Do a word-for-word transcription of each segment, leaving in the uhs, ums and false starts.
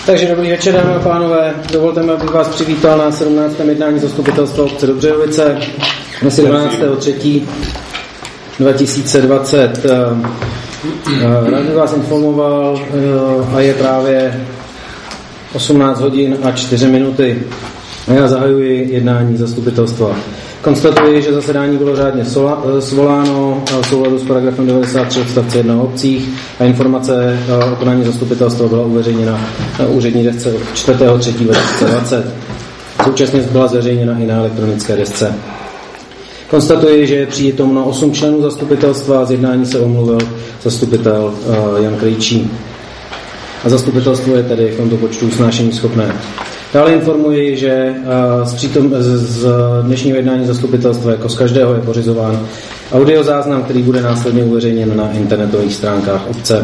Takže dobrý večer, dámy a pánové. Dovolte mi, abych vás přivítal na sedmnáctém jednání zastupitelstva obce Dobřejovice. Dnes je dvanáctého třetího dva tisíce dvacet. Rád bych vás informoval a je právě osmnáct hodin a čtyři minuty. A já zahajuji jednání zastupitelstva. Konstatuji, že zasedání bylo řádně svoláno v souladu s paragrafem devadesát tři odstavce jedna o obcích a informace o konání zastupitelstva byla uveřejněna na úřední desce od čtvrtého třetího dva tisíce dvacet. Současně byla zveřejněna i na elektronické desce. Konstatuji, že je přítomno osm členů zastupitelstva a z jednání se omluvil zastupitel Jan Krejčí. A zastupitelstvo je tedy v tomto počtu usnášení schopné. Dále informuji, že z, přítom, z dnešního jednání zastupitelstva jako z každého je pořizován audiozáznam, který bude následně uveřejněn na internetových stránkách obce.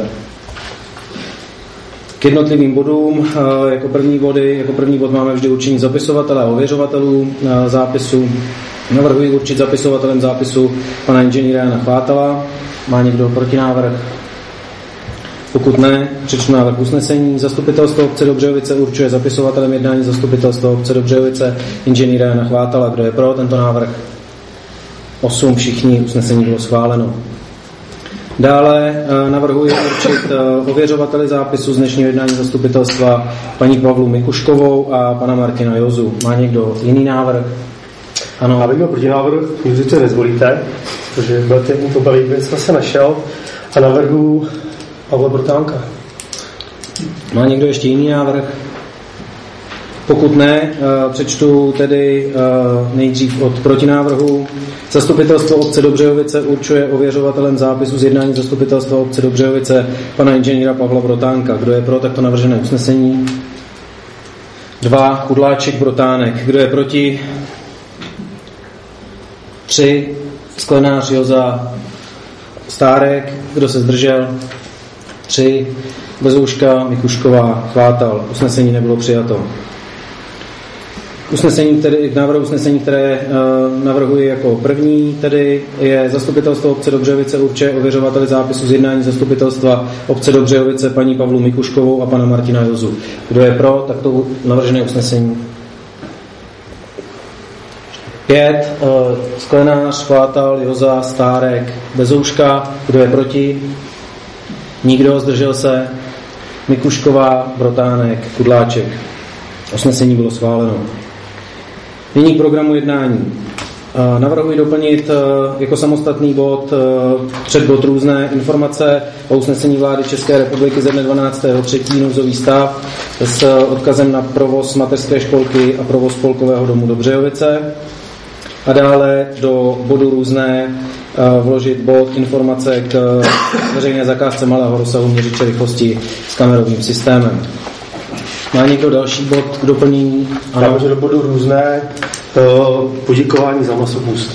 K jednotlivým bodům jako první, body, jako první bod máme vždy určení zapisovatele a ověřovatelů zápisu. Navrhuji určit zapisovatelem zápisu pana inženýra Jana Chvátala. Má někdo protinávrh? Pokud ne, přečtu návrh usnesení. Zastupitelstvo obce Dobřejovice určuje zapisovatelem jednání zastupitelstva obce Dobřejovice inženýra Jana Chvátala. Kdo je pro tento návrh? osm, všichni, usnesení bylo schváleno. Dále navrhuji určit ověřovateli zápisu z dnešního jednání zastupitelstva paní Pavlu Mikuškovou a pana Martina Jozu. Má někdo jiný návrh? Ano. Já bych měl protinávrh, když to nezvolíte, protože byl ten to balík, jsem se našel a navrhu Pavla Brotánka. Má někdo ještě jiný návrh? Pokud ne, přečtu tedy nejdřív od protinávrhu. Zastupitelstvo obce Dobřejovice určuje ověřovatelem zápisu z jednání zastupitelstva obce Dobřejovice pana inženýra Pavla Brotánka. Kdo je pro takto navržené usnesení? Dva, Kudláček, Brotánek. Kdo je proti? Tři, Sklenář, Joza, Stárek. Kdo se zdržel? Tři, Bezouška, Mikušková, Chvátal. Usnesení nebylo přijato. Usnesení, tedy, návrh usnesení, které uh, navrhuji jako první, tedy je zastupitelstvo obce Dobřejovice určuje ověřovateli zápisu z jednání zastupitelstva obce Dobřejovice paní Pavlu Mikuškovou a pana Martina Jozu. Kdo je pro takto navržené usnesení? Pět, uh, Sklenář, Chvátal, Joza, Stárek, Bezouška. Kdo je proti? Nikdo, zdržel se. Mikušková, Brotánek, Kudláček. Usnesení bylo schváleno. Nyní k programu jednání. Navrhuji doplnit jako samostatný bod před bod různé informace o usnesení vlády České republiky ze dne dvanáctého třetího nouzový stav s odkazem na provoz mateřské školky a provoz spolkového domu Dobřejovice. A dále do bodu různé vložit bod informace k veřejné zakázce malého rozsahu měřiče rychlosti s kamerovým systémem. Má někdo další bod k doplnění? Ano. Já do bodu různé to poděkování za masopust.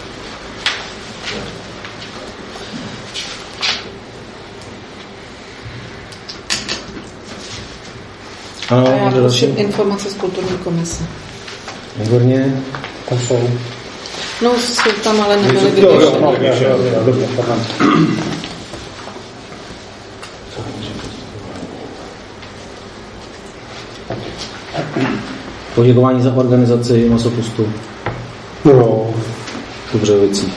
Ano, a já prosím informace z kulturní komise. Výborně. Tam jsou. No, jsou tam, ale nebyly vyvěšeny. Poděkování za organizaci masopustu. No. Dobřejovicí.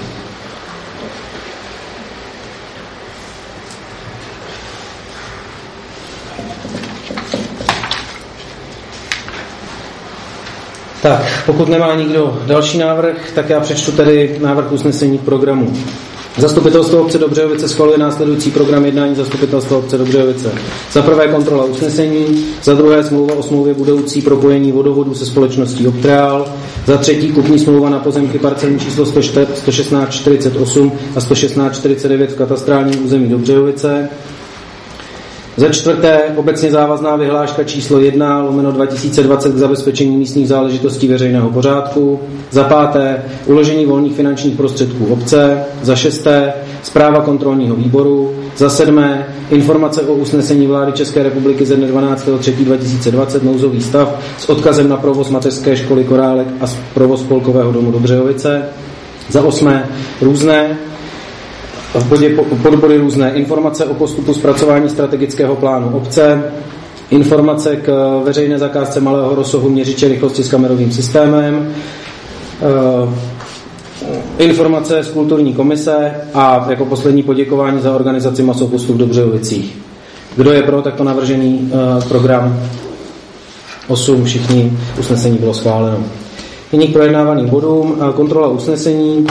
Tak, pokud nemá nikdo další návrh, tak já přečtu tedy návrh usnesení k programu. Zastupitelstvo obce Dobřejovice schvaluje následující program jednání zastupitelstva obce Dobřejovice. Za prvé kontrola usnesení, za druhé smlouva o smlouvě budoucí propojení vodovodu se společností Optreal, za třetí kupní smlouva na pozemky parcelní číslo sto šestnáct čtyřicet osm a sto šestnáct čtyřicet devět v katastrálním území Dobřejovice. Za čtvrté obecně závazná vyhláška číslo jedna lomeno dva tisíce dvacet k zabezpečení místních záležitostí veřejného pořádku. Za páté uložení volných finančních prostředků obce. Za šesté zpráva kontrolního výboru. Za sedmé informace o usnesení vlády České republiky ze dne dvanáctého třetího dva tisíce dvacet nouzový stav s odkazem na provoz mateřské školy Korálek a provoz spolkového domu Dobřejovice. Za osmé různé v bodě podbody různé informace o postupu zpracování strategického plánu obce. informace k veřejné zakázce malého rozsahu měřiče rychlosti s kamerovým systémem, informace z kulturní komise a jako poslední poděkování za organizaci Masopustu v Dobřejovicích. Kdo je pro takto navržený program? osm, všichni, usnesení bylo schváleno. Nyní k projednávaným bodům. Kontrola usnesení.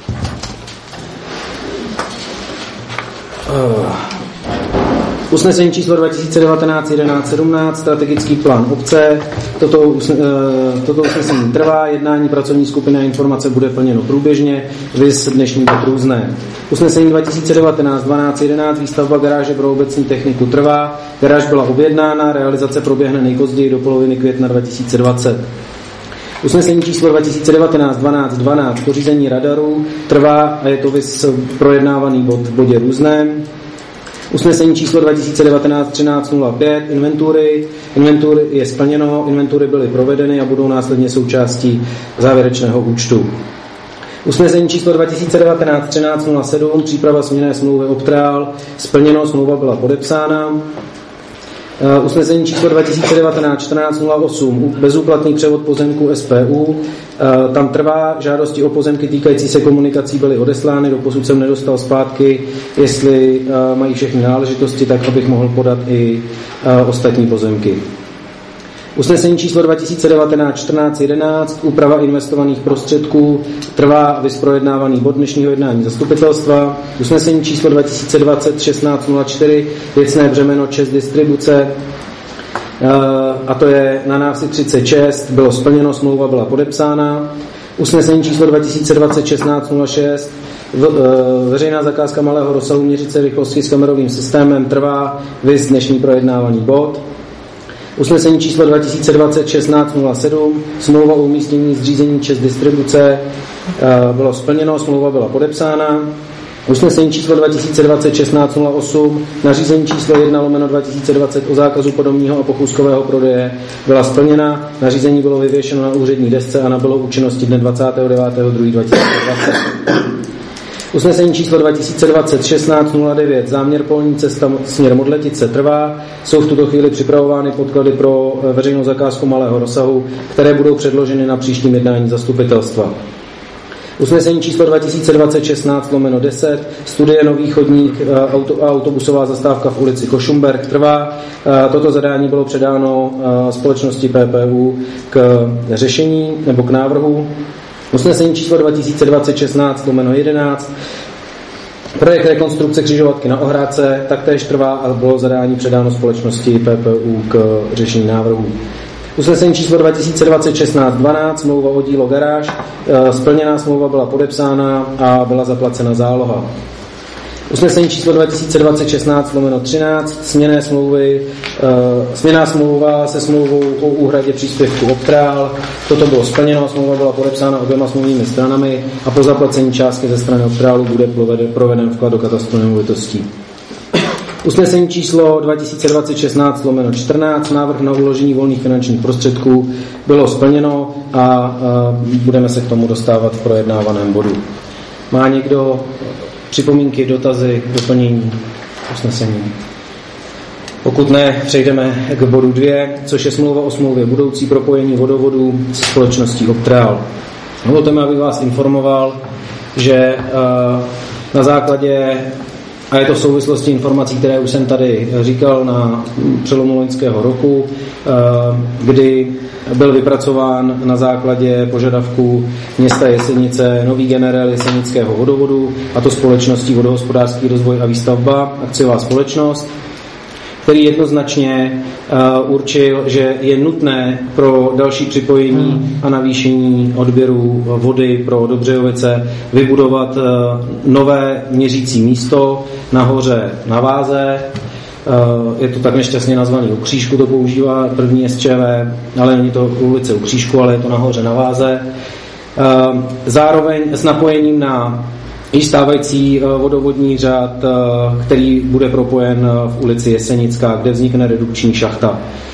Usnesení číslo dva tisíce devatenáct jedenáct sedmnáct, strategický plán obce. Toto, usne, toto usnesení trvá, jednání pracovní skupiny a informace bude plněno průběžně, viz dnešní bod různé. Usnesení dva tisíce devatenáct dvanáct jedenáct, výstavba garáže pro obecní techniku trvá, garáž byla objednána, realizace proběhne nejpozději do poloviny května dva tisíce dvacet. Usnesení číslo dva tisíce devatenáct dvanáct dvanáct, pořízení radarů trvá a je to viz projednávaný bod v bodě různém. Usnesení číslo dva tisíce devatenáct třináct nula pět, inventury. Inventury je splněno, inventury byly provedeny a budou následně součástí závěrečného účtu. Usnesení číslo dva tisíce devatenáct třináct nula sedm, příprava směnné smlouvy Optreal, splněno, smlouva byla podepsána. Uh, usnesení číslo dva tisíce devatenáct čtrnáct nula osm, bezúplatný převod pozemku S P U, uh, tam trvá, žádosti o pozemky týkající se komunikací byly odeslány, doposud jsem nedostal zpátky, jestli uh, mají všechny náležitosti, tak abych mohl podat i uh, ostatní pozemky. Usnesení číslo dva tisíce devatenáct čtrnáct jedenáct, úprava investovaných prostředků, trvá viz projednávaný bod dnešního jednání zastupitelstva. Usnesení číslo dva tisíce dvacet šestnáct nula čtyři, věcné břemeno ČEZ distribuce, a to je na návsi třicet šest, bylo splněno, smlouva byla podepsána. Usnesení číslo dva tisíce dvacet šestnáct nula šest, veřejná zakázka malého rozsahu měřice rychlosti s kamerovým systémem trvá, viz dnešní projednávaný bod. Usnesení číslo dva tisíce dvacet šestnáct nula sedm, smlouva o umístění zřízení ČEZ distribuce, bylo splněno, smlouva byla podepsána. Usnesení číslo dva tisíce dvacet šestnáct nula osm, nařízení číslo jedna lomeno dva tisíce dvacet o zákazu podomního a pochůzkového prodeje byla splněna, nařízení bylo vyvěšeno na úřední desce a nabylo účinnosti dne dvacátého devátého druhého dva tisíce dvacet. Usnesení číslo dva tisíce dvacet šestnáct nula devět, záměr polní cesta směr Modletice trvá, jsou v tuto chvíli připravovány podklady pro veřejnou zakázku malého rozsahu, které budou předloženy na příštím jednání zastupitelstva. Usnesení číslo dva tisíce dvacet šestnáct lomeno deset, studie nový chodník auto, a autobusová zastávka v ulici Košumberk trvá. Toto zadání bylo předáno společnosti P P U k řešení nebo k návrhu. Usnesení číslo dva tisíce dvacet šestnáct lomeno jedenáct, projekt rekonstrukce křižovatky na Ohrádce taktéž trvá a bylo zadání předáno společnosti P P U k řešení návrhu. Usnesení číslo dva tisíce dvacet šestnáct dvanáct, smlouva o dílo garáž, splněná smlouva byla podepsána a byla zaplacena záloha. Usnesení číslo dva tisíce dvacet šestnáct lomeno třináct, směnné smlouvy, směnná smlouva se smlouvou o úhradě příspěvku Optreal. Toto bylo splněno, smlouva byla podepsána oběma smluvními stranami a po zaplacení částky ze strany Optrealu bude proveden vklad do katastru nemovitostí. Usnesení číslo dva tisíce dvacet šestnáct lomeno čtrnáct, návrh na uložení volných finančních prostředků bylo splněno a, a budeme se k tomu dostávat v projednávaném bodu. Má někdo připomínky, dotazy, doplnění usnesení? Pokud ne, přejdeme k bodu dvě, což je smlouva o smlouvě budoucí propojení vodovodů se společností Optreal. Dovolte mi, abych vás informoval, že na základě, a je to v souvislosti informací, které už jsem tady říkal na přelomu loňského roku, kdy byl vypracován na základě požadavků města Jesenice nový generál jesenického vodovodu, a to společností Vodohospodářský rozvoj a výstavba, akciová společnost, který jednoznačně uh, určil, že je nutné pro další připojení a navýšení odběru vody pro Dobřejovice vybudovat uh, nové měřící místo nahoře na váze. Uh, je to tak nešťastně nazvaný u Křížku, to používá první S Č V, ale není to ulice u Křížku, ale je to nahoře na váze. Uh, zároveň s napojením na již stávající vodovodní řád, který bude propojen v ulici Jesenická, kde vznikne redukční šachta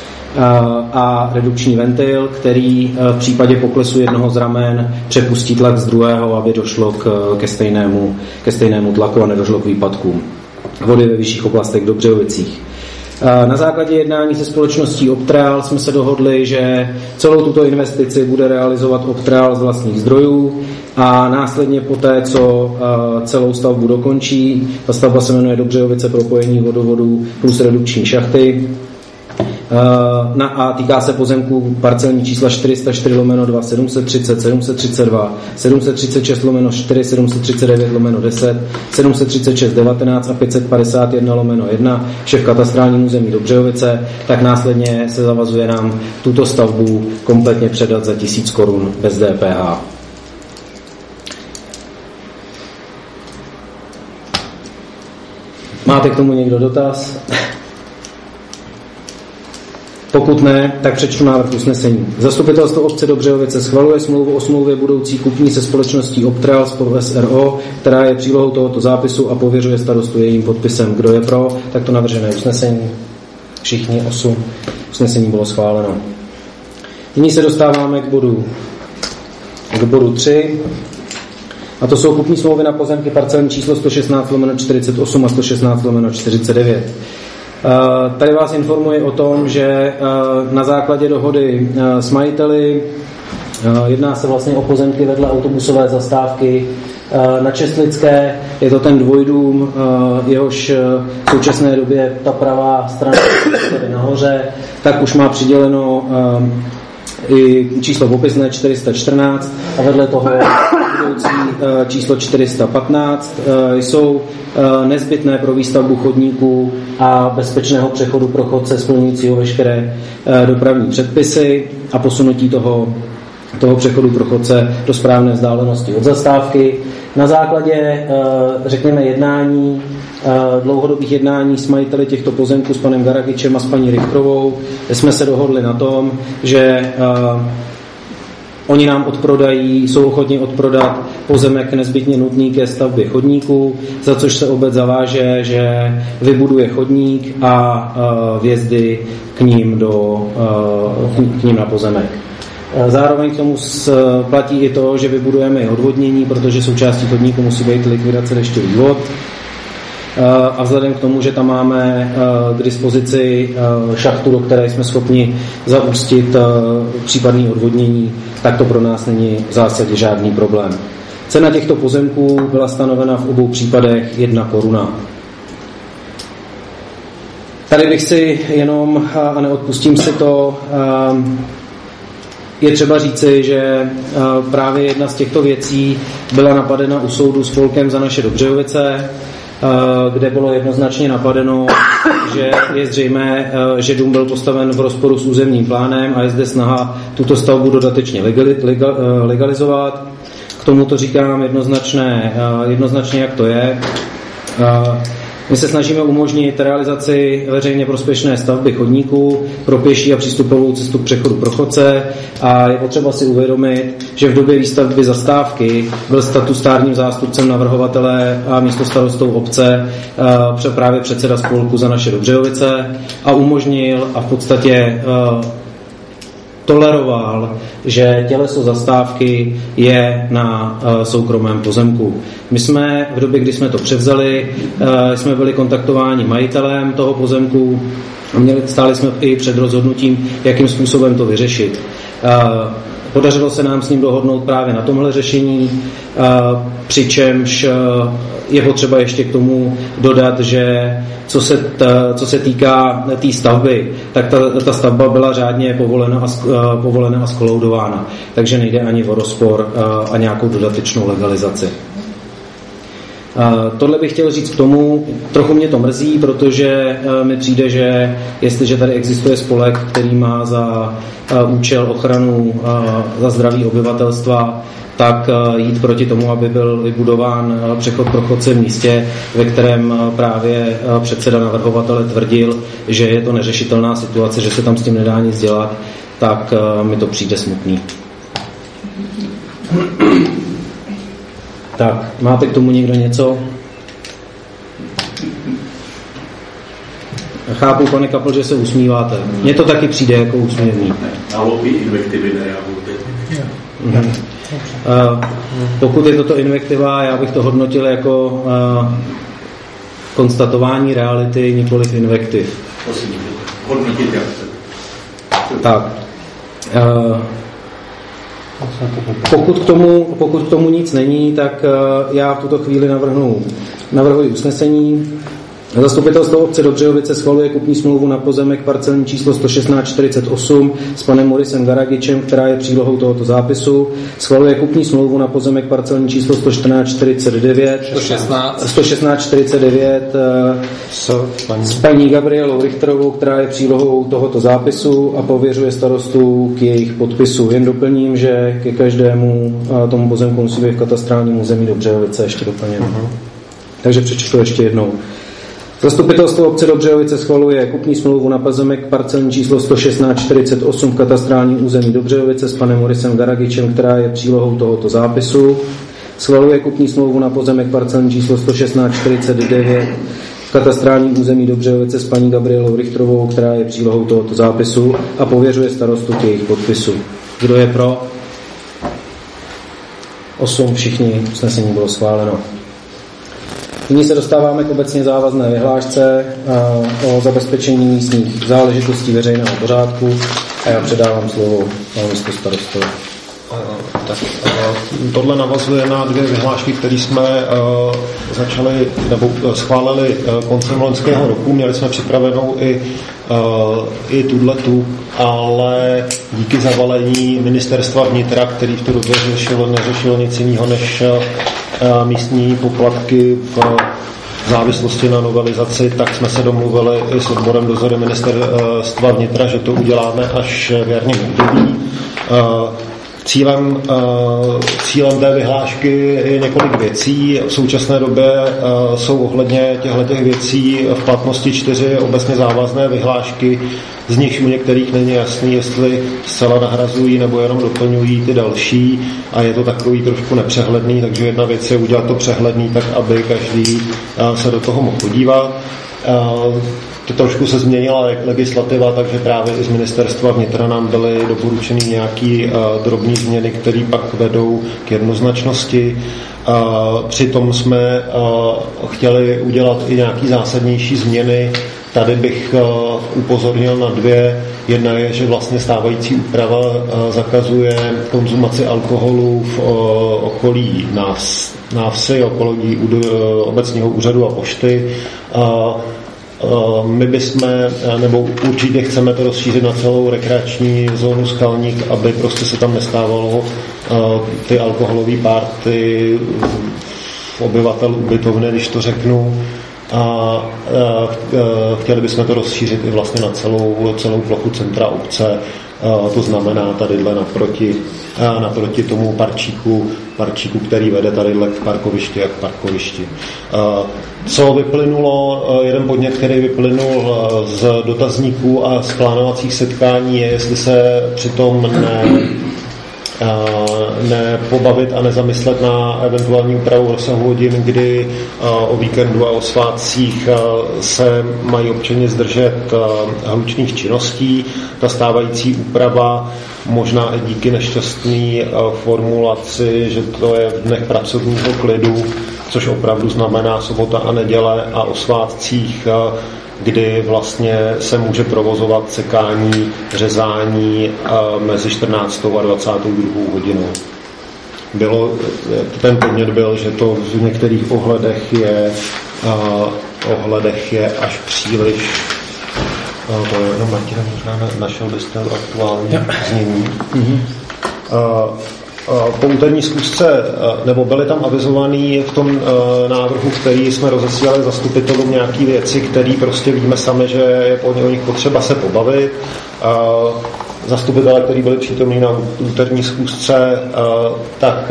a redukční ventil, který v případě poklesu jednoho z ramen přepustí tlak z druhého, aby došlo k, ke, stejnému, ke stejnému tlaku a nedošlo k výpadkům vody ve vyšších oblastech v Dobřejovicích. Na základě jednání se společností Optreal jsme se dohodli, že celou tuto investici bude realizovat Optreal z vlastních zdrojů a následně poté, co celou stavbu dokončí, ta stavba se jmenuje Dobřejovice propojení vodovodů plus redukční šachty, Na, a týká se pozemků parcelní čísla čtyři sta čtyři lomeno dva, sedm set třicet, sedm set třicet dva, sedm set třicet šest lomeno čtyři, sedm set třicet devět lomeno deset, sedm set třicet šest devatenáct a pět set padesát jedna lomeno jedna, vše v katastrálním území Dobřejovice, tak následně se zavazuje nám tuto stavbu kompletně předat za tisíc korun bez D P H. Máte k tomu někdo dotaz? Pokud ne, tak přečtu návrh usnesení. Zastupitelstvo obce Dobřejovice schvaluje smlouvu o smlouvě budoucí kupní se společností Optreal spolu S R O, která je přílohou tohoto zápisu a pověřuje starostu jejím podpisem. Kdo je pro, tak to navržené usnesení. Všichni osm. Usnesení bylo schváleno. Nyní se dostáváme k bodu, k bodu tři. A to jsou kupní smlouvy na pozemky parcelní číslo sto šestnáct lomeno čtyřicet osm a sto šestnáct lomeno čtyřicet devět. Tady vás informuji o tom, že na základě dohody s majiteli jedná se vlastně o pozemky vedle autobusové zastávky na Čestlické. Je to ten dvojdům, jehož v současné době ta pravá strana tady nahoře, tak už má přiděleno i číslo popisné čtyři sta čtrnáct a vedle toho budoucí číslo čtyři sta patnáct jsou nezbytné pro výstavbu chodníků a bezpečného přechodu pro chodce splňujícího veškeré dopravní předpisy a posunutí toho, toho přechodu pro chodce do správné vzdálenosti od zastávky. Na základě, řekněme, jednání, dlouhodobých jednání s majiteli těchto pozemků, s panem Garagičem a s paní Richtrovou, jsme se dohodli na tom, že oni nám odprodají, jsou ochotni odprodat pozemek nezbytně nutný ke stavbě chodníků, za což se obec zaváže, že vybuduje chodník a vjezdy k ním, do, k ním na pozemek. Zároveň k tomu platí i to, že vybudujeme i odvodnění, protože součástí chodníku musí být likvidace dešťových vod. A vzhledem k tomu, že tam máme k dispozici šachtu, do které jsme schopni zaústit případné odvodnění, tak to pro nás není v zásadě žádný problém. Cena těchto pozemků byla stanovena v obou případech jedna koruna. Tady bych si jenom, a neodpustím si to, je třeba říci, že právě jedna z těchto věcí byla napadena u soudu spolkem Za naše Dobřejovice, kde bylo jednoznačně napadeno, že je zřejmé, že dům byl postaven v rozporu s územním plánem a je zde snaha tuto stavbu dodatečně legalizovat. K tomu to říkám jednoznačně, jednoznačně jak to je. My se snažíme umožnit realizaci veřejně prospěšné stavby chodníků pro pěší a přístupovou cestu k přechodu pro chodce a je potřeba si uvědomit, že v době výstavby zastávky byl statutárním zástupcem navrhovatele a místostarostou obce právě předseda spolku Za naše Dobřejovice a umožnil a v podstatě toleroval, že těleso zastávky je na uh, soukromém pozemku. My jsme v době, kdy jsme to převzali, uh, jsme byli kontaktováni majitelem toho pozemku a měli, stáli jsme i před rozhodnutím, jakým způsobem to vyřešit. Uh, Podařilo se nám s ním dohodnout právě na tomhle řešení, přičemž je potřeba ještě k tomu dodat, že co se, ta, co se týká té tý stavby, tak ta, ta stavba byla řádně povolena a, povolena a skoloudována, takže nejde ani o rozpor a nějakou dodatečnou legalizaci. Tohle bych chtěl říct k tomu, trochu mě to mrzí, protože mi přijde, že jestliže tady existuje spolek, který má za účel ochranu za zdraví obyvatelstva, tak jít proti tomu, aby byl vybudován přechod pro chodce v místě, ve kterém právě předseda navrhovatele tvrdil, že je to neřešitelná situace, že se tam s tím nedá nic dělat, tak mi to přijde smutný. Tak, máte k tomu někdo něco? Chápu, pane Kapl, že se usmíváte. Mně to taky přijde jako úsměvný. A hloupý invektivy ne, já uh, Pokud je toto invektiva, já bych to hodnotil jako uh, konstatování reality, nikoliv invektiv. Prosím, hodnotit jak se. Tak. Uh, pokud, k tomu, pokud k tomu nic není, tak uh, já v tuto chvíli navrhnu, navrhuji usnesení. Zastupitelstvo obce Dobřejovice schvaluje kupní smlouvu na pozemek parcelní číslo sto šestnáct čtyřicet osm s panem Morisem Garagičem, která je přílohou tohoto zápisu. Schvaluje kupní smlouvu na pozemek parcelní číslo sto čtrnáct čtyřicet devět sto šestnáct čtyřicet devět s, s paní Gabrielou Richterovou, která je přílohou tohoto zápisu, a pověřuje starostu k jejich podpisu. Jen doplním, že ke každému tomu pozemku musí být v katastrálním území Dobřejovice ještě doplněno. Uh-huh. Takže přečtu ještě jednou. Zastupitelstvo obce Dobřejovice schvaluje kupní smlouvu na pozemek parcelní číslo sto šestnáct čtyřicet osm v katastrálním území Dobřejovice s panem Morisem Garagičem, která je přílohou tohoto zápisu. Schvaluje kupní smlouvu na pozemek parcelní číslo sto šestnáct čtyřicet devět v katastrálním území Dobřejovice s paní Gabrielou Richterovou, která je přílohou tohoto zápisu, a pověřuje starostu k jejich podpisu. Kdo je pro? Osm, všichni, usnesení bylo schváleno. Nyní se dostáváme k obecně závazné vyhlášce o zabezpečení místních záležitostí veřejného pořádku a já předávám slovo panu místostarostovi. Tak, tohle navazuje na dvě vyhlášky, které jsme uh, začali nebo schválili uh, koncem loňského roku. Měli jsme připravenou i, uh, i tuto, ale díky zavalení ministerstva vnitra, který v tu době řešilo, neřešilo nic jiného než uh, místní poplatky v uh, závislosti na novelizaci, tak jsme se domluvili i s odborem dozoru ministerstva vnitra, že to uděláme až v jarním období. Uh, Cílem, uh, cílem té vyhlášky je několik věcí. V současné době uh, jsou ohledně těchto věcí v platnosti čtyři obecně závazné vyhlášky, z nich u některých není jasný, jestli zcela nahrazují nebo jenom doplňují ty další, a je to takový trošku nepřehledný, takže jedna věc je udělat to přehledný, tak aby každý uh, se do toho mohl podívat. Uh, To trošku se změnila legislativa, takže právě i z ministerstva vnitra nám byly doporučeny nějaké uh, drobné změny, které pak vedou k jednoznačnosti. Uh, přitom jsme uh, chtěli udělat i nějaké zásadnější změny. Tady bych uh, upozornil na dvě. Jedna je, že vlastně stávající úprava uh, zakazuje konzumaci alkoholu v uh, okolí nás, návsi, okolí uh, obecního úřadu a pošty. Uh, My bychom, nebo určitě chceme to rozšířit na celou rekreační zónu Skalník, aby prostě se tam nestávalo ty alkoholové párty obyvatel ubytovny, když to řeknu. A chtěli bychom to rozšířit i vlastně na celou, celou plochu centra obce. To znamená tadyhle naproti, naproti tomu parčíku, parčíku, který vede tadyhle k parkovišti a k parkovišti. Co vyplynulo, jeden podnět, který vyplynul z dotazníků a z plánovacích setkání, je, jestli se přitom ne, nepobavit a nezamyslet na eventuální úpravu rozsahu hodin, kdy o víkendu a o svátcích se mají občané zdržet hlučných činností. Ta stávající úprava, možná i díky nešťastné formulaci, že to je v dnech pracovního klidu, což opravdu znamená sobota a neděle, a o svátcích, kdy vlastně se může provozovat sekání, řezání mezi čtrnáctou a dvacátou druhou hodinou. Bylo, ten podnět byl, že to v některých ohledech je, uh, ohledech je až příliš. Uh, to je jenom Martina, možná našel byste aktuální znění. Mm-hmm. Uh, Po úterní schůzce, nebo byly tam avizovaný v tom návrhu, který jsme rozesílali zastupitelům, nějaké věci, které prostě víme sami, že je o nich potřeba se pobavit. Zastupitelé, kteří byli přítomní na úterní schůzce, tak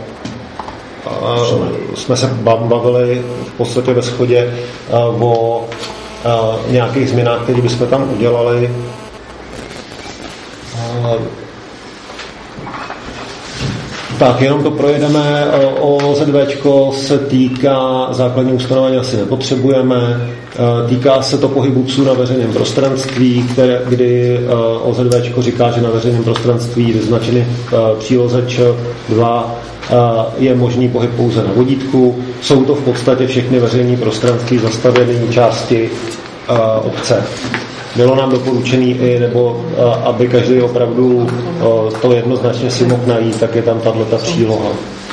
jsme se bavili v podstatě ve shodě o nějakých změnách, které bychom tam udělali. Tak, jenom to projedeme. OZVčko se týká základní ustanovení, asi nepotřebujeme. Týká se to pohybu psů na veřejném prostranství, které, kdy OZVčko říká, že na veřejném prostranství vyznačený příloze Č dva je možný pohyb pouze na vodítku. Jsou to v podstatě všechny veřejné prostranství zastavěné části obce. bylo nám doporučený i, nebo aby každý opravdu to jednoznačně si mohl najít, tak je tam tato příloha.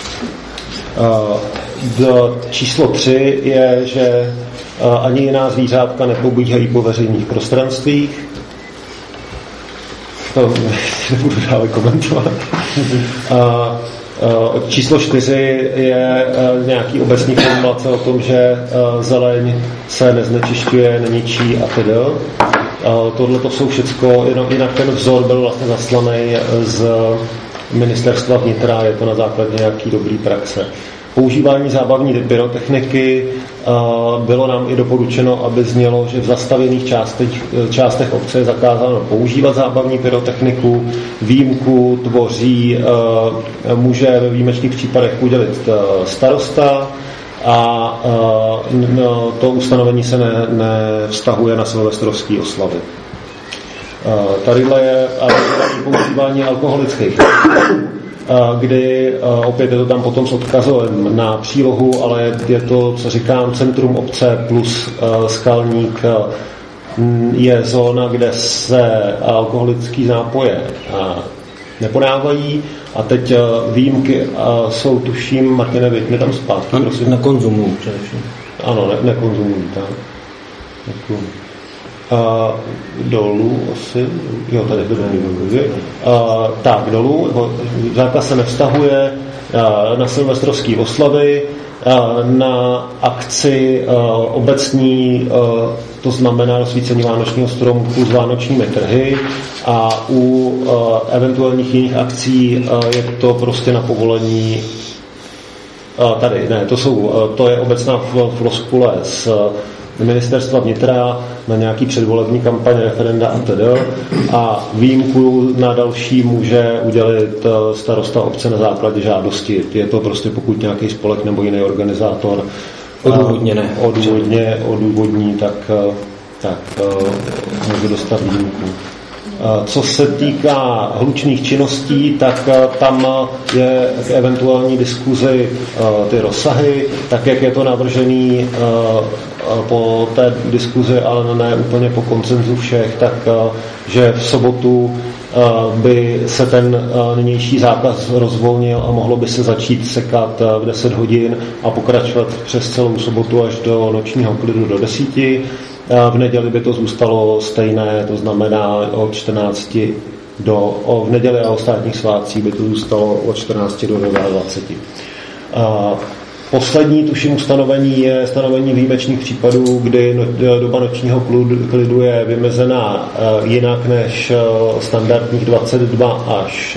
Do číslo tři je, že ani jiná zvířátka nepobíhají po veřejných prostranstvích. To nebudu dále komentovat. A číslo čtyři je nějaký obecný formulace o tom, že zeleň se neznečišťuje, neničí a tedy. Tohle to jsou všecko, jinak ten vzor byl vlastně zaslaný z ministerstva vnitra, je to na základě nějaký dobrý praxe. Používání zábavní pyrotechniky bylo nám i doporučeno, aby znělo, že v zastavěných částech, částech obce je zakázáno používat zábavní pyrotechniku. Výjimku tvoří, může ve výjimečných případech udělit starosta a to ustanovení se ne, nevztahuje na silvestrovské oslavy. Tadyhle je používání alkoholických, kdy opět je to tam potom s odkazem na přílohu, ale je to, co říkám, centrum obce plus skalník je zóna, kde se alkoholické nápoje nepodávají a teď výjimky jsou, tuším, Martine, veď mi tam zpátky, prosím. Nekonzumují především. Ano, ne, nekonzumují, tak. Děkuji. Uh, dolů asi, jo, tady to dolů, uh, tak, dolů, zákaz se nevztahuje uh, na silvestrovské oslavy, uh, na akci uh, obecní, uh, to znamená rozsvícení vánočního stromku s vánočními trhy a u uh, eventuálních jiných akcí uh, je to prostě na povolení uh, tady, ne, to jsou, uh, to je obecná floskule z uh, ministerstva vnitra na nějaký předvolební kampaň, referenda a tedy. A výjimku na další může udělit starosta obce na základě žádosti. Je to prostě, pokud nějaký spolek nebo jiný organizátor odůvodněné. Odůvodně, odůvodní, tak, tak může dostat výjimku. Co se týká hlučných činností, tak tam je k eventuální diskuzi ty rozsahy, tak jak je to navržený po té diskuzi, ale ne úplně po konsenzu všech, tak že v sobotu by se ten nynější zákaz rozvolnil a mohlo by se začít sekat v deset hodin a pokračovat přes celou sobotu až do nočního klidu do desíti. V neděli by to zůstalo stejné, to znamená od čtrnácti do, o, v neděli a o státních svátcích by to zůstalo od čtrnácti do dvaceti devíti. Poslední, tuším, ustanovení je stanovení výjimečných případů, kdy no, doba nočního klidu je vymezená uh, jinak než uh, standardních dvacet dva až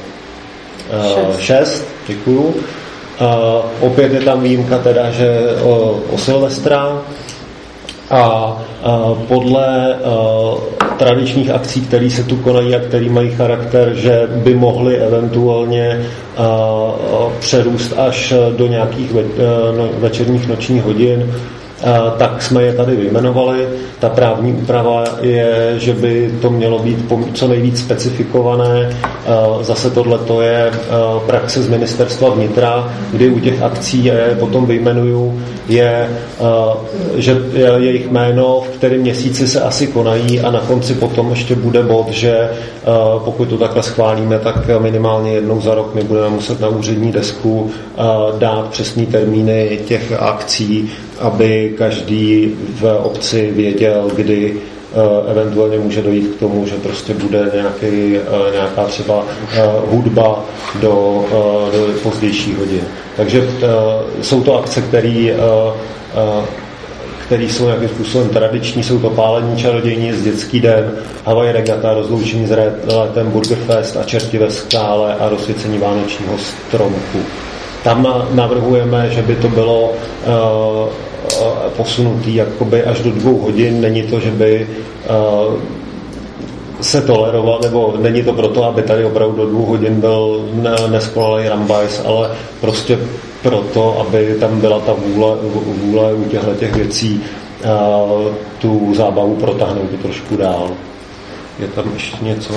šest. Děkuju. Uh, opět je tam výjimka teda, že o, o Silvestra a uh, podle uh, tradičních akcí, které se tu konají a které mají charakter, že by mohly eventuálně uh, přerůst až do nějakých ve, uh, no, večerních nočních hodin, uh, tak jsme je tady vyjmenovali. Ta právní úprava je, že by to mělo být co nejvíc specifikované. Uh, zase tohleto je uh, praxe z ministerstva vnitra, kdy u těch akcí je potom vyjmenuju, je, uh, že je jejich jméno, v kterém měsíci se asi konají a na konci potom ještě bude bod, že uh, pokud to takhle schválíme, tak minimálně jednou za rok my budeme muset na úřední desku uh, dát přesný termíny těch akcí, aby každý v obci věděl, kdy uh, eventuálně může dojít k tomu, že prostě bude nějaký, uh, nějaká třeba uh, hudba do, uh, do pozdějších hodin. Takže uh, jsou to akce, které uh, uh, který jsou nějakým způsobem tradiční, jsou to pálení čarodějnic, dětský den, Hawaii regata, rozloučení s letem, Burgerfest a čerti ve skále a rozsvícení vánočního stromku. Tam navrhujeme, že by to bylo uh, posunutý jakoby až do dvou hodin. Není to, že by uh, se toleroval, nebo není to proto, aby tady opravdu do dvou hodin byl neskonalý rambajs, ale prostě proto, aby tam byla ta vůle, vůle u těchto těch věcí uh, tu zábavu protáhnout trošku dál. Je tam ještě něco?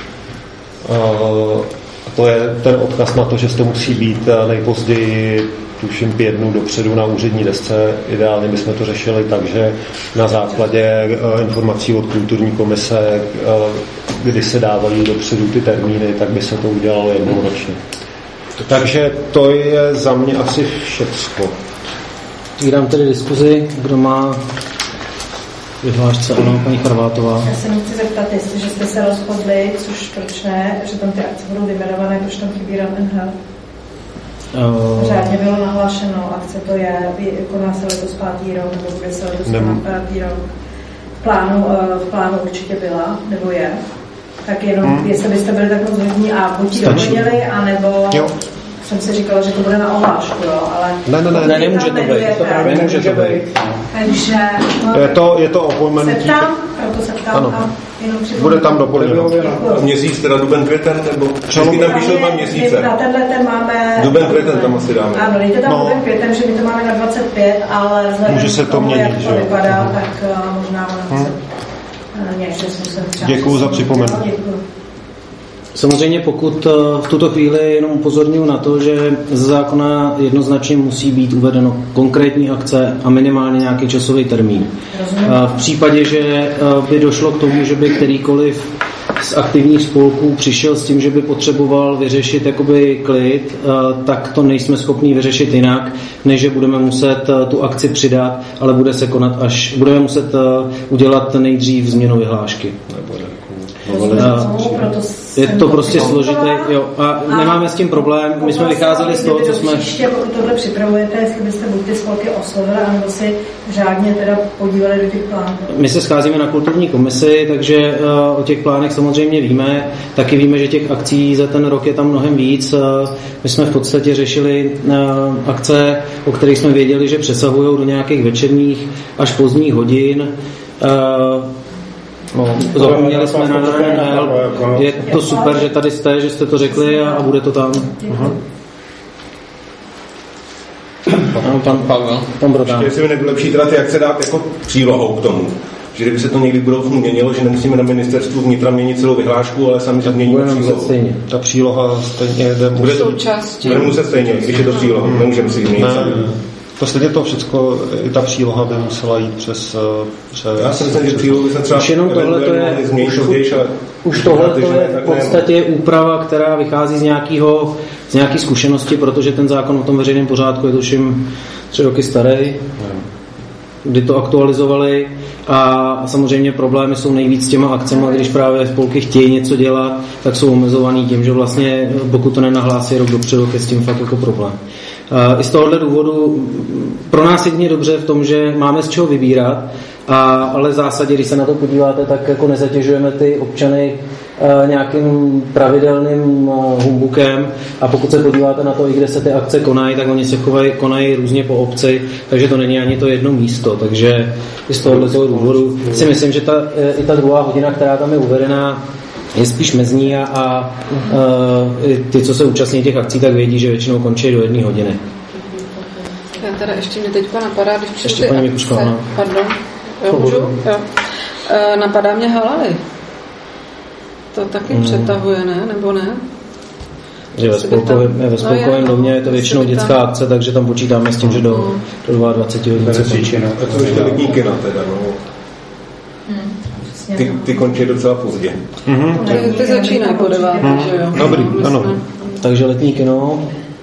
Uh, to je ten odkaz na to, že to musí být nejpozději tuším pět dnů dopředu na úřední desce. Ideálně bychom to řešili tak, že na základě informací od kulturní komise, kdy se dávají dopředu ty termíny, tak by se to udělalo jednou ročně. Takže to je za mě asi všecko. Dám tedy diskuzi, kdo má vyhlášce, ano, paní Charvátová. Já se mi chci zeptat, jestliže jste se rozhodli, což proč ne, že tam ty akce budou vyjmenované, proč tam chybí Run and Help? Uh, Řádně bylo nahlášeno, akce to je, koná se letos pátý rok, nebo bude se letos konat pátý rok. V plánu, v plánu určitě byla, nebo je. Tak jenom, hmm. jestli byste byli tak moc hodní a buď ji doplnili, anebo... Jo. Jsem si říkala, že to bude na ohlášku, jo, ale... Ne, ne, ne, ne nemůže to být, to právě nemůže to být. Takže... Je to, je to opomenutí. Se ptám, proto se ptám ano. A jenom bude tam doplněno. Měsíc, teda duben, květen, nebo... Vždycky tam píšou dva měsíce. Na tenhle ten máme... Duben, květen tam asi dáme. Ano, dejte tam no. duben, květen, že my to máme na dvacet pět, ale může se to měnit, jak to vypadá, hmm. tak uh, možná ono se... Hmm. Nějak, že jsem se Děkuju za připomenutí. Samozřejmě pokud v tuto chvíli jenom upozorňuji na to, že ze zákona jednoznačně musí být uvedeno konkrétní akce a minimálně nějaký časový termín. Rozumím. V případě, že by došlo k tomu, že by kterýkoliv z aktivních spolků přišel s tím, že by potřeboval vyřešit jakoby klid, tak to nejsme schopni vyřešit jinak, než že budeme muset tu akci přidat, ale bude se konat až, budeme muset udělat nejdřív změnu vyhlášky. Je to prostě složité, jo, a nemáme s tím problém, my jsme vycházeli z toho, co jsme... Příště, pokud tohle připravujete, jestli byste buď ty spolky oslovili, anebo si řádně teda podívali do těch plánů. My se scházíme na kulturní komisi, takže uh, o těch plánech samozřejmě víme, taky víme, že těch akcí za ten rok je tam mnohem víc. Uh, my jsme v podstatě řešili uh, akce, o kterých jsme věděli, že přesahují do nějakých večerních až pozdních hodin. Uh, No, zapomněli jsme na N L. Je to super, že tady jste, že jste to řekli a, a bude to tam. Aha. Ano, pan Pavel. Pan Brodán. Jestli by nebylo lepší teda ty akce dát jako přílohou k tomu. Že kdyby se to někdy v budoucnu měnilo, že nemusíme na ministerstvu vnitra měnit celou vyhlášku, ale sami se změníme přílohu. Stejně. Ta příloha stejně jde bude to bude muset stejně, když je to příloha. Hmm. Nemůžeme si ji změnit. To stejně to všechno, i ta příloha by musela jít přes... přes Já si myslím, že přílohu by se třeba... Už jenom tohle to je... Už, už tohle to je v podstatě úprava, která vychází z nějakého, z nějaké zkušenosti, protože ten zákon o tom veřejném pořádku je tuším tři roky starý, kdy to aktualizovali a samozřejmě problémy jsou nejvíc s těma akcemi, když právě spolky chtějí něco dělat, tak jsou omezovaný tím, že vlastně pokud to nenahlásí rok dopředu, je s tím fakt jako problém. I z tohohle důvodu pro nás jedině dobře v tom, že máme z čeho vybírat, a, ale v zásadě, když se na to podíváte, tak jako nezatěžujeme ty občany a, nějakým pravidelným a, humbukem a pokud se podíváte na to, i kde se ty akce konají, tak oni se chovají, konají různě po obci, takže to není ani to jedno místo, takže i z tohohle důvodu si myslím, že ta, i ta druhá hodina, která tam je uvedená, je spíš mezní a, a uh, ty, co se účastní těch akcí, tak vědí, že většinou končí do jedné hodiny. Já teda ještě mě teďka napadá, když přijdu ještě paní Mikuško, akce, pardon, jo, můžu? Jo. Uh, napadá mě Halali. To taky hmm. přetahuje, ne? Nebo ne? Že ve spolkovém, ve spolkovém no, domě je to většinou dětská akce, takže tam počítáme s tím, že do, do dvacet dva hodin se končí. A to ještě lidní kina teda, no. Ty, ty končí docela pozdě. Mm-hmm. Ty, ty začínají po deváté, mm. že jo? Dobrý, ano. Takže letní kino,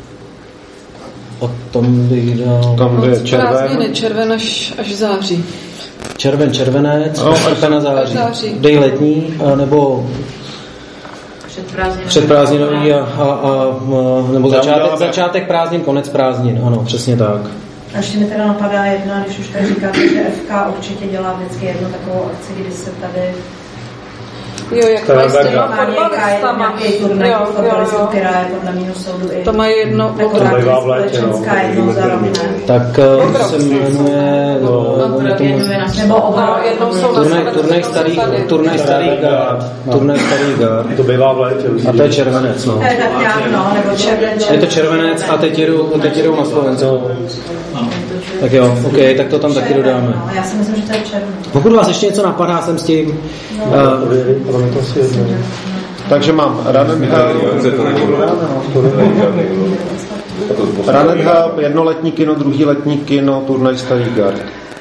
o tom bych dal... Tam bude červen. Prázdniny, červen až, až září. Červen, červenec, no, srpen a září. září. Dej letní, nebo... Předprázdninový a, a, a, a nebo začátek, začátek prázdnin, konec prázdnin, ano, přesně tak. A ještě mi teda napadá jedna, když už tady říkáte, že F K určitě dělá vždycky jednu takovou akci, kdy se tady... Jo, jak mají s těma fotbalistama. Nějaký turnaj fotbalistů, která je podle mého soudu i... To mají jedno... To bývá v létě, no. Jednou za rok, ne? Tak se jmenuje... Nebo oba. Turnaj starých Turnaj starých gard. Turnaj starých gard. To bývá v létě. A to je červenec, no. To je tak nějak, no, nebo červenec. Je to červenec a teď jedou na Slovensku. Tak jo, ok, tak to tam taky dodáme. Já si myslím, že to je červenec. Pokud vás ještě něco napadá, jsem s tím... Takže mám Radem Run and Help, jednoletní kino, druhý letní kino, turnaj Starých gard.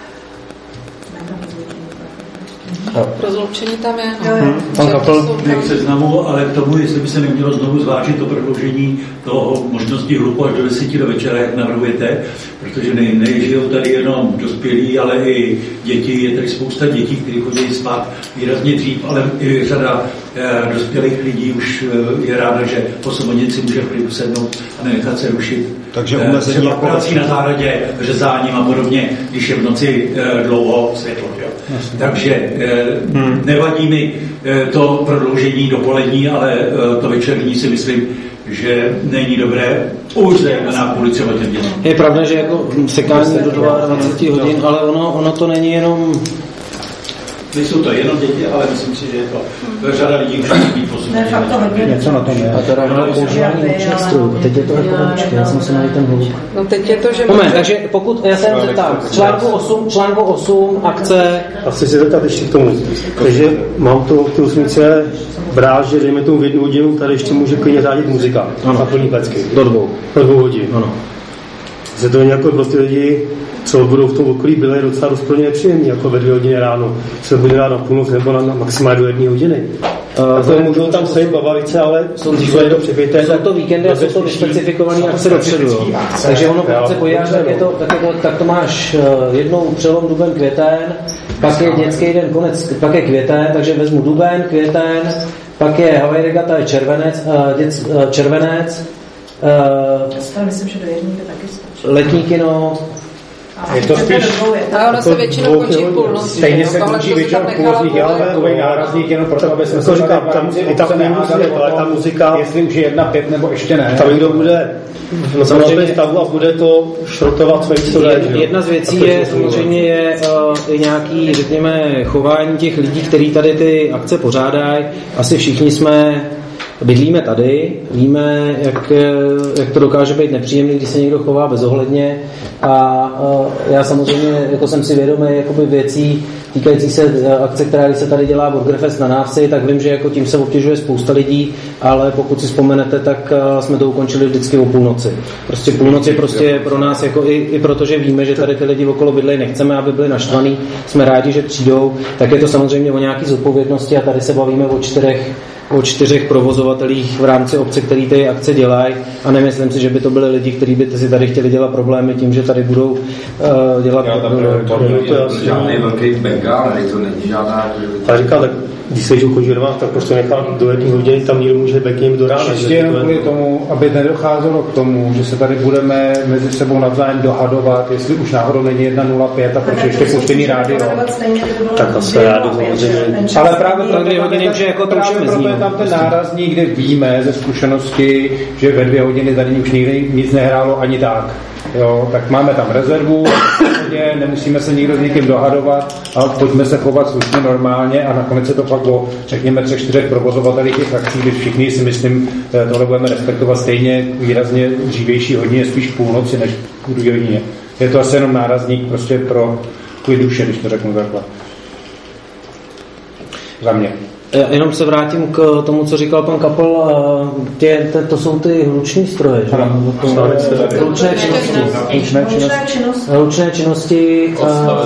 Rozloučení tam je. Hmm. Pan Kapl. Ne k seznamu, ale k tomu, jestli by se nemělo znovu zvážit to prodloužení toho možnosti hluku až do deseti do večera, jak navrhujete, protože ne, nežijou tady jenom dospělí, ale i děti. Je tady spousta dětí, kteří chodí spát výrazně dřív, ale i řada eh, dospělých lidí už eh, je ráda, že po sobotě si může v klidu sednout a nenechat se rušit. Takže omezení třeba jako prací na zahradě, řezáním a podobně, když je v noci e, dlouho světlo. Takže e, hmm. nevadí mi e, to prodloužení dopolední, ale e, to večerní si myslím, že není dobré už zejména kvůli třeba těm dětem. Je pravda, že jako sekání do dvacet dva hodin, ale ono, ono to není jenom... Nejsou to jenom děti, ale myslím si, že je to řada lidí, kteří být posunutí. Ne, fakt to hodně. Něco na tom je. A teda na používání nočních strojů. Teď je to jako nočky, já jsem se najít ten hluk. No teď je to, že... Moment, takže pokud, já se jen zeptám, článku osm, článku osm, akce... A chci se zeptat ještě k tomu. Takže mám to v té osmice brát, že dejme tomu v jednu hodinu, tady ještě může klidně řádit muzika. Ano. Na plný plecky. Do dvou. Do dvou hodin. Ano. Se to nějakou prostě lidi, co budou v tom okolí, byly docela dost pro ně nepříjemný, jako ve dvě hodiny ráno. Se bude dát na půlnoc nebo na, na maximálně do jedné hodiny. Uh, to můžou tam sejít bavit se, ale když to je to připějte. Jsou to víkendy a jsou to vyspecifikované akce dopředu. Takže ono, pokud se podíváš, tak, je to, tak, je to, tak to máš jednou přelom duben, květen, pak je dětský den konec, pak je květen, takže vezmu duben, květen, pak je Hawaii Regatta, je červenec, uh, děc, uh, červenec, uh, myslím, že do jedné to taky stačí. Letní kino. Je to spíš... Ale ono se většinou končí v půlnoci. Stejně se končí většinou v půlnocích, ale takový nárazník jenom proto, aby jsme se říkám, tam, tam nehádali, ale ta muzika, jestli už je jedna pět nebo ještě ne. Tam někdo bude na samozřejmě stavu a bude to šrotovat své historie. Jedna, jedna z věcí je samozřejmě je uh, nějaký, řekněme, chování těch lidí, kteří tady ty akce pořádají. Asi všichni jsme bydlíme tady, víme, jak, jak to dokáže být nepříjemný, když se někdo chová bezohledně a uh, já samozřejmě jako jsem si vědomý jakoby věcí týkající se akce, která se tady dělá Burgerfest na Návsi, tak vím, že jako tím se obtěžuje spousta lidí, ale pokud si vzpomenete, tak uh, jsme to ukončili vždycky o půlnoci. Prostě půlnoc je prostě pro nás jako i, i protože víme, že tady ty lidi okolo bydlejí, nechceme, aby byli naštvaný, jsme rádi, že přijdou, tak je to samozřejmě o nějaký zodpovědnosti a tady se bavíme o čtyřech o čtyřech provozovatelích v rámci obce, který ty akce dělají a nemyslím si, že by to byli lidi, kteří by si tady chtěli dělat problémy tím, že tady budou uh, dělat... Žádný velký bengál, to není žádná... A říkal, tak když se ukončí doma, tak prostě nechám do jedné hodiny, tam někdo může backním do rána. Ještě jenom kvůli tomu, aby nedocházelo k tomu, že se tady budeme mezi sebou navzájem dohadovat, jestli už náhodou není jedna nula pět a proč ještě puštěný rádio. Tak asi rádio samozřejmě. Ale právě pro dvě hodiny, že jako to už je tam ten nárazník, kde víme ze zkušenosti, že ve dvě hodiny tady už nikdy nic nehrálo ani tak. Jo, tak máme tam rezervu, nemusíme se nikdo s někým dohadovat a pojďme se chovat slušně normálně a nakonec se to pak o, řekněme, třech, čtyřech provozovatelích těch akcí, když všichni si myslím, tohle budeme respektovat stejně výrazně dřívější hodině, spíš půlnoci než v druhé hodině. Je to asi jenom nárazník prostě pro klid duše, když to řeknu takhle. Za mě. Já jenom se vrátím k tomu, co říkal pan Kapl. Tě, tě, to jsou ty hluční stroje, že? Hlučné činnosti. Hlučné činnosti. Hlučné činnosti.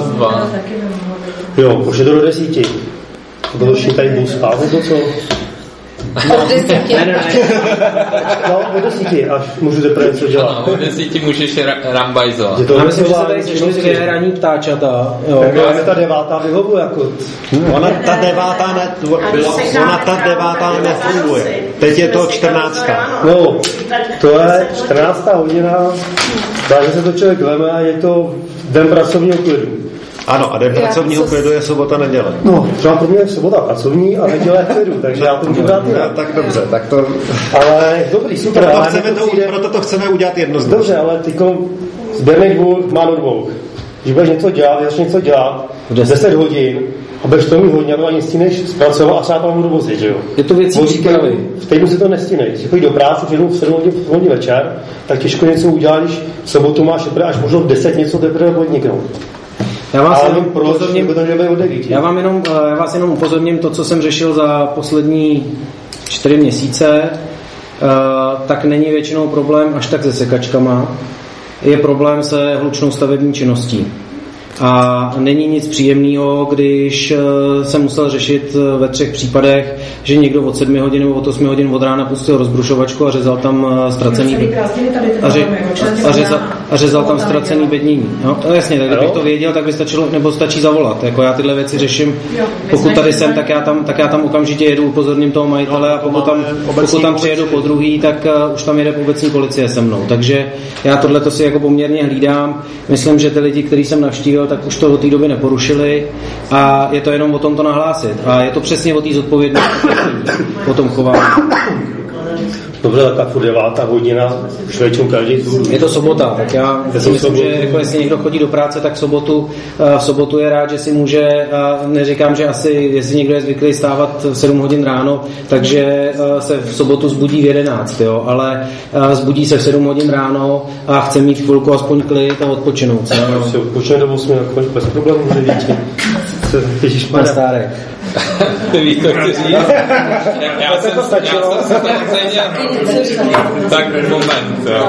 Jo, už je to do desíti. To bylo tady budu spát, nebo co? Od desíti. Ne, ne, ne. No, od desíti, až můžu teprve něco dělat. Od desíti můžeš rambajzovat. Já myslím, že se tady sešli dvě hraní ptáčata. Ale ta devátá vyhovuje jako... Ona ta devátá ne, ona ta devátá nefunguje. Teď je to čtrnáctá. No, to je čtrnáctá hodina, takže se to člověk veme a je to den pracovního klidu. Ano, a den pracovního klidu je sobota, neděle. No, třeba pro mě je sobota pracovní a neděle klidu, takže já to můžu dát jinak. Tak dobře, tak to... Ale dobrý, super. Proto, ale chceme to, přijde... proto to chceme udělat jednoznačně. Dobře, ale tyko sběrný dvůr má do dvou. Když budeš něco dělat, začneš něco dělat, deset hodin, a budeš to mít hodně, ani stíneš zpracovat a třeba tam budu vozit, že jo? Je to věcí přípravy. V týdnu si to nestíneš. Když chodíš do práce, už jednou v sedm hodin večer, tak těžko něco uděláš, když v sobotu máš až možná v deset něco teprve podniknout. Já vás, ale jenom upozorním, já, vám jenom, já vás jenom upozorním to, co jsem řešil za poslední čtyři měsíce. tak není většinou problém až tak se sekačkama. Je problém se hlučnou stavební činností. A není nic příjemného, když se musel řešit ve třech případech, že někdo od sedmi hodin nebo od osmi hodin od rána pustil rozbrušovačku a řezal tam ztracený a, ře, a, řezal, a řezal tam ztracený bednění. No, jasně, tak kdybych to věděl, tak by stačilo, nebo stačí zavolat. Jako já tyhle věci řeším, pokud tady jsem, tak já tam, tak já tam okamžitě jedu, upozorním toho majitele a pokud tam, pokud tam přijedu po druhý, tak už tam jede obecní policie se mnou. Takže já tohleto si jako poměrně hlídám. Myslím, že ty lidi, který jsem navštívil, tak už to od té doby neporušili a je to jenom o tom to nahlásit. A je to přesně o té zodpovědnosti, o tom chování. Dobře, tak furt devátá hodina, už většinou každý tu. Je to sobota, tak já si myslím, že jako jestli někdo chodí do práce, tak v sobotu, v sobotu je rád, že si může, neříkám, že asi, jestli někdo je zvyklý stávat v sedm hodin ráno, takže se v sobotu zbudí v jedenáct, jo, ale zbudí se v sedm hodin ráno a chce mít chvilku aspoň klid a odpočinout. No, si odpočinout do osmi, jako bez problémů, že děti. Pan Stárek. Ty víš, co chci říct? Já, já jsem, já jsem samozřejmě... Tak moment, jo.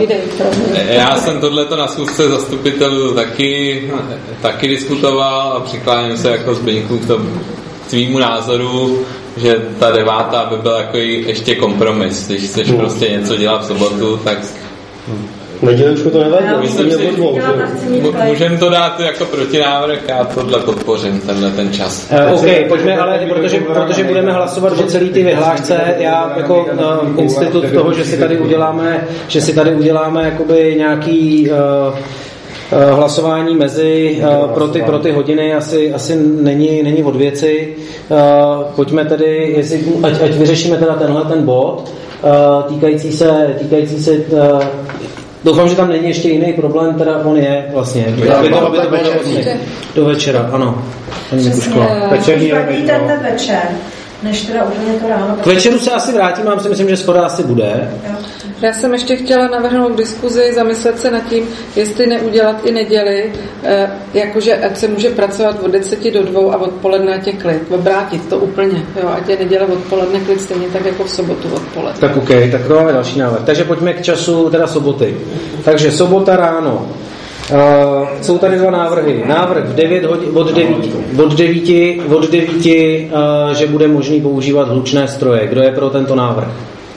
Já jsem tohleto na schůzce zastupitelů taky, taky diskutoval a přikláním se jako Zbyňku k tomu tvýmu názoru, že ta devátá by byl jako ještě kompromis. Když chceš prostě něco dělat v sobotu, tak... Nedělej, už to nevadí. Myslím si, můžeme to dát jako protinávrh, já tohle podpořím, tenhle ten čas. Uh, OK, pojďme, ale protože, protože budeme hlasovat, že celý ty vyhlášce, já jako uh, institut toho, že si tady uděláme, že si tady uděláme jakoby nějaký uh, uh, hlasování mezi uh, pro, ty, pro ty hodiny asi, asi není, není od věci. Uh, pojďme tedy, jestli, ať, ať vyřešíme teda tenhle ten bod, uh, týkající se, týkající se uh, doufám, že tam není ještě jiný problém, teda on je vlastně. Aby to, aby to bylo vlastně do večera, ano. Večerní ten večer, než teda úplně to ráno. K večeru se asi vrátím, mám si myslím, že schoda asi bude. Já jsem ještě chtěla navrhnout diskuzi, zamyslet se nad tím, jestli neudělat i neděli, eh, jakože ať se může pracovat od deseti do dvou a odpoledne ať je klid. Obrátit to úplně, jo, ať je neděle odpoledne klid stejně tak jako v sobotu odpoledne. Tak OK, tak to máme další návrh. Takže pojďme k času teda soboty. Takže sobota ráno. Uh, jsou tady dva návrhy. Návrh v devět hodin, od devíti, od devíti, od devíti uh, že bude možný používat hlučné stroje. Kdo je pro tento návrh?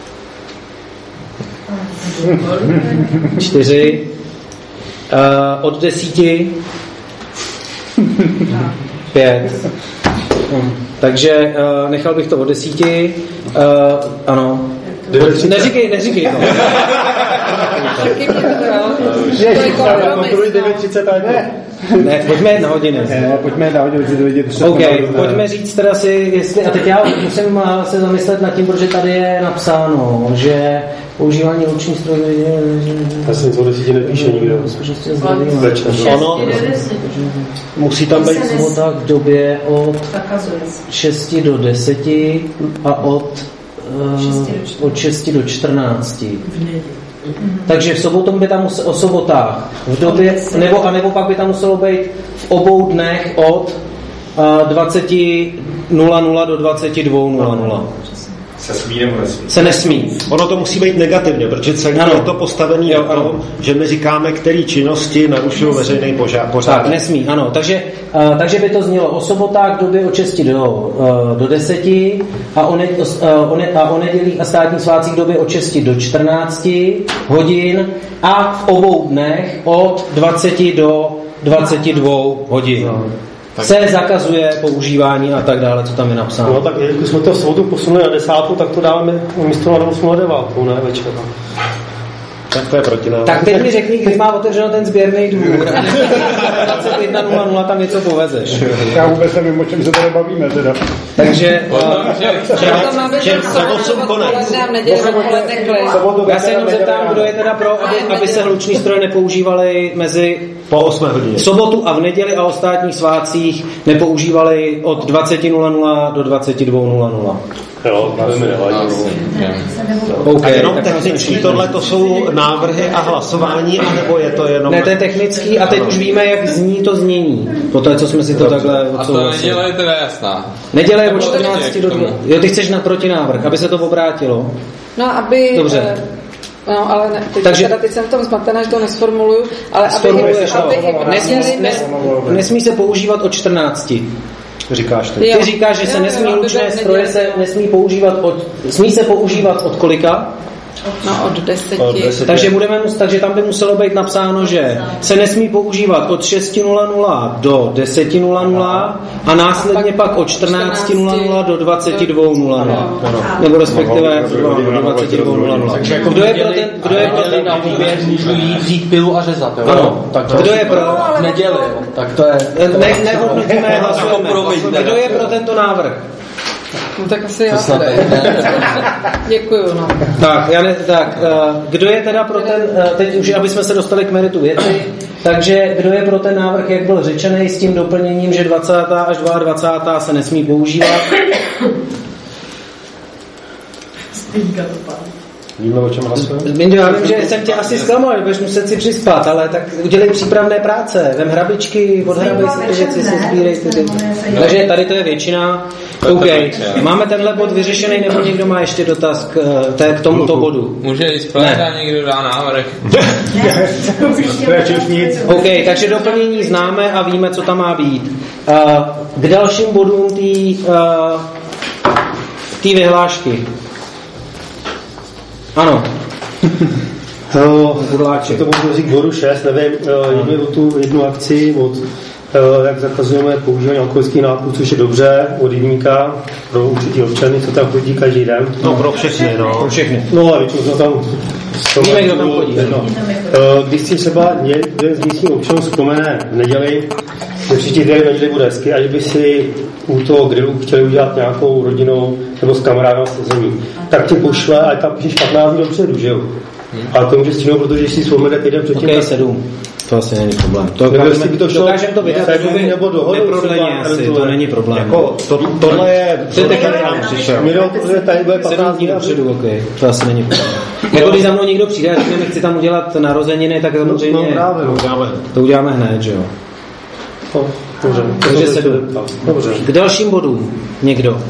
Čtyři. Uh, od desíti. Pět. Takže uh, nechal bych to od desíti. Uh, ano. Neříkej, neříkej to. Ne, pojďme na hodiny. Ne, pojďme na hodiny, to vidět. OK, pojďme říct teda si, jestli, a teď já musím se zamyslet nad tím, protože tady je napsáno, že používání ručních strojů... Já jsem to desítě nepíše nikdo. Ono musí tam být sobota v době od šesti do deseti a od od šesti do čtrnácti. Takže v sobotu by tam muselo, o sobotách v době, nebo, a nebo pak by tam muselo být v obou dnech od dvacet nula nula do dvacet dva nula nula. Se smí nebo nesmí? Se nesmí. Ono to musí být negativně, protože celý ano. Je to postavený jo, na to, že my říkáme, který činnosti narušují veřejný pořádek. Tak, nesmí, ano. Takže, uh, takže by to znělo o sobotách v době od šesti do, uh, do deseti a o, ne, uh, o, ne, a o nedělích a státních svátcích v době od šesti do čtrnácti hodin a v obou dnech od dvaceti do dvaceti dvou hodin. No. Tak. Se zakazuje používání a tak dále, co tam je napsáno. No tak když jsme to v sobotu posunuli na desátou, tak to dáme místo na osm na devátou, ne večer. Tak to je proti nám. Tak teď mi řekni, když má otevřeno ten sběrný dvůr a dvacet jedna nula nula tam něco povezeš. Já vůbec nevím, o čem se tady bavíme teda. Takže že za osm konec. Já se jenom zeptám, kdo je teda pro, aby, aby se hluční stroje nepoužívaly mezi po osmé hodině. Sobotu a v neděli a ostatních svátcích nepoužívali od dvacet nula nula do dvacet dva nula nula. Jo, to mi nevadí. Okay, jenom technicky tohle to jsou návrhy a hlasování, anebo je to jenom... Ne, to je technický a teď už víme, jak zní to znění. Po té, co jsme si to takhle odsouhlasili. A to neděle je teda jasná. Neděle je od čtrnácti do dvou. Jo, ty chceš na protinávrh, aby se to obrátilo. No, aby... Dobře. No, ale ne, teď, Takže, teda, teď jsem v tom zmatená, že to nesformuluju, ale aby, aby, aby nesmí, nes, nesmí se používat od čtrnácti. Říkáš ty. Jo. Ty říkáš, že jo, se nesmí jo, ručné stroje se nesmí používat od, smí se používat od kolika? No, od deseti. Od deseti. Takže, budeme, takže tam by muselo být napsáno, že se nesmí používat od šest nula nula do deset nula nula a následně a pak od čtrnáct nula nula do dvacet dva nula nula. Nebo respektive do dvacet dva nula nula. Kdo je pro ten, kdo je pro ten výběr, můžu jít vzít pilu a řezat, jo? Ano. Kdo je pro? Neděli, tak to je... Ne, nehodnotíme, hlasujeme. Kdo je pro tento návrh? No tak asi já. Děkuju, no. Tak, já ne, tak, kdo je teda pro ten, teď už, aby jsme se dostali k meritu věci, takže kdo je pro ten návrh, jak byl řečený, s tím doplněním, že dvacátá až dvacátá druhá se nesmí používat? Víme, o čem hlasujeme? Já vím, že jsem tě asi zklamal, že budeš muset si přispat, ale tak udělej přípravné práce, vem hrabičky, odhrabej si ty věci, se sbírej ty věci. Takže tady to je většina. OK. Máme tenhle bod vyřešený, nebo někdo má ještě dotaz k, té, k tomuto bodu? Může jít splet a někdo dá návrh. OK, takže doplnění známe a víme, co tam má být. K dalším bodům té vyhlášky. Ano. No, to můžu říct k bodu šest, nevím, jde o tu jednu akci, od, jak zakazujeme používání alkoholických nápojů, což je dobře, od jedníka pro určitý občany, co tam chodí každý den. No, pro všechny, no. Pro všechny. No a většinou tam... Víme, kdo tam chodí. No. Když si třeba jeden z místních občanů vzpomene v neděli, že příští týden neděli bude hezky, a že by si u toho grilu chtěli udělat nějakou rodinou nebo s kamarádem sezení, tak tě pošle, a tam píšeš patnáct dní dopředu, že jo? Hmm. Ale to může stihnout, protože když si vzpomene týden předtím... Ok, tak... sedm. To asi není problém. To dokážeme to, dokážem to vydat nebo dohodu, asi, to není problém. Jako, to, tohle je... To je technikálně přišel. Mělo to, že tady bude patnáct dní dopředu, ok. To asi není problém. Jako když za mnou někdo přijde a řekne mi, chci tam udělat narozeniny, tak samozřejmě to uděláme hned, že jo? Dobře. Takže sedm. K dalším bodům někdo.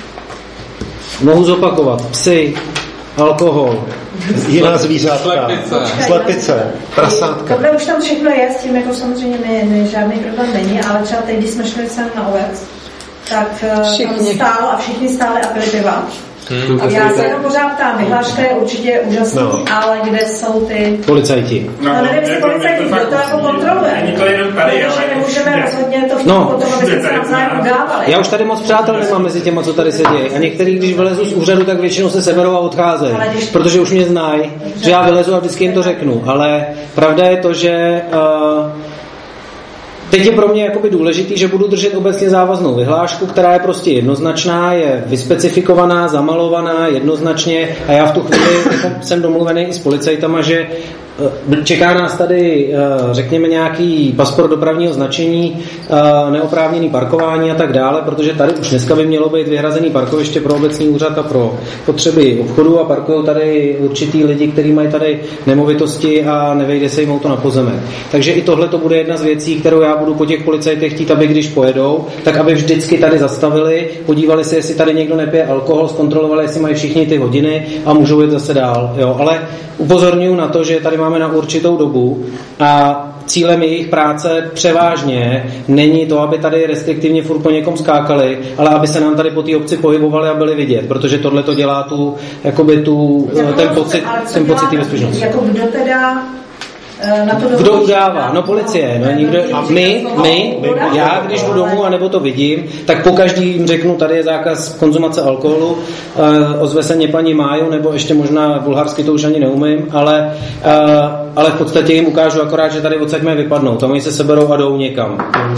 Mohu zopakovat. Psy, alkohol, jiná zvířátka, slepice, prasátka. Tohle už tam všechno je, s tím jako samozřejmě ne, ne, žádný problém není, ale třeba teď, když jsme šli sem na O E C, tak všichni. Tam stál a všichni stáli a pili piva. Hmm. A já se jenom pořád ptám, vyhláška je určitě úžasný, no. Ale kde jsou ty... Policajti. No, no nevím, jestli policajti, kdo to jako kontroluje. Není to jenom tady, protože nemůžeme rozhodně to chtít no. potom, aby jsme se navzájem udávali. Já už tady moc přátel nemám mezi těma, co tady se děje. A některý, když vylezu z úřadu, tak většinou se seberou a odcházejí. Když... Protože už mě znají, že já vylezu a vždycky jim to řeknu. Ale pravda je to, že... Uh, Teď je pro mě jakoby důležitý, že budu držet obecně závaznou vyhlášku, která je prostě jednoznačná, je vyspecifikovaná, zamalovaná jednoznačně a já v tu chvíli jsem domluvený i s policajtama, že čeká nás tady, řekněme, nějaký pasport dopravního značení, neoprávněný parkování a tak dále, protože tady už dneska by mělo být vyhrazený parkoviště pro obecní úřad a pro potřeby obchodu a parkují tady určitý lidi, kteří mají tady nemovitosti a nevejde se jim auto na pozemek. Takže i tohle to bude jedna z věcí, kterou já budu po těch policajtech chtít, aby když pojedou, tak aby vždycky tady zastavili, podívali se, jestli tady někdo nepije alkohol, zkontrolovali, jestli mají všichni ty hodiny a můžou jít zase dál. Jo, ale upozorňuji na to, že tady máme na určitou dobu a cílem jejich práce převážně není to, aby tady restriktivně furt po někom skákali, ale aby se nám tady po té obci pohybovali a byli vidět, protože tohle to dělá tu, jakoby tu, ten pocit, ten pocit té bezpečnosti. Jako kdo teda na to kdo udává? No policie. No, nikdo, a my, my, já, když jdu domů a nebo to vidím, tak po každý jim řeknu, tady je zákaz konzumace alkoholu, ozve se mě paní Máju, nebo ještě možná bulharsky to už ani neumím, ale, ale v podstatě jim ukážu akorát, že tady odsaď mají vypadnout. Tam oni se seberou a jdou někam.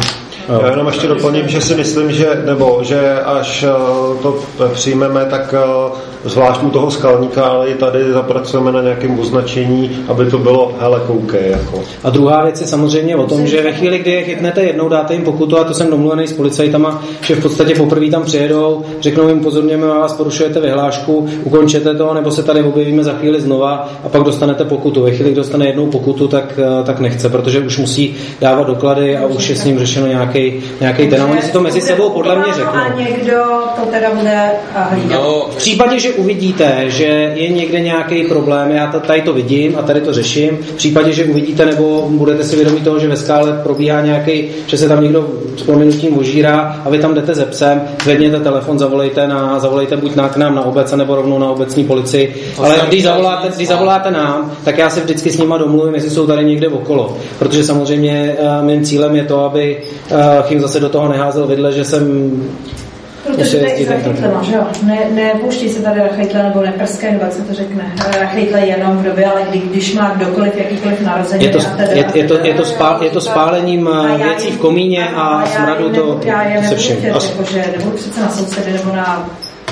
Já jenom ještě doplním, že si myslím, že, nebo, že až to přijmeme, tak zvlášť u toho Skalníka, ale i tady zapracujeme na nějakém označení, aby to bylo hele, koukej. Jako. A druhá věc je samozřejmě o tom, že ve chvíli, kdy je chytnete jednou, dáte jim pokutu, a to jsem domluvený s policajtama, že v podstatě poprvé tam přijedou, řeknou jim pozorněme vás, porušujete vyhlášku, ukončete to, nebo se tady objevíme za chvíli znova a pak dostanete pokutu. Ve chvíli, kdy dostane jednou pokutu, tak, tak nechce, protože už musí dávat doklady a už je s ním řešeno nějaký, nějaký ten. A oni si to mezi sebou podle mě řeknou. A někdo to teda bude hlídat. No, v případě, že uvidíte, že je někde nějaký problém, já tady to vidím a tady to řeším, v případě, že uvidíte nebo budete si vědomí toho, že ve Skále probíhá nějaký, že se tam někdo s prominutím ožírá a vy tam jdete se psem, zvedněte telefon, zavolejte, na, zavolejte buď na, k nám na obec, nebo rovnou na obecní policii. Ale když zavoláte, když zavoláte nám, tak já se vždycky s nima domluvím, jestli jsou tady někde okolo. Protože samozřejmě uh, mým cílem je to, aby uh, Chym zase do toho neházel vidle, že jsem protože to je i za chytlema, že jo? Ne, nepouští se tady rachejtle nebo neprské, nebo jak se to řekne. Rachejtle jenom v době, ale kdy, když má kdokoliv, jakýkoliv narozeniny. Je to, je, je, to, je, to spál, je to spálením věcí v komíně a smradu to se všem. Protože nebudu přece na sousedy nebo na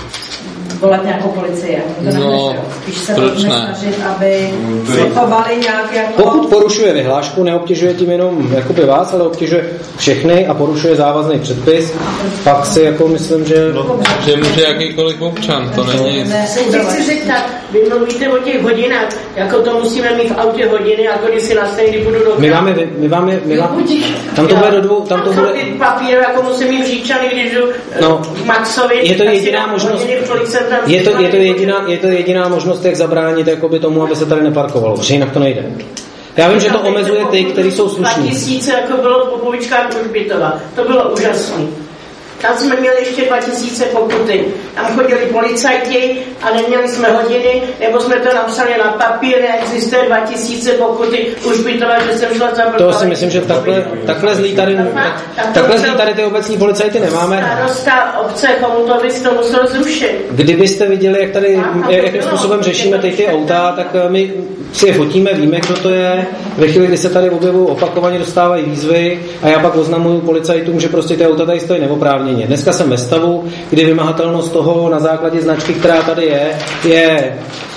volat nějakou policii. To no, spíš se budeme snažit, aby se chovali nějak jako... Pokud porušuje vyhlášku, neobtěžuje tím jenom jakoby vás, ale obtěžuje všechny a porušuje závazný předpis, pak si jako myslím, že... No, že může jakýkoliv občan, to není nic. Chci říct tak, vy mluvíte o těch hodinách, jako to musíme mít v autě hodiny, jako když si nastavím, kdy budu do... My máme, my máme, my máme, tam to bude do dvou, tam to bude... Papír, jako musím mít říčany, když jdu no, k Maxovi, je to jediná možnost, je to, je, to jediná, je to jediná možnost, jak zabránit jakoby tomu, aby se tady neparkovalo, protože jinak to nejde. Já vím, že to omezuje ty, kteří jsou slušní. dva tisíce, jako bylo po Popovičkách Hrušbitova. To bylo úžasné. Tam jsme měli ještě dva tisíce pokuty. Tam chodili policajti a neměli jsme hodiny, nebo jsme to napsali na papír, neexistuje dva tisíce pokuty Hrušbitova, že jsem šla za... To si myslím, že takhle, takhle zlý tady, takhle zlý tady ty obecní policajty nemáme. Starosta obce Chomutovic to musel zrušit. Kdybyste viděli, jak tady, jakým způsobem řešíme teď ty auta, tak my si je fotíme, víme, kdo to je. Ve chvíli, kdy se tady objevují opakovaně, dostávají výzvy a já pak oznamuju policajtům, že prostě ty auta tady stojí neoprávněně. Dneska jsem ve stavu, kdy vymahatelnost toho na základě značky, která tady je, je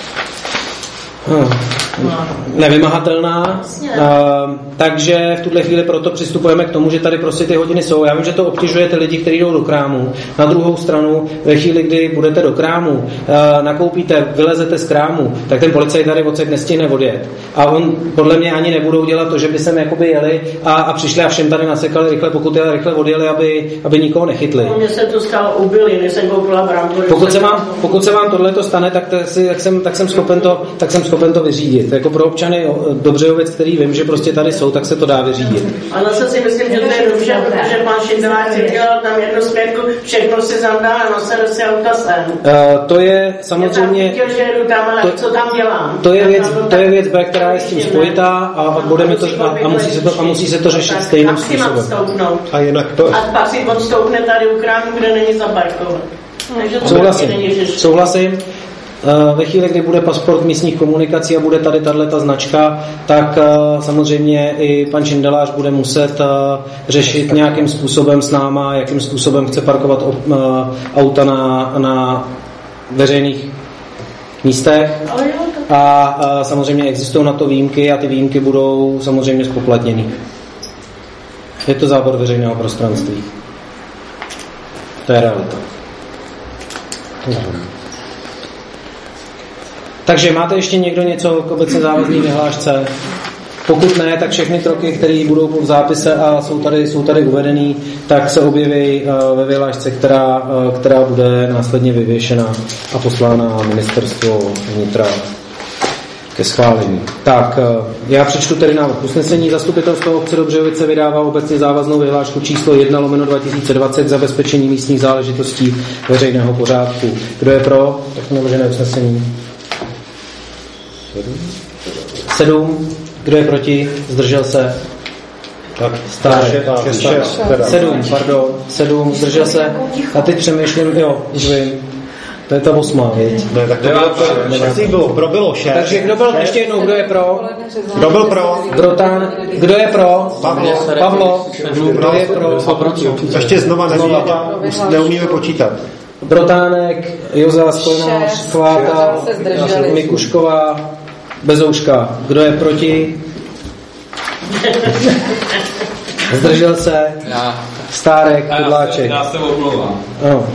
hm, nevymahatelná. Uh, takže v tuhle chvíli proto přistupujeme k tomu, že tady prostě ty hodiny jsou. Já vím, že to obtěžuje ty lidi, kteří jdou do krámu. Na druhou stranu, ve chvíli, kdy budete do krámu, uh, nakoupíte, vylezete z krámu, tak ten policajt tady odsek nestihne odjet. A on podle mě ani nebudou dělat to, že by sem jakoby jeli a, a přišli a všem tady nasekali rychle pokuty a rychle odjeli, aby, aby nikoho nechytli. Mně se to stalo ubili, než jsem koupila brambory. Pokud se vám, pokud se vám tohle to stane, tak, si, tak, jsem, tak, jsem schopen to, tak jsem schopen to vyřídit. Jako pro občany Dobřejovic, který vím, že prostě tady jsou, tak se to dá vyřídit. A zase si myslím, že to je dobře, protože pan Šindelář si dělal tam jednu směrku, všechno si zamdá a nosede si auta sem. Uh, to je samozřejmě... Já jsem chtěl, že jdu tam, ale to, co tam dělám? To je, věc, to je věc B, která je s tím spojitá a, budeme to, a, a, musí se to, a musí se to řešit stejným způsobem. A jinak to... A pak si odstoupne tady u krámu, kde není zaparkovat. Souhlasím, souhlasím. Ve chvíli, kdy bude pasport místních komunikací a bude tady tato značka, tak samozřejmě i pan Šindelář bude muset řešit nějakým způsobem s náma, jakým způsobem chce parkovat auta na, na veřejných místech. A, a samozřejmě existují na to výjimky a ty výjimky budou samozřejmě zpoplatněny. Je to zábor veřejného prostranství. To je realita. To je realita. Takže máte ještě někdo něco k obecně závazné vyhlášce? Pokud ne, tak všechny kroky, které budou v zápise a jsou tady, jsou tady uvedený, tak se objeví ve vyhlášce, která, která bude následně vyvěšena a poslána na ministerstvo vnitra ke schválení. Tak, já přečtu tedy návrh usnesení. Zastupitelstvo obce Dobřejovice vydává obecně závaznou vyhlášku číslo jedna lomeno dva tisíce dvacet k zabezpečení místních záležitostí veřejného pořádku. Kdo je pro takto navržené usnesení? Sedm. Kdo je proti? Zdržel se? Tak, stále. Sedm, pardon. Sedm. Zdržel se? A teď přemýšlím, jo, už vím. To je ta osmá, viď? Ne, tak to bylo, to bylo, pro bylo šest. Takže kdo byl, ještě jednou, kdo je pro? Kdo byl pro? Brotan, kdo je pro? Pavlo. Pavlo, kdo je pro? Ještě znova neznova, neumíme počítat. Brotánek, Joza Sklenář, Chvátal, Mikušková, Bezouška. Kdo je proti? Zdržel se? Já. Stárek, Kudláček. Já se omlouvám. Ano.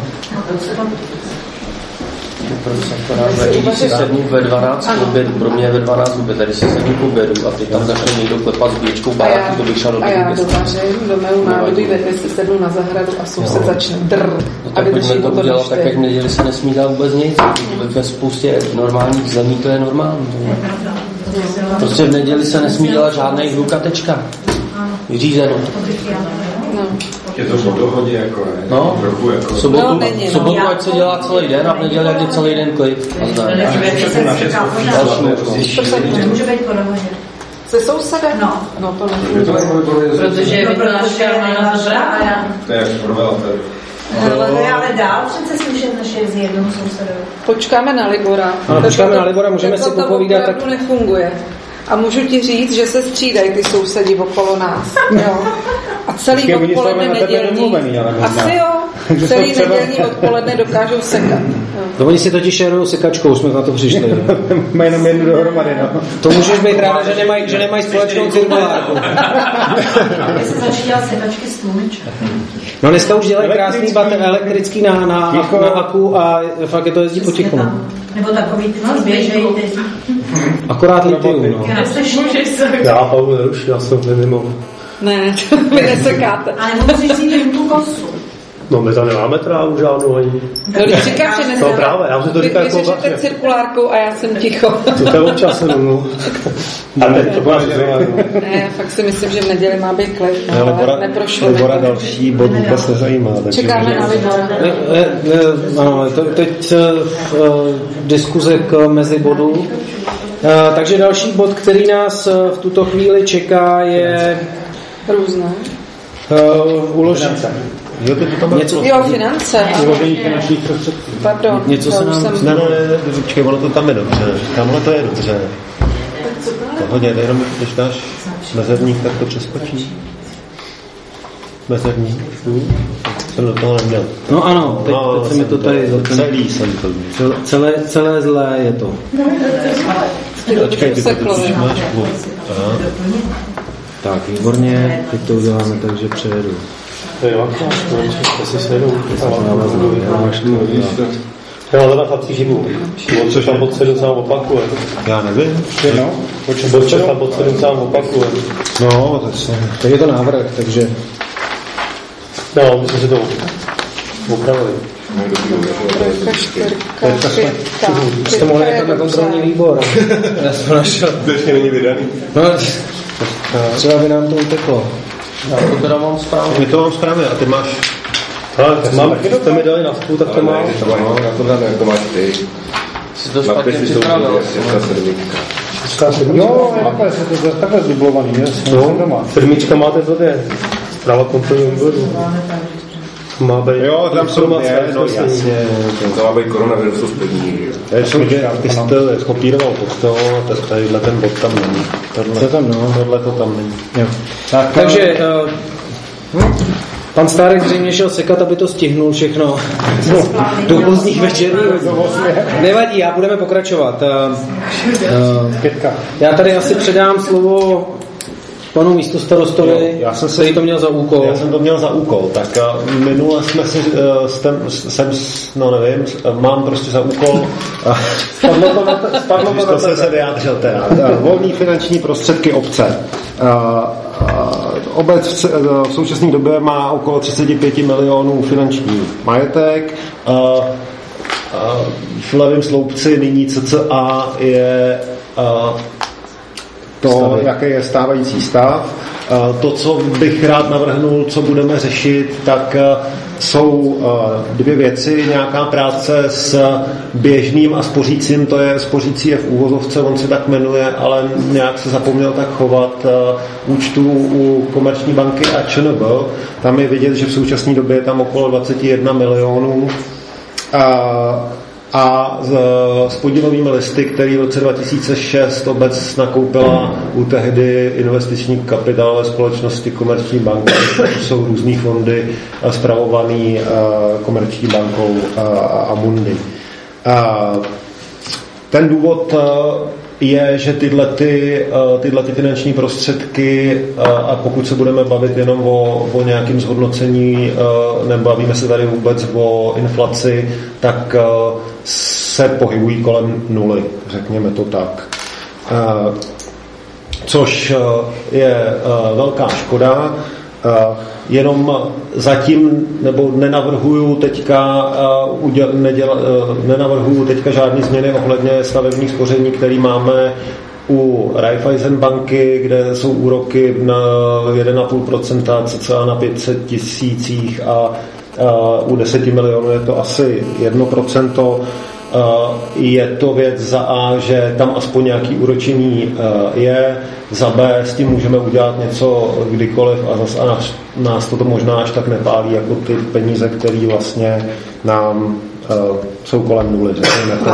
Proč se akorát když si sednu ve dvanáct k obědu, pro mě je ve dvanáct oběd, tady si sednu k obědu a ty tam začne někdo klepat s bíčkou báky, to bych šel do A já dovařím, do mého návodu ve si sednu na zahradu a soused začne drr. No, tak pojďme to udělat tak, jak v neděli se nesmí dát vůbec nic. Ve spoustě normálních zemí to je normální. Prostě v neděli se nesmí dělat žádnej hlukatečka. Vyřízeno. No. Je to po dohodě, jako ne? No, trochu jako... sobotu, no, není, no. sobotu ať se dělá celý den a v neděli ať je celý den klid. Může být po dohodě. Se sousedem? No. No to není. Protože je vytlačená a já... To je problém tady. Ale, ale dál přece slyšet naše z jednoho sousedovi. Počkáme na Libora. Ano, počkáme na Libora, můžeme si popovídat. Tak to nefunguje. A můžu ti říct, že se střídají ty sousedi okolo nás. Jo. A celý odpoledne nedělní. Asi jo. Celý nedělní odpoledne dokážou sekat. No, oni si totiž šerují sekačkou, jsme na to přišli. Mají jenom jednu dohromady, no. To můžeš být ráda, že nemají, že nemají společnou cirkulárku. Já se začít dělat sekačky s tlumičem. No dneska už dělají krásný bater elektrický na, na, na aku a fakt je to jezdí potichu. Nebo takový ty, co běžejí teď. Akorát litium, no. Já Pavlu neruši, já jsem mimo. Ne, vy nesekáte. Ale musíš si jít tu kosu. No my tam nemáme trávu žádnou ani. No, když říkám, že nesekáte. No právě, já jsem to říkal jako vlastně. Vy řešíte cirkulárkou a já jsem ticho. To je občas jenom, no. A teď to byla Ne, fakt si myslím, že v neděli má být klid, no, ale, ale neprošlo. Libora další bod vůbec nezajímá. Čekáme na Libora. Ano, teď diskuze k mezibodu. Uh, takže další bod, který nás uh, v tuto chvíli čeká, je různé. Uh, uložit. Jo, to tam něco, jo, finance. Uložení finančních prostředků. Pardon. Něco se nám... Jsem... Ne, ne, ne, počkej, ono to tam je dobře. Tamhle to je dobře. Pohodě, jenom když dáš mezerník, tak to přeskočí. Mezerník. Jsem do toho neměl. No ano, teď, no, teď se mi to tady... Celý jsem to. Celé, celé zlé je to. Počkej, ty to máš. Tak, výborně, teď to uděláme tak, že přejedu. To je vakna, to si sedou. Já mám na chlapcí živu. Což tam pod sedm sám opakuje. Já nevím. No, Což tam pod sedm sám opakuje. No, tak se... Tak je to návrh, takže... No, my jsme si to upravili. Jste mohli nechat na kontrolní výbor. Já jsem našel. To ještě není vydaný. No, třeba by nám to uteklo. Já to teda mám správně. My to mám správně a ty máš... Tak, mám, to mi dali na stůl, tak to mám. Já to dám, jak to máš ty. Jsi to špatně připravil. Jo, takhle se to takhle zdublovaný, no, sedmička máte tady. Zpráva kontrolního výboru. Má být... Jo, tam jsou je, no jasně. To má být koronavirus první. Já jsem, že ty jsi to skopíroval pod to, tak tadyhle ten bod tam není. Tohle tam, no. Tohle to tam není. Jo. Tak, takže... Uh, hm? Pan Stárek zřejmě šel sekat, aby to stihnul všechno. Do pozdních večerních. Nevadí, já budeme pokračovat. Uh, uh, já tady asi předám slovo panu místostarostovi, já jsem který to měl za úkol. Já jsem to měl za úkol, tak uh, minule jsme si, uh, jsem, jsem, no nevím, mám prostě za úkol, spadlo to na te, spadlo to, to se se vyjádřil teda, volný finanční prostředky obce. Uh, uh, obec v, uh, v současné době má okolo třicet pět milionů finanční majetek, uh, uh, v levém sloupci nyní cca je uh, to, jaký je stávající stav. To, co bych rád navrhnul, co budeme řešit, tak jsou dvě věci. Nějaká práce s běžným a spořícím, to je spořící je v úvozovce, on se tak jmenuje, ale nějak se zapomněl tak chovat účtu u Komerční banky a ČNB. Tam je vidět, že v současné době je tam okolo dvacet jedna milionů. A a s, s podílovými listy, který v roce dva tisíce šest obec nakoupila u tehdy investiční kapitálové společnosti Komerční banky, to jsou různý fondy spravovaný Komerční bankou Amundi. Ten důvod je, že tyhle, ty, tyhle ty finanční prostředky, a pokud se budeme bavit jenom o, o nějakém zhodnocení, nebavíme se tady vůbec o inflaci, tak se pohybují kolem nuly, řekněme to tak. Což je velká škoda. Jenom zatím, nebo nenavrhuju teďka, neděla, nenavrhuju teďka žádné změny ohledně stavebních spoření, které máme u Raiffeisen banky, kde jsou úroky na jedna celá pět procenta cca na pět set tisících a, a u deset milionů je to asi jedno procento. Je to věc za A, že tam aspoň nějaký úročení je, za B s tím můžeme udělat něco kdykoliv a zase a nás, nás to možná až tak nepálí jako ty peníze, které vlastně nám uh, jsou kolem nuly, řekněme to,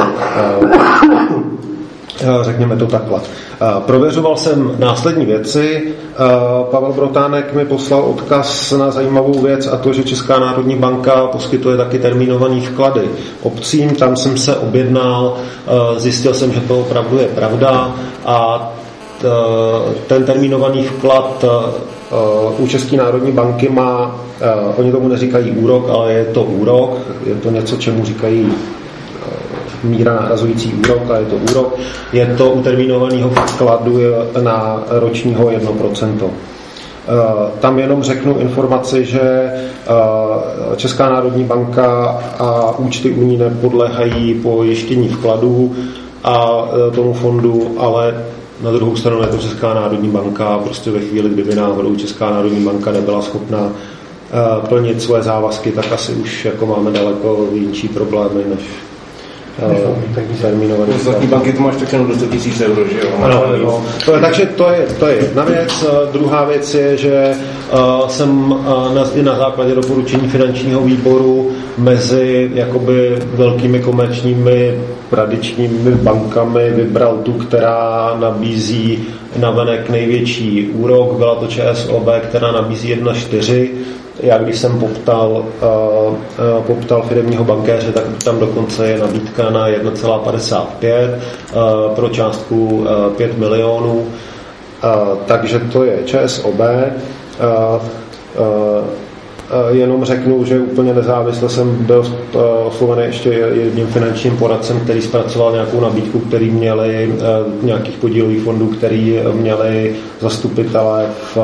uh, řekněme to takhle. Uh, prověřoval jsem následní věci. Uh, Pavel Brotánek mi poslal odkaz na zajímavou věc a to, že Česká národní banka poskytuje taky termínovaný vklady obcím. Tam jsem se objednal, uh, zjistil jsem, že to opravdu je pravda a ten termínovaný vklad u České národní banky má, oni tomu neříkají úrok, ale je to úrok, je to něco, čemu říkají míra nahrazující úrok a je to úrok. Je to u termínovaného vkladu na ročního jedno procento. Tam jenom řeknu informaci, že Česká národní banka a účty u ní nepodléhají pojištění vkladů a tomu fondu, ale na druhou stranu je to Česká národní banka, prostě ve chvíli, kdyby náhodou Česká národní banka nebyla schopna uh, plnit své závazky, tak asi už jako máme daleko větší problémy než uh, termínovaný. U Zlatý banky to máš tak jenom do sto tisíc euro, že jo? Ano, no. To je, takže to je, to je jedna věc. Uh, druhá věc je, že uh, jsem uh, na, i na základě doporučení finančního výboru mezi jakoby velkými komerčními tradičními bankami vybral tu, která nabízí navenek největší úrok. Byla to ČSOB, která nabízí jedna celá čtyři. Já když jsem poptal, uh, uh, poptal firemního bankéře, tak tam dokonce je nabídka na jedna celá padesát pět uh, pro částku uh, pět milionů. Uh, takže to je ČSOB. Uh, uh, Jenom řeknu, že úplně nezávisle jsem byl oslovený ještě jedním finančním poradcem, který zpracoval nějakou nabídku, který měli nějakých podílových fondů, který měli zastupitelé v,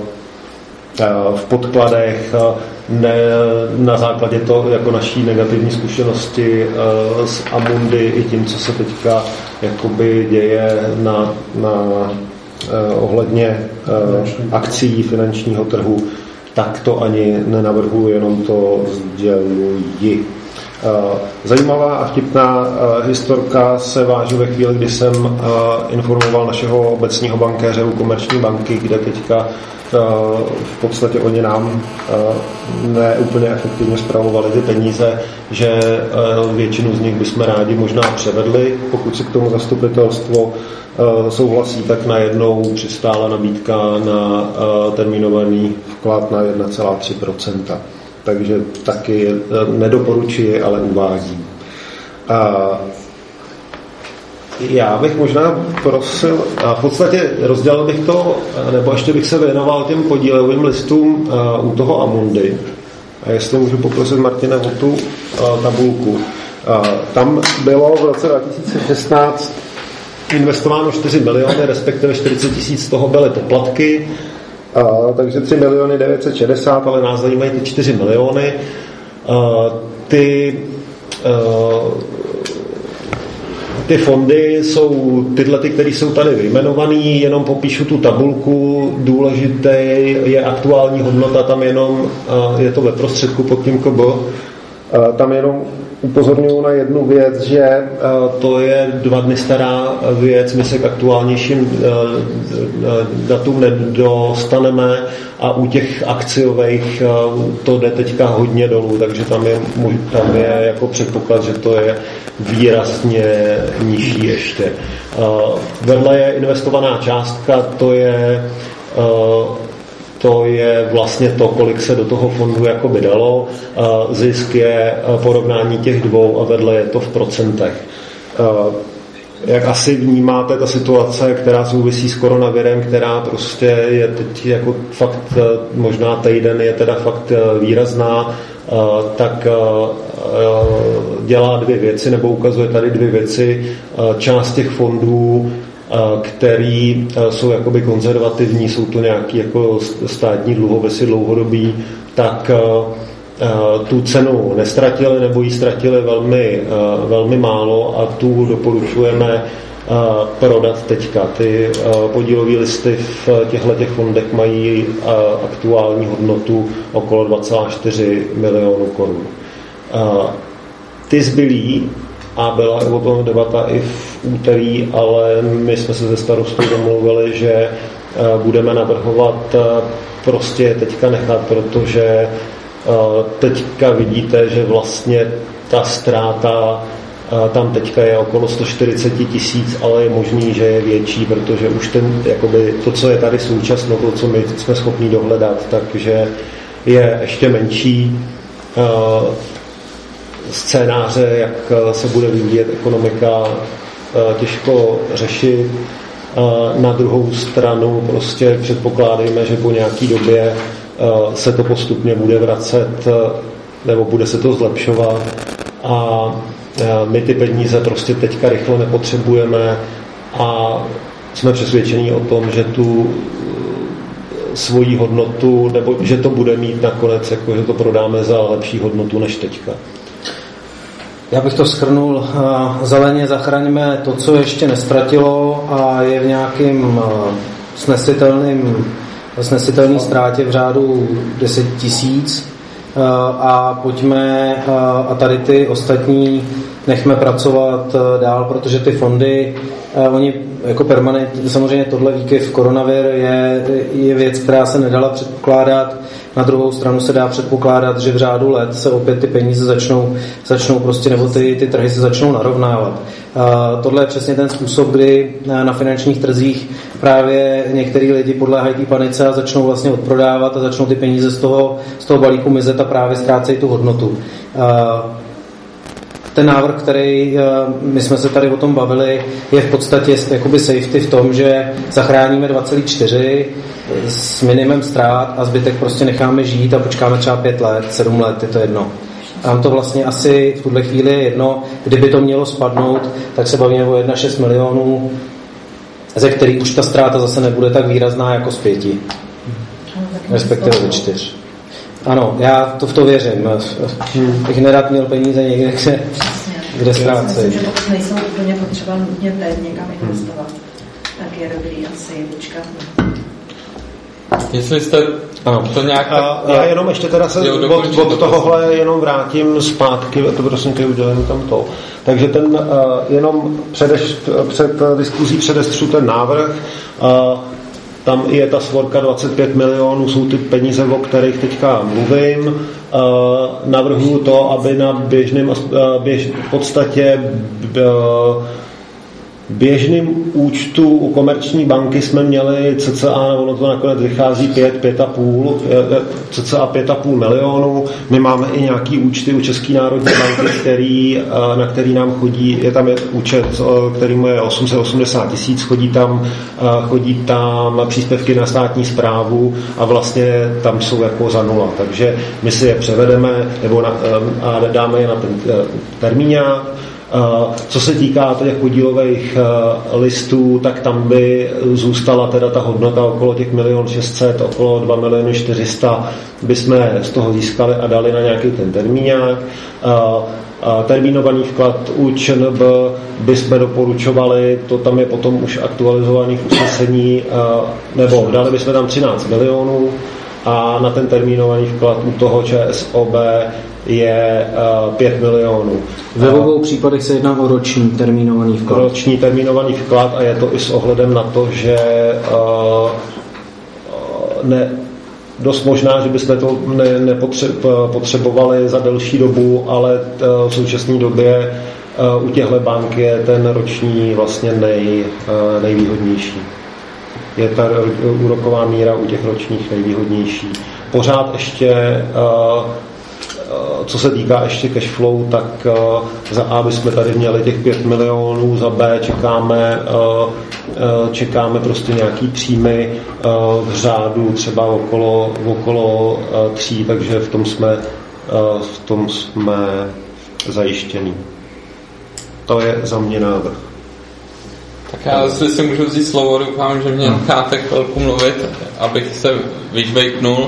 v podkladech ne, na základě toho jako naší negativní zkušenosti s Amundi i tím, co se teďka jakoby děje na, na ohledně akcí finančního trhu, tak to ani nenavrhuji, jenom to sděluji. Zajímavá a vtipná historka se váží ve chvíli, kdy jsem informoval našeho obecního bankéře u Komerční banky, kde teďka v podstatě oni nám neúplně efektivně spravovali ty peníze, že většinu z nich bychom rádi možná převedli, pokud se k tomu zastupitelstvo souhlasí, tak najednou přistála nabídka na termínovaný vklad na jedna celá tři procenta. Takže taky nedoporučuji, ale uvádím. Já bych možná prosil, a v podstatě rozdělil bych to, nebo ještě bych se věnoval těm podílovým listům u toho Amundi. A jestli můžu poprosit Martina o tu tabulku. Tam bylo v roce dva tisíce šestnáct investováno čtyři miliony, respektive čtyřicet tisíc z toho byly poplatky, takže tři miliony devět set šedesát, ale nás zajímají ty čtyři miliony. Ty Ty fondy jsou tyhle, ty, které jsou tady vyjmenovaný, jenom popíšu tu tabulku, důležité je aktuální hodnota, tam jenom je to ve prostředku pod tím K B, Tam jenom upozorňuji na jednu věc, že to je dva dny stará věc, my se k aktuálnějším datům nedostaneme a u těch akciových to jde teďka hodně dolů, takže tam je, tam je jako předpoklad, že to je výrazně nižší ještě. Vedle je investovaná částka, to je to je vlastně to, kolik se do toho fondu jakoby dalo. Zisk je porovnání těch dvou a vedle je to v procentech. Jak asi vnímáte, ta situace, která souvisí s koronavirem, která prostě je teď jako fakt, možná týden je teda fakt výrazná, tak dělá dvě věci, nebo ukazuje tady dvě věci. Část těch fondů, který jsou jakoby konzervativní, jsou to nějaký jako státní dluhopisy dlouhodobí, tak tu cenu nestratili nebo ji ztratili velmi, velmi málo a tu doporučujeme prodat teďka. Ty podílové listy v těchto těch fondech mají aktuální hodnotu okolo dva celá čtyři milionu korun. Ty zbylí, a byla o tom debata i v úterý, ale my jsme se ze starostou domluvili, že budeme navrhovat prostě teďka nechat, protože teďka vidíte, že vlastně ta ztráta tam teďka je okolo sto čtyřicet tisíc, ale je možný, že je větší, protože už ten, jakoby, to, co je tady současno, to, co my jsme schopni dohledat, takže je ještě menší. Scénáře, jak se bude vyvíjet ekonomika, těžko řešit. Na druhou stranu prostě předpokládejme, že po nějaký době se to postupně bude vracet nebo bude se to zlepšovat a my ty peníze prostě teďka rychle nepotřebujeme a jsme přesvědčení o tom, že tu svoji hodnotu, nebo že to bude mít nakonec, jako že to prodáme za lepší hodnotu než teďka. Já bych to shrnul. Zeleně zachraňme to, co ještě nestratilo a je v nějakým snesitelným, snesitelný ztrátě v řádu deset tisíc a pojďme a tady ty ostatní nechme pracovat dál, protože ty fondy, oni jako permanentně, samozřejmě tohle výkyv koronavir je, je věc, která se nedala předpokládat. Na druhou stranu se dá předpokládat, že v řádu let se opět ty peníze začnou, začnou prostě, nebo ty, ty trhy se začnou narovnávat. A tohle je přesně ten způsob, kdy na finančních trzích právě některý lidi podléhají té panice a začnou vlastně odprodávat a začnou ty peníze z toho, z toho balíku mizet a právě ztrácejí tu hodnotu. A ten návrh, který my jsme se tady o tom bavili, je v podstatě jakoby safety v tom, že zachráníme dva celá čtyři s minimem ztrát a zbytek prostě necháme žít a počkáme třeba pět let, sedm let, je to jedno. A nám to vlastně asi v tuhle chvíli je jedno, kdyby to mělo spadnout, tak se bavíme o jedna celá šest milionů, ze kterých už ta ztráta zase nebude tak výrazná jako z pěti. Respektive ze čtyř. Ano, já to v to věřím. Bych nerad měl peníze někde, kde, kde ztrácejí. Myslím, že pokud nejsou úplně potřeba nutně teď někam investovat, tak je dobrý asi počkat. Jestli jste ano. to nějak... A já jenom ještě teda se jo, od, od tohohle jenom vrátím zpátky, to prosím tě udělím tam to. Takže ten uh, jenom předeš, před diskuzí předestřu ten návrh, uh, tam je ta svorka dvacet pět milionů, jsou ty peníze, o kterých teďka mluvím. Uh, navrhuji to, aby na běžném uh, běž, v podstatě uh, běžným účtu u komerční banky jsme měli cca, ono to nakonec vychází pět, pět a půl, cca pět a půl milionů. My máme i nějaký účty u České národní banky, který, na který nám chodí, je tam je účet, který mu je osm set osmdesát tisíc, chodí tam, chodí tam příspěvky na státní správu a vlastně tam jsou jako za nula. Takže my si je převedeme nebo na, a dáme je na ten termíňák. Co se týká těch podílových listů, tak tam by zůstala teda ta hodnota okolo těch milion šest set, okolo dva miliony čtyři sta by jsme z toho získali a dali na nějaký ten termíňák. Termínovaný vklad u ČNB by jsme doporučovali, to tam je potom už aktualizovaný v usnesení, nebo dali bychom tam třináct milionů a na ten termínovaný vklad u toho ČSOB je pět milionů. Ve obou případech se jedná o roční termínovaný vklad. Roční termínovaný vklad a je to i s ohledem na to, že ne, dost možná, že bychom to ne, nepotřebovali za delší dobu, ale v současné době u těchto bank je ten roční vlastně nej, nejvýhodnější. Je ta úroková míra u těch ročních nejvýhodnější. Pořád ještě, co se týká ještě cash flow, tak za A bychom tady měli těch pět milionů, za B čekáme, čekáme prostě nějaký příjmy v řádu třeba okolo, okolo tří, takže v tom jsme, v tom jsme zajištění. To je za mě návrh. Tak já si můžu vzít slovo, doufám, že mě necháte chvilku mluvit, abych se vyžvejknul.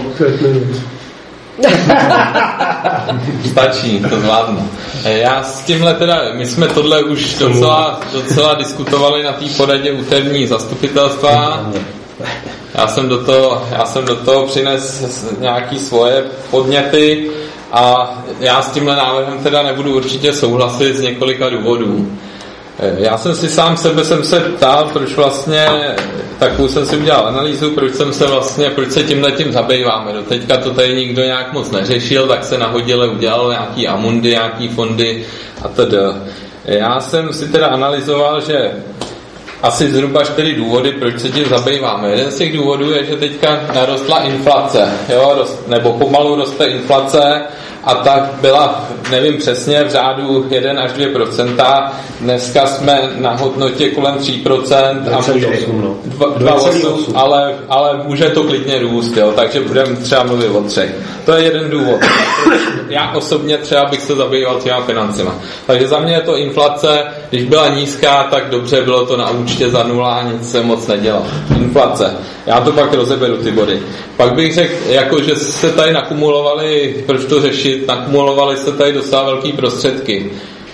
Stačí, to zvládnu. Já s tímhle teda, my jsme tohle už docela, docela diskutovali na té poradě úterní zastupitelstva. Já jsem do toho, já jsem do toho přines nějaký svoje podněty a já s tímhle návrhem teda nebudu určitě souhlasit z několika důvodů. Já jsem si sám sebe jsem se ptal, proč vlastně, takovou jsem si udělal analýzu, proč jsem se vlastně, proč se tímhletím zabýváme. Do teďka to tady nikdo nějak moc neřešil, tak se nahodile udělal nějaký amundy, nějaký fondy a tedy. Já jsem si teda analyzoval, že asi zhruba čtyři důvody, proč se tím zabýváme. Jeden z těch důvodů je, že teďka narostla inflace, jo, rost, nebo pomalu roste inflace a tak byla, nevím přesně, v řádu jedna až dvě procenta. Dneska jsme na hodnotě kolem tři procenta a může, dva, dva osm, ale, ale může to klidně růst, jo, takže budeme třeba mluvit o třech. To je jeden důvod. Já osobně třeba bych se zabýval těma financima. Takže za mě je to inflace, když byla nízká, tak dobře, bylo to na účtě za nula, nic se moc nedělal. Inflace. Já to pak rozeberu ty body. Pak bych řekl, jako, že se tady nakumulovali, proč to řešit, nakumulovali se tady docela velký prostředky.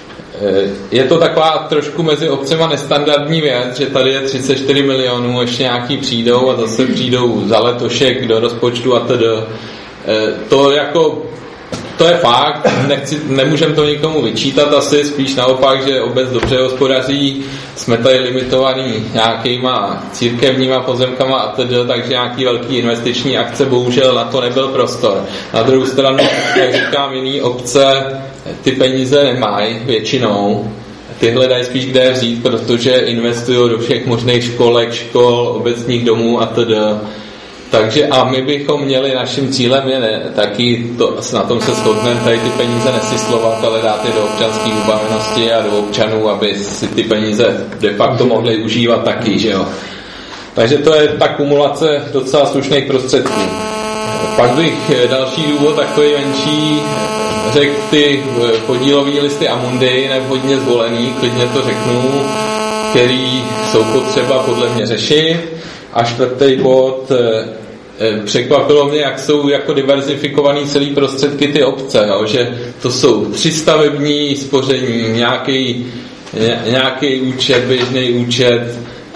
Je to taková trošku mezi obcema nestandardní věc, že tady je třicet čtyři milionů, ještě nějaký přijdou a zase přijdou za letošek do rozpočtu a tedy. To jako to je fakt, nechci, nemůžeme to nikomu vyčítat asi, spíš naopak, že obec dobře hospodaří, jsme tady limitovaný nějakýma církevníma pozemkama a tedy, takže nějaký velký investiční akce, bohužel na to nebyl prostor. Na druhou stranu, jak říkám, jiný obce ty peníze nemají většinou, ty hledají spíš kde vzít, protože investují do všech možných školek, škol, obecních domů a tedy. Takže a my bychom měli, naším cílem je ne, taky, to, na tom se shodneme, tady ty peníze nesyslovat, ale dát je do občanské vybavenosti a do občanů, aby si ty peníze de facto mohli užívat taky, že jo. Takže to je ta kumulace docela slušných prostředků. Pak bych další důvod, takový menší, řekl ty podílový listy Amundy, nevhodně zvolený, klidně to řeknu, který jsou potřeba podle mě řešit. A čtvrtý bod, překvapilo mě, jak jsou jako diverzifikovaný celý prostředky ty obce, jo? Že to jsou tři stavební spoření, nějaký, nějaký účet, běžný účet,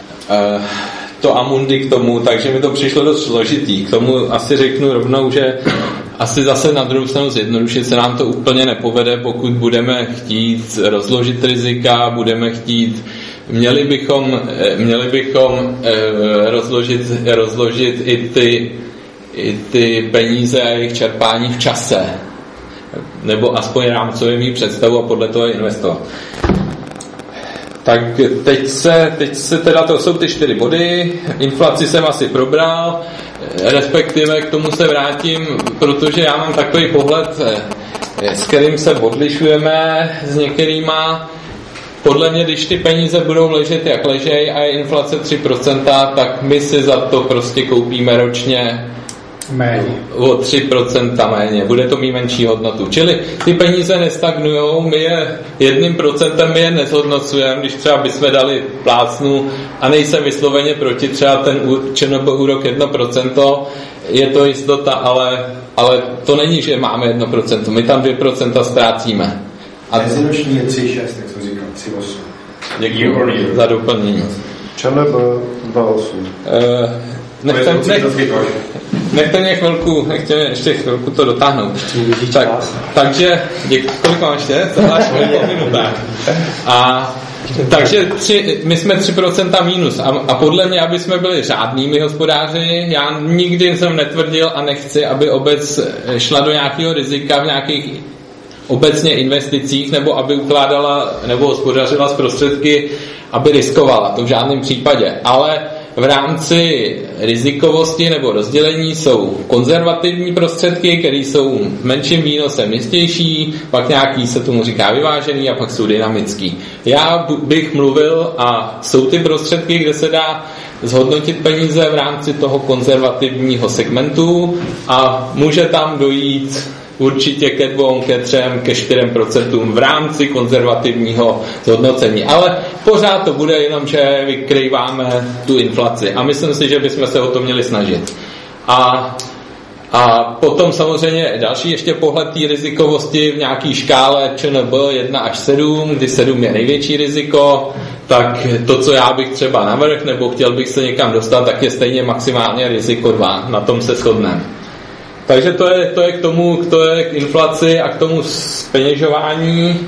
to Amundi k tomu, takže mi to přišlo dost složitý. K tomu asi řeknu rovnou, že asi zase na druhou stranu zjednodušit se nám to úplně nepovede, pokud budeme chtít rozložit rizika, budeme chtít Měli bychom, měli bychom rozložit, rozložit i ty, i ty peníze a jejich čerpání v čase. Nebo aspoň rámcově mít představu a podle toho investovat. Tak teď se, teď se teda, to jsou ty čtyři body. Inflaci jsem asi probral, respektive k tomu se vrátím, protože já mám takový pohled, s kterým se odlišujeme s některýma. Podle mě, když ty peníze budou ležet jak ležej a je inflace tři procenta, tak my si za to prostě koupíme ročně méně. O tři procenta méně. Bude to mít menší hodnotu. Čili ty peníze nestagnujou, my je jedním procentem my je nezhodnocujeme, když třeba bychom dali plácnu a nejsem vysloveně proti, třeba ten ČNB úrok jedno procento, je to jistota, ale, ale to není, že máme jedno procento, my tam dvě procenta ztrácíme. A mezinoční je tři šest, jak jsem říkal, tři osm. Děkuji za doplnění. ČNB dva osm. Uh, nechcem, nech, nechte mě chvilku, nechte mě ještě chvilku to dotáhnout. Tak, takže, děkuji, kolik mám ještě? Tohle až po minutách. A takže tři, my jsme tři procenta mínus a, a podle mě, aby jsme byli řádnými hospodáři, já nikdy jsem netvrdil a nechci, aby obec šla do nějakého rizika v nějakých obecně investicích, nebo aby ukládala nebo hospodařila s prostředky, aby riskovala, to v žádném případě. Ale v rámci rizikovosti nebo rozdělení jsou konzervativní prostředky, které jsou menším výnosem jistější, pak nějaký se tomu říká vyvážený a pak jsou dynamický. Já bych mluvil a jsou ty prostředky, kde se dá zhodnotit peníze v rámci toho konzervativního segmentu a může tam dojít určitě ke dvou, ke třem, ke čtyřem procentům v rámci konzervativního zhodnocení. Ale pořád to bude jenom, že vykrýváme tu inflaci. A myslím si, že bychom se o to měli snažit. A, a potom samozřejmě další ještě pohled té rizikovosti v nějaký škále ČNB jedna až sedm, kdy sedm je největší riziko, tak to, co já bych třeba navrhl, nebo chtěl bych se někam dostat, tak je stejně maximálně riziko dva. Na tom se shodneme. Takže to je, to je k tomu, to je k inflaci a k tomu zpeněžování.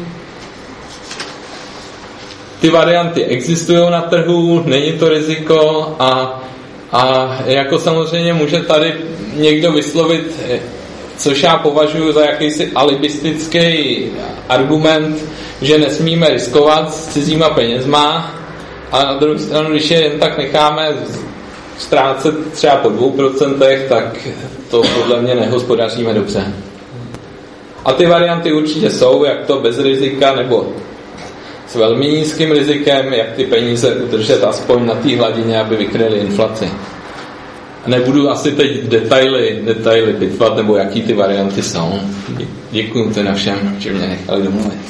Ty varianty existují na trhu, není to riziko a, a jako samozřejmě může tady někdo vyslovit, což já považuji za jakýsi alibistický argument, že nesmíme riskovat s cizíma penězma a na druhou stranu, když je jen tak necháme ztrácet třeba po dvou procentech, tak to podle mě nehospodaříme dobře. A ty varianty určitě jsou, jak to bez rizika, nebo s velmi nízkým rizikem, jak ty peníze udržet aspoň na té hladině, aby vykryly inflaci. Nebudu asi teď detaily, detaily pitvat, nebo jaký ty varianty jsou. Děkuji teda všem, že mě nechali domluvit.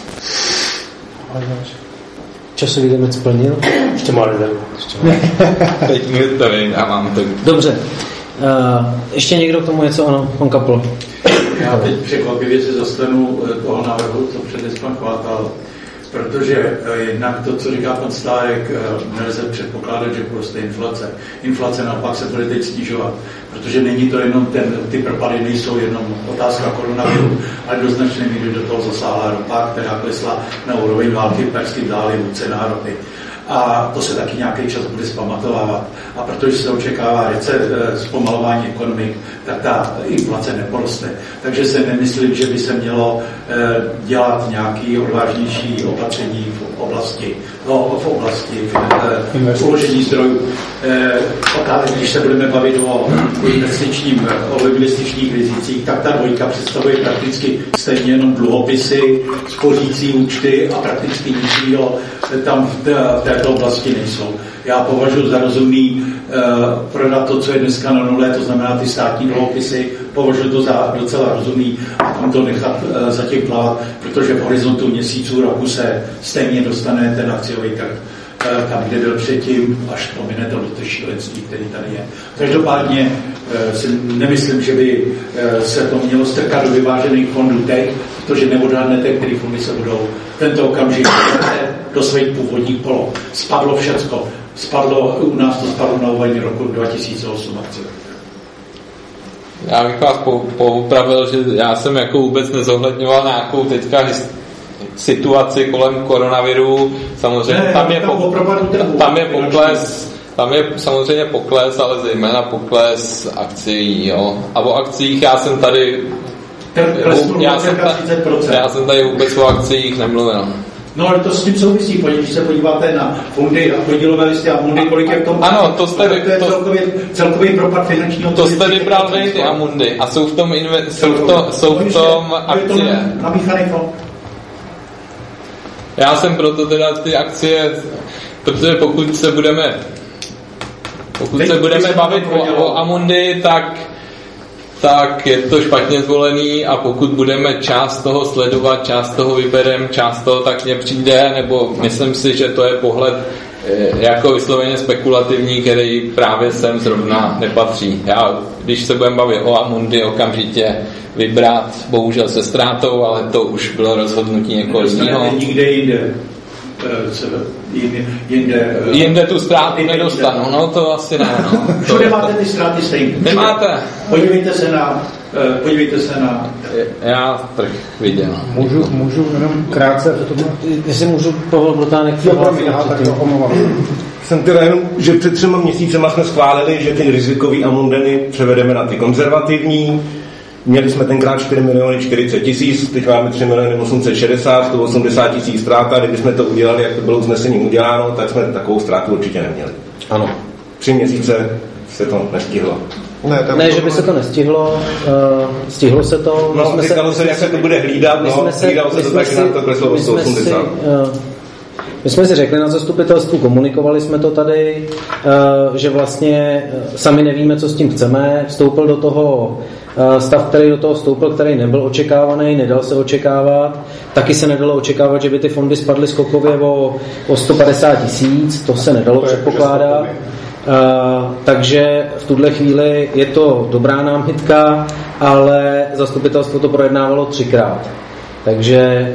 Časový limit splnil? Ještě má jeden. Teď mi to vím, já mám to. Dobře. Uh, ještě někdo k tomu něco? Ano, pan Kapl. Já teď překvapivě se zastanu toho návrhu, co přednes pan Chvátal, protože jednak to, co říká pan Stárek, nelze předpokládat, že prostě inflace. Inflace naopak se bude teď snižovat, protože není to jenom ten, ty propady nejsou jenom otázka koronaviru, ale do značné míry do toho zasáhla ropa, která klesla na úroveň války v Perském zálivu, cena ropy. A to se taky nějaký čas bude zpamatovávat. A protože se očekává rece, zpomalování ekonomik, tak ta inflace neporoste. Takže se nemyslím, že by se mělo dělat nějaké odvážnější opatření v oblasti, no, v oblasti v uložení zdrojů. Když se budeme bavit o investičním, o investičních rizicích, tak ta dvojka představuje prakticky stejně jenom dluhopisy, spořící účty a prakticky ničího tam v této oblasti nejsou. Já považuji za rozumný uh, prodat to, co je dneska na nule, to znamená ty státní dluhopisy, považuji to za docela rozumný a tam to nechat uh, zatím plavat, protože v horizontu měsíců roku se stejně dostane ten akciový trh uh, tam, kde byl předtím, až pomine to do té šílenství, který tady je. Každopádně uh, si nemyslím, že by uh, se to mělo strkat do vyvážených fondů teď, protože neodhadnete, který fondy se budou tento okamžik do svých původních poloh. Spadlo všecko. Spadlo, u nás to spadlo na úrovni roku dva tisíce osm akcí. Já bych vás poupravil, že já jsem jako vůbec nezohledňoval nějakou teďka situaci kolem koronaviru. Samozřejmě ne, tam, je po, tam je pokles, tam je samozřejmě pokles, ale zejména pokles akcií. Jo. A o akcích já jsem tady já jsem, ta, já jsem tady vůbec o akciích nemluvil. No ale to s tím souvisí, když se podíváte na fondy a podílové listy a fondy, kolik je v tom... Ano, to jste... To je celkový, celkový propad finančního... To jste vybral vy ty Amundy a jsou v tom, inve, jsou v to, jsou v tom akcie. Namíchaný fond. Já jsem proto teda ty akcie, protože pokud se budeme pokud se budeme bavit o, o Amundy, tak tak je to špatně zvolený a pokud budeme část toho sledovat, část toho vyberem, část toho tak mně přijde, nebo myslím si, že to je pohled jako vysloveně spekulativní, který právě sem zrovna nepatří. Já, když se budeme bavit o Amundi, okamžitě vybrat, bohužel se ztrátou, ale to už bylo rozhodnutí někoho jiného. Nikde jinde. jinde... Jinde tu ztrátu nedostanu, no to asi ne. No. Všude máte ty ztráty stejné. Nemáte. Podívejte se na... Podívejte se na... Já trh viděl. Můžu, můžu jenom krátce... Jestli můžu Pavel Brotánek... Jsem teda jenom, že před třema měsícema jsme schválili, že ty rizikový amundeny převedeme na ty konzervativní. Měli jsme tenkrát čtyři miliony čtyřicet tisíc, teď máme tři miliony osm set šedesát, sto osmdesát tisíc ztráta. Kdybychom to udělali, jak to bylo usnesením uděláno, tak jsme takovou ztrátu určitě neměli. Ano. Tři měsíce se to nestihlo. Ne, ne že by se to nestihlo, uh, stihlo se to. No, jsme říkalo se, jak se to bude hlídat, no, hlídalo se to tak, že nám to kleslo o sto osmdesát. My jsme si řekli na zastupitelstvu, komunikovali jsme to tady, že vlastně sami nevíme, co s tím chceme. Vstoupil do toho stav, který do toho vstoupil, který nebyl očekávaný, nedal se očekávat. Taky se nedalo očekávat, že by ty fondy spadly skokově o, o sto padesát tisíc, to se nedalo předpokládat. Uh, takže v tuhle chvíli je to dobrá námitka, ale zastupitelstvo to projednávalo třikrát. Takže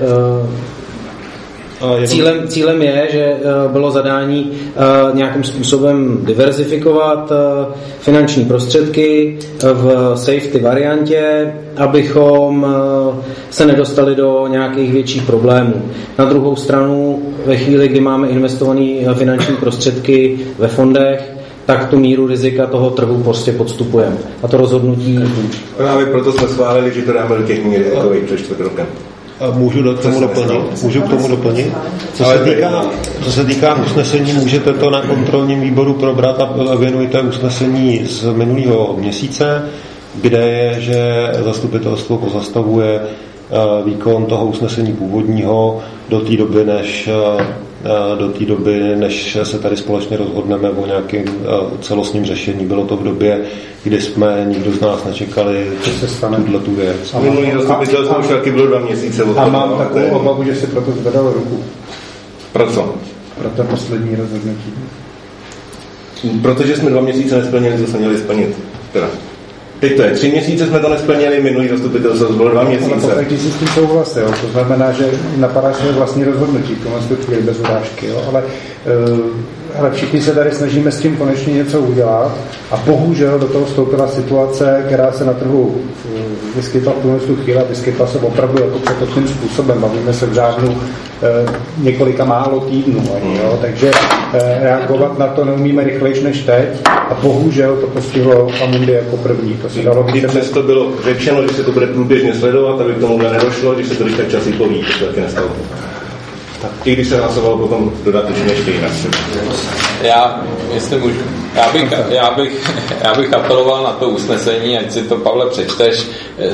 uh, cílem, cílem je, že uh, bylo zadání uh, nějakým způsobem diverzifikovat uh, finanční prostředky v safety variantě, abychom uh, se nedostali do nějakých větších problémů. Na druhou stranu, ve chvíli, kdy máme investované finanční prostředky ve fondech, tak tu míru rizika toho trhu prostě podstupujeme. A to rozhodnutí... Právě proto jsme schválili, že to dáme do těch mír jako před čtvrt rokem. Můžu do tomu doplnit? Můžu k tomu doplnit? Co se, týká, co se týká usnesení, můžete to na kontrolním výboru probrat a věnujte usnesení z minulého měsíce, kde je, že zastupitelstvo pozastavuje výkon toho usnesení původního do té doby, než do té doby, než se tady společně rozhodneme o nějakém celostním řešení. Bylo to v době, kdy jsme nikdo z nás nečekali tuhle tu věc. Minulý zastupitelstvo už taky bylo dva měsíce. A mám takovou obavu, že si proto zvedal ruku. Pro co? Pro to poslední rozhodnutí. Protože jsme dva měsíce nesplnili, co jsme měli splnit. Teda. Teď to je tři měsíce, jsme to nesplnili, minulý zastupitelstvo bylo dva měsíce. Ale tak si s tím souhlasil, to znamená, že napadá své vlastní rozhodnutí, to máme chvíli bez urážky, jo? Ale, uh, ale všichni se tady snažíme s tím konečně něco udělat a bohužel do toho vstoupila situace, která se na trhu vyskytla v tuhle chvíli a vyskytla se opravdu jako překotným způsobem. Bavíme se v řádu uh, několika málo týdnů, ani, jo? Takže uh, reagovat na to neumíme rychlejš než teď a bohužel to postihlo Amundi jako první. To se dalo Kdy přesto bylo řečeno, že se to bude průběžně sledovat, aby k tomu nedošlo, když se to když tak časy poví, to se taky nestalo. I když se hlasovalo potom dodatečně ještě jinak. Já, jestli můžu, já bych, já bych, já bych apeloval na to usnesení, ať si to, Pavle, přečteš.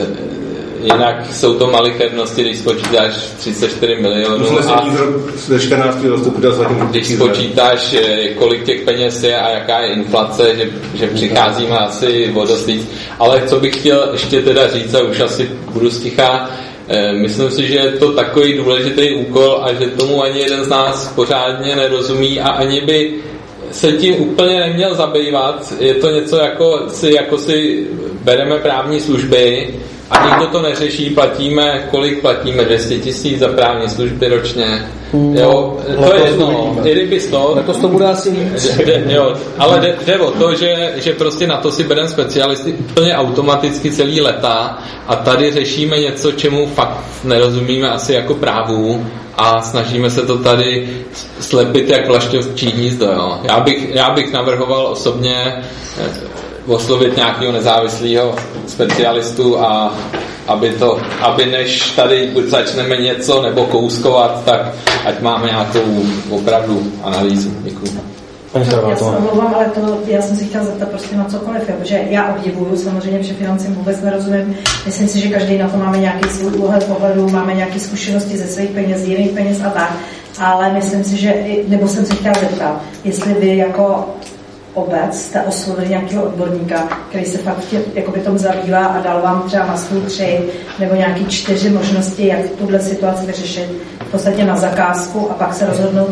Jinak jsou to malichernosti, když spočítáš třicet čtyři milionů a ze čtrnáctého zastupitelstva, když spočítáš, kolik těch peněz je a jaká je inflace, že, že přicházíme asi o dost víc. Ale co bych chtěl ještě teda říct, a už asi budu sticha, myslím si, že je to takový důležitý úkol a že tomu ani jeden z nás pořádně nerozumí a ani by se tím úplně neměl zabývat. Je to něco jako si, jako si bereme právní služby a nikdo to neřeší, platíme, kolik platíme, dvě stě tisíc za právní služby ročně. Jo, to je jedno, i kdyby sto, letos to bude asi víc. De, jo, ale jde, jde o to, že, že prostě na to si bereme specialisty úplně automaticky celý leta a tady řešíme něco, čemu fakt nerozumíme asi jako právu a snažíme se to tady slepit jak vlašťovčí hnízdo. Jo. Já, bych, já bych navrhoval osobně oslovit nějakého nezávislého specialistu a aby to, aby než tady začneme něco nebo kouskovat, tak ať máme nějakou opravdu analýzu. Děkuji. Já se omlouvám, ale to, já jsem si chtěla zeptat prostě na cokoliv, protože já obdivuju samozřejmě, že financím vůbec nerozumím. Myslím si, že každý na to máme nějaký svůj úhel pohledu, máme nějaké zkušenosti ze svých peněz, jiných peněz a tak, ale myslím si, že, nebo jsem si chtěla zeptat, jestli vy jako obec jste oslovili nějakého odborníka, který se fakt jakoby tomu zabývá a dal vám třeba na stůl tři nebo nějaký čtyři možnosti, jak tuhle situaci vyřešit v podstatě na zakázku a pak se rozhodnout.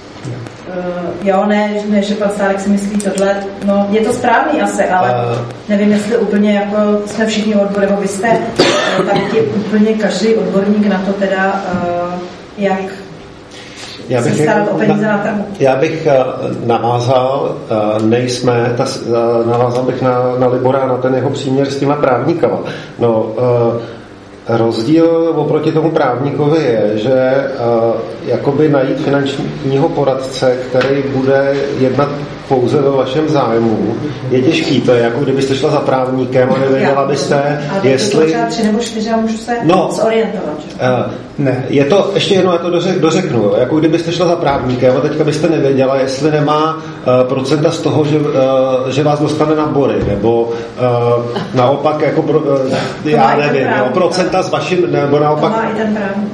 Uh, jo, ne, ne, že pan Stárek si myslí tohle, no je to správný asi, ale nevím, jestli úplně jako jsme všichni odbory, nebo vy jste, tak je úplně každý odborník na to teda, uh, jak já bych, se starat o peníze na trhu. Já bych navázal, nejsme, ta, navázal bych na, na Libora, na ten jeho příměr s těma právníkama. No, rozdíl oproti tomu právníkovi je, že uh, jakoby najít finančního poradce, který bude jednat pouze ve vašem zájmu, je těžký. To je jako kdybyste šla za právníkem a nevěděla byste, jestli... Ale tři nebo čtyři a můžu se no, zorientovat. Uh, ne, je to, ještě jednou já to dořek, dořeknu, jo. Jako kdybyste šla za právníkem a teďka byste nevěděla, jestli nemá uh, procenta z toho, že, uh, že vás dostane na bory, nebo uh, naopak jako pro, uh, já nevím, jo, procenta s vaším, nebo naopak... To má i ten právník.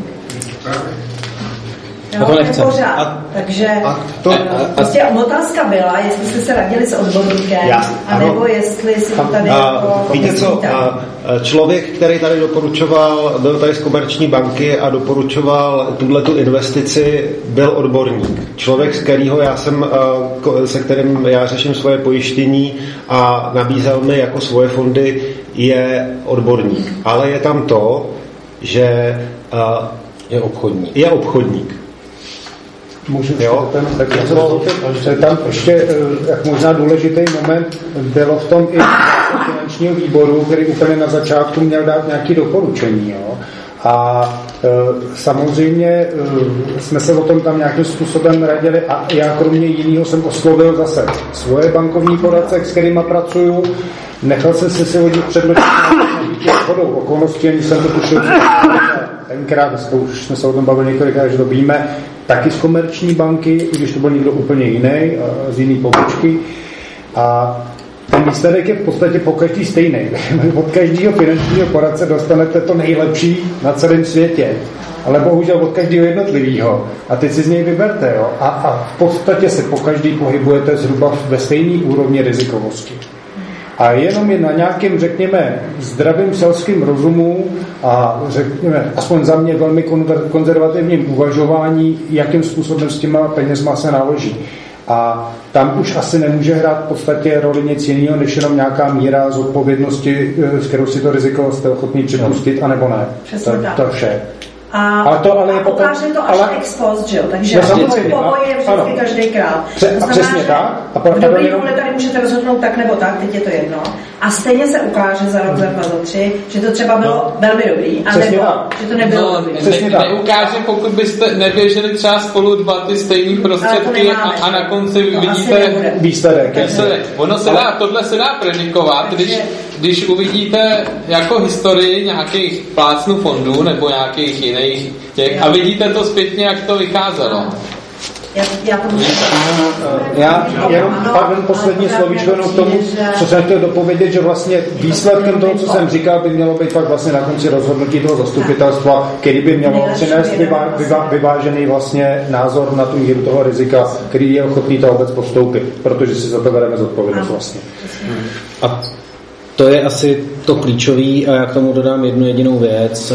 A to nechce. Pořád. A, takže a to, prostě otázka byla, jestli jste se radili s odborníkem, anebo jestli si to tady a, jako... Víte co, a, člověk, který tady doporučoval, byl tady z Komerční banky a doporučoval tuhletu investici, byl odborník. Člověk, z kterého já jsem, se kterým já řeším svoje pojištění a nabízel mi jako svoje fondy, je odborník. Ale je tam to, že je obchodník. Je obchodník. Můžu ten, tak to, tam ještě jak možná důležitý moment bylo v tom i finančního výboru, který úplně na začátku měl dát nějaké doporučení. Jo? A e, samozřejmě e, jsme se o tom tam nějakým způsobem radili a já kromě jiného jsem oslovil zase svoje bankovní poradce, s kterýma pracuju. Nechal jsem si si hodit předložit na chodou okolností, ani jsem to tušil tenkrát, už jsme se o tom bavili několikrát, že to víme, taky z Komerční banky, když to byl někdo úplně jiný, z jiný pobočky. A ten výsledek je v podstatě po každý stejný. Od každého finančního poradce dostanete to nejlepší na celém světě, ale bohužel od každého jednotlivého. A teď si z něj vyberte. Jo? A, a v podstatě se po každý pohybujete zhruba ve stejné úrovni rizikovosti. A jenom je na nějakém, řekněme, zdravým selským rozumu a řekněme, aspoň za mě velmi konzervativním uvažování, jakým způsobem s těma penězma se naloží. A tam už asi nemůže hrát v podstatě roli nic jiného, než jenom nějaká míra zodpovědnosti, s kterou si to riziko jste ochotný připustit, anebo ne. Přesně to, tak. To vše. A, ale to, ale a potom, ukáže to až ale, ex post, že jo? Takže povoj je vždycky každýkrát. Pře- a přesně tak. A v dobrý jenom... vůle tady můžete rozhodnout tak nebo tak, teď je to jedno. A stejně se ukáže za rok, za dva, za tři, že to třeba bylo no. velmi dobrý, a nebo že to nebylo no, dobrý. Ne, neukáže, pokud byste neběželi třeba spolu dva ty stejný prostředky a, a na konci to vidíte výsledek. výsledek. Ono se dá, tohle se dá predikovat, když, když uvidíte jako historii nějakých plácnů fondů nebo nějakých jiných těch a vidíte to zpětně, jak to vycházelo. Já, já, to já jenom pardon, poslední slovíčko jenom k tomu, co jsem chtěl dopovědět, že vlastně výsledkem toho, co jsem říkal, by mělo být pak vlastně na konci rozhodnutí toho zastupitelstva, který by mělo přinést vyvá, vyvá, vyvážený vlastně názor na tu míru toho rizika, který je ochotný to vůbec postoupit, protože si za to bereme zodpovědnost vlastně. A to je asi to klíčový a já k tomu dodám jednu jedinou věc.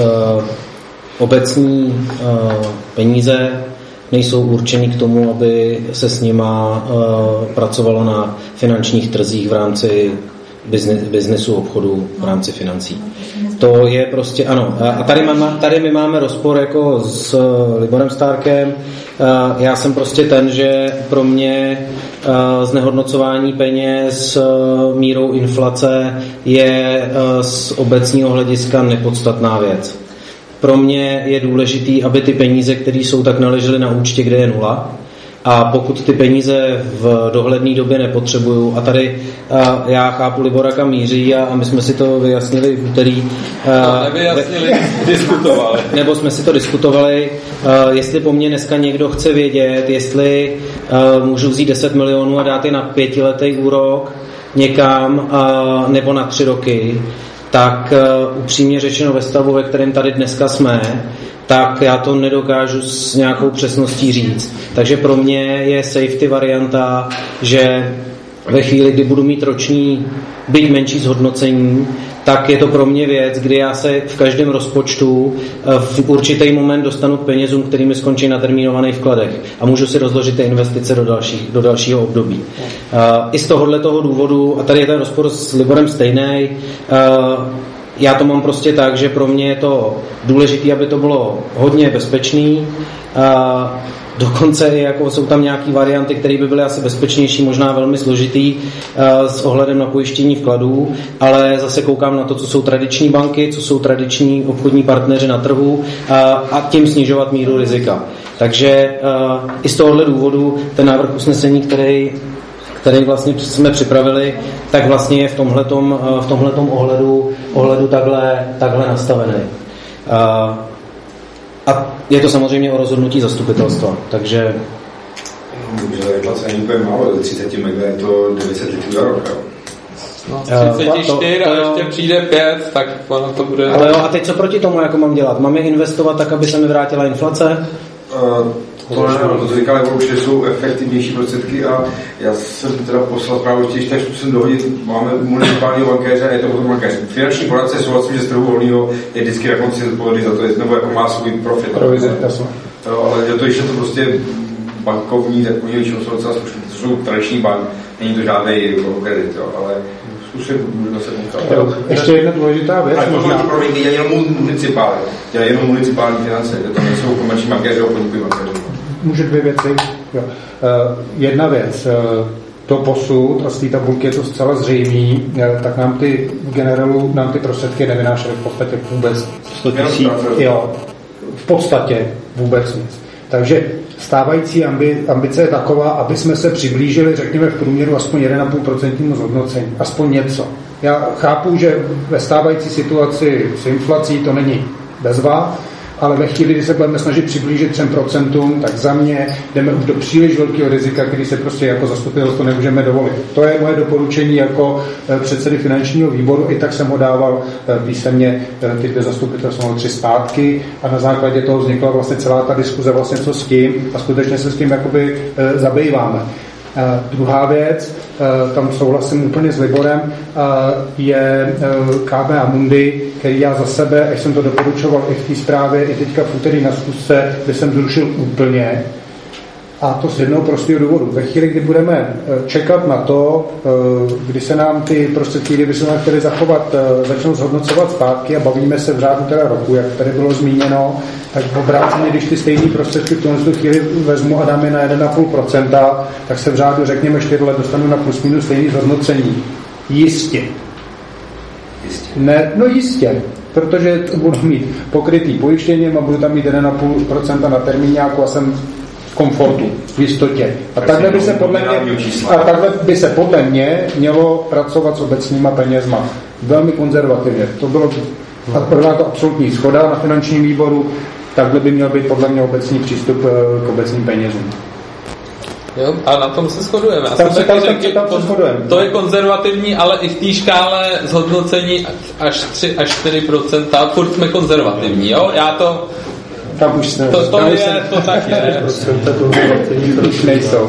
Obecní peníze nejsou určeny k tomu, aby se s nima uh, pracovalo na finančních trzích v rámci biznesu, obchodu, v rámci financí. To je prostě, ano. A tady, mám, tady my máme rozpor jako s Liborem Starkem. Uh, já jsem prostě ten, že pro mě uh, znehodnocování peněz uh, mírou inflace je uh, z obecního hlediska nepodstatná věc. Pro mě je důležitý, aby ty peníze, které jsou, tak naležely na účtě, kde je nula. A pokud ty peníze v dohledné době nepotřebuju, a tady a já chápu Libora, kam míří, a, a my jsme si to vyjasnili v úterý. No, nevyjasnili, diskutovali. Nebo jsme si to diskutovali, a, jestli po mně dneska někdo chce vědět, jestli a, můžu vzít deset milionů a dát je na pětiletý úrok někam, a, nebo na tři roky, tak uh, upřímně řečeno ve stavu, ve kterém tady dneska jsme, tak já to nedokážu s nějakou přesností říct. Takže pro mě je safety varianta, že ve chvíli, kdy budu mít roční, byť menší zhodnocení, tak je to pro mě věc, kdy já se v každém rozpočtu v určitý moment dostanu k penězům, kterými skončí na termínovaných vkladech a můžu si rozložit ty investice do, další, do dalšího období. Uh, I z tohohle toho důvodu, a tady je ten rozpor s Liborem stejný, uh, já to mám prostě tak, že pro mě je to důležité, aby to bylo hodně bezpečný. Uh, dokonce i jako jsou tam nějaké varianty, které by byly asi bezpečnější, možná velmi složitý uh, s ohledem na pojištění vkladů, ale zase koukám na to, co jsou tradiční banky, co jsou tradiční obchodní partneři na trhu uh, a tím snižovat míru rizika. Takže uh, i z tohohle důvodu ten návrh usnesení, který který vlastně jsme připravili, tak vlastně je v tomhletom, v tomhletom ohledu, ohledu takhle, takhle nastavený. A, a je to samozřejmě o rozhodnutí zastupitelstva, takže... Dobře, inflace není úplně málo, třicet mega je to devět set litrů za rok. No, třicet čtyři a ještě přijde pět, tak ono to bude... Ale jo, a teď co proti tomu, jako mám dělat? Mám je investovat tak, aby se mi vrátila inflace? Uh, to ne, no, to říkali, že jsou efektivnější prostředky a já jsem teda poslal právě ještě, když zkusím dohodit, máme municipálního bankéře, je to potom bankéř. Finanční poradce souhlasím, že z trhu volného je vždycky na konci zodpovědný za to, nebo jako má svůj profit. Provize, jasně. Ale je to, když je to prostě bankovní, tak oni většinou jsou docela slušní, to jsou tradiční bank, není to žádný jako kredit, jo, ale zkusím, můžeme se potkat. Ještě jedna důležitá věc. Ale možná... to promiňte, dělají jenom municipály, dělají jenom municipální finance, to nejsou komerční bankéři a podnikový bankéři. Můžu dvě věci. Jo. Uh, jedna věc, uh, to posud, a z té tabulky je to zcela zřejmý, uh, tak nám ty generálů, nám ty prostředky nevynášely v podstatě vůbec sto tisíc. Jo, v podstatě vůbec nic. Takže stávající ambi, ambice je taková, aby jsme se přiblížili, řekněme, v průměru aspoň jedna celá pět procenta zhodnocení. Aspoň něco. Já chápu, že ve stávající situaci s inflací to není bezva, ale ve chvíli, kdy se budeme snažit přiblížit třem procentům, tak za mě jdeme už do příliš velkého rizika, který se prostě jako zastupitelstvo nemůžeme dovolit. To je moje doporučení jako předsedy finančního výboru, i tak jsem ho dával písemně ty dvě zastupitelstvo tři zpátky a na základě toho vznikla vlastně celá ta diskuze vlastně co s tím a skutečně se s tím jakoby zabýváme. Uh, druhá věc, uh, tam souhlasím úplně s Liborem, uh, je uh, K B Amundi, který já za sebe, až jsem to doporučoval i v té zprávě, i teďka v úterý na schůzce, by jsem zrušil úplně. A to z jednoho prostého důvodu. Ve chvíli, kdy budeme čekat na to, kdy se nám ty prostředky, kdyby se nám chtěli zachovat, začnou zhodnocovat zpátky a bavíme se v řádu teda roku, jak tady bylo zmíněno, tak v obráceně, když ty stejné prostředky v tomto chvíli vezmu a dám je na jedna celá pět procenta, tak se v řádu, řekněme, čtyři let dostanu na plus minus stejný zhodnocení. Jistě. Jistě. Ne, no jistě. Protože budu mít pokrytý pojištěním a budu tam mít jedna celá pět procenta na termíňáku a jsem v komfortu, v jistotě. A takhle by se podle mě, a takhle by se podle mě mělo pracovat s obecníma penězma. Velmi konzervativně. To bylo a to absolutní shoda na finančním výboru. Takhle by měl být podle mě obecný přístup k obecným penězům. Jo, a na tom se shodujeme. Tam se, tam, řekl, tam se shodujeme. To je konzervativní, ale i v té škále zhodnocení až tři až čtyři procenta, furt jsme konzervativní, jo? Já to... Tam už jsme. To, to je, to tak je. Už nejsou.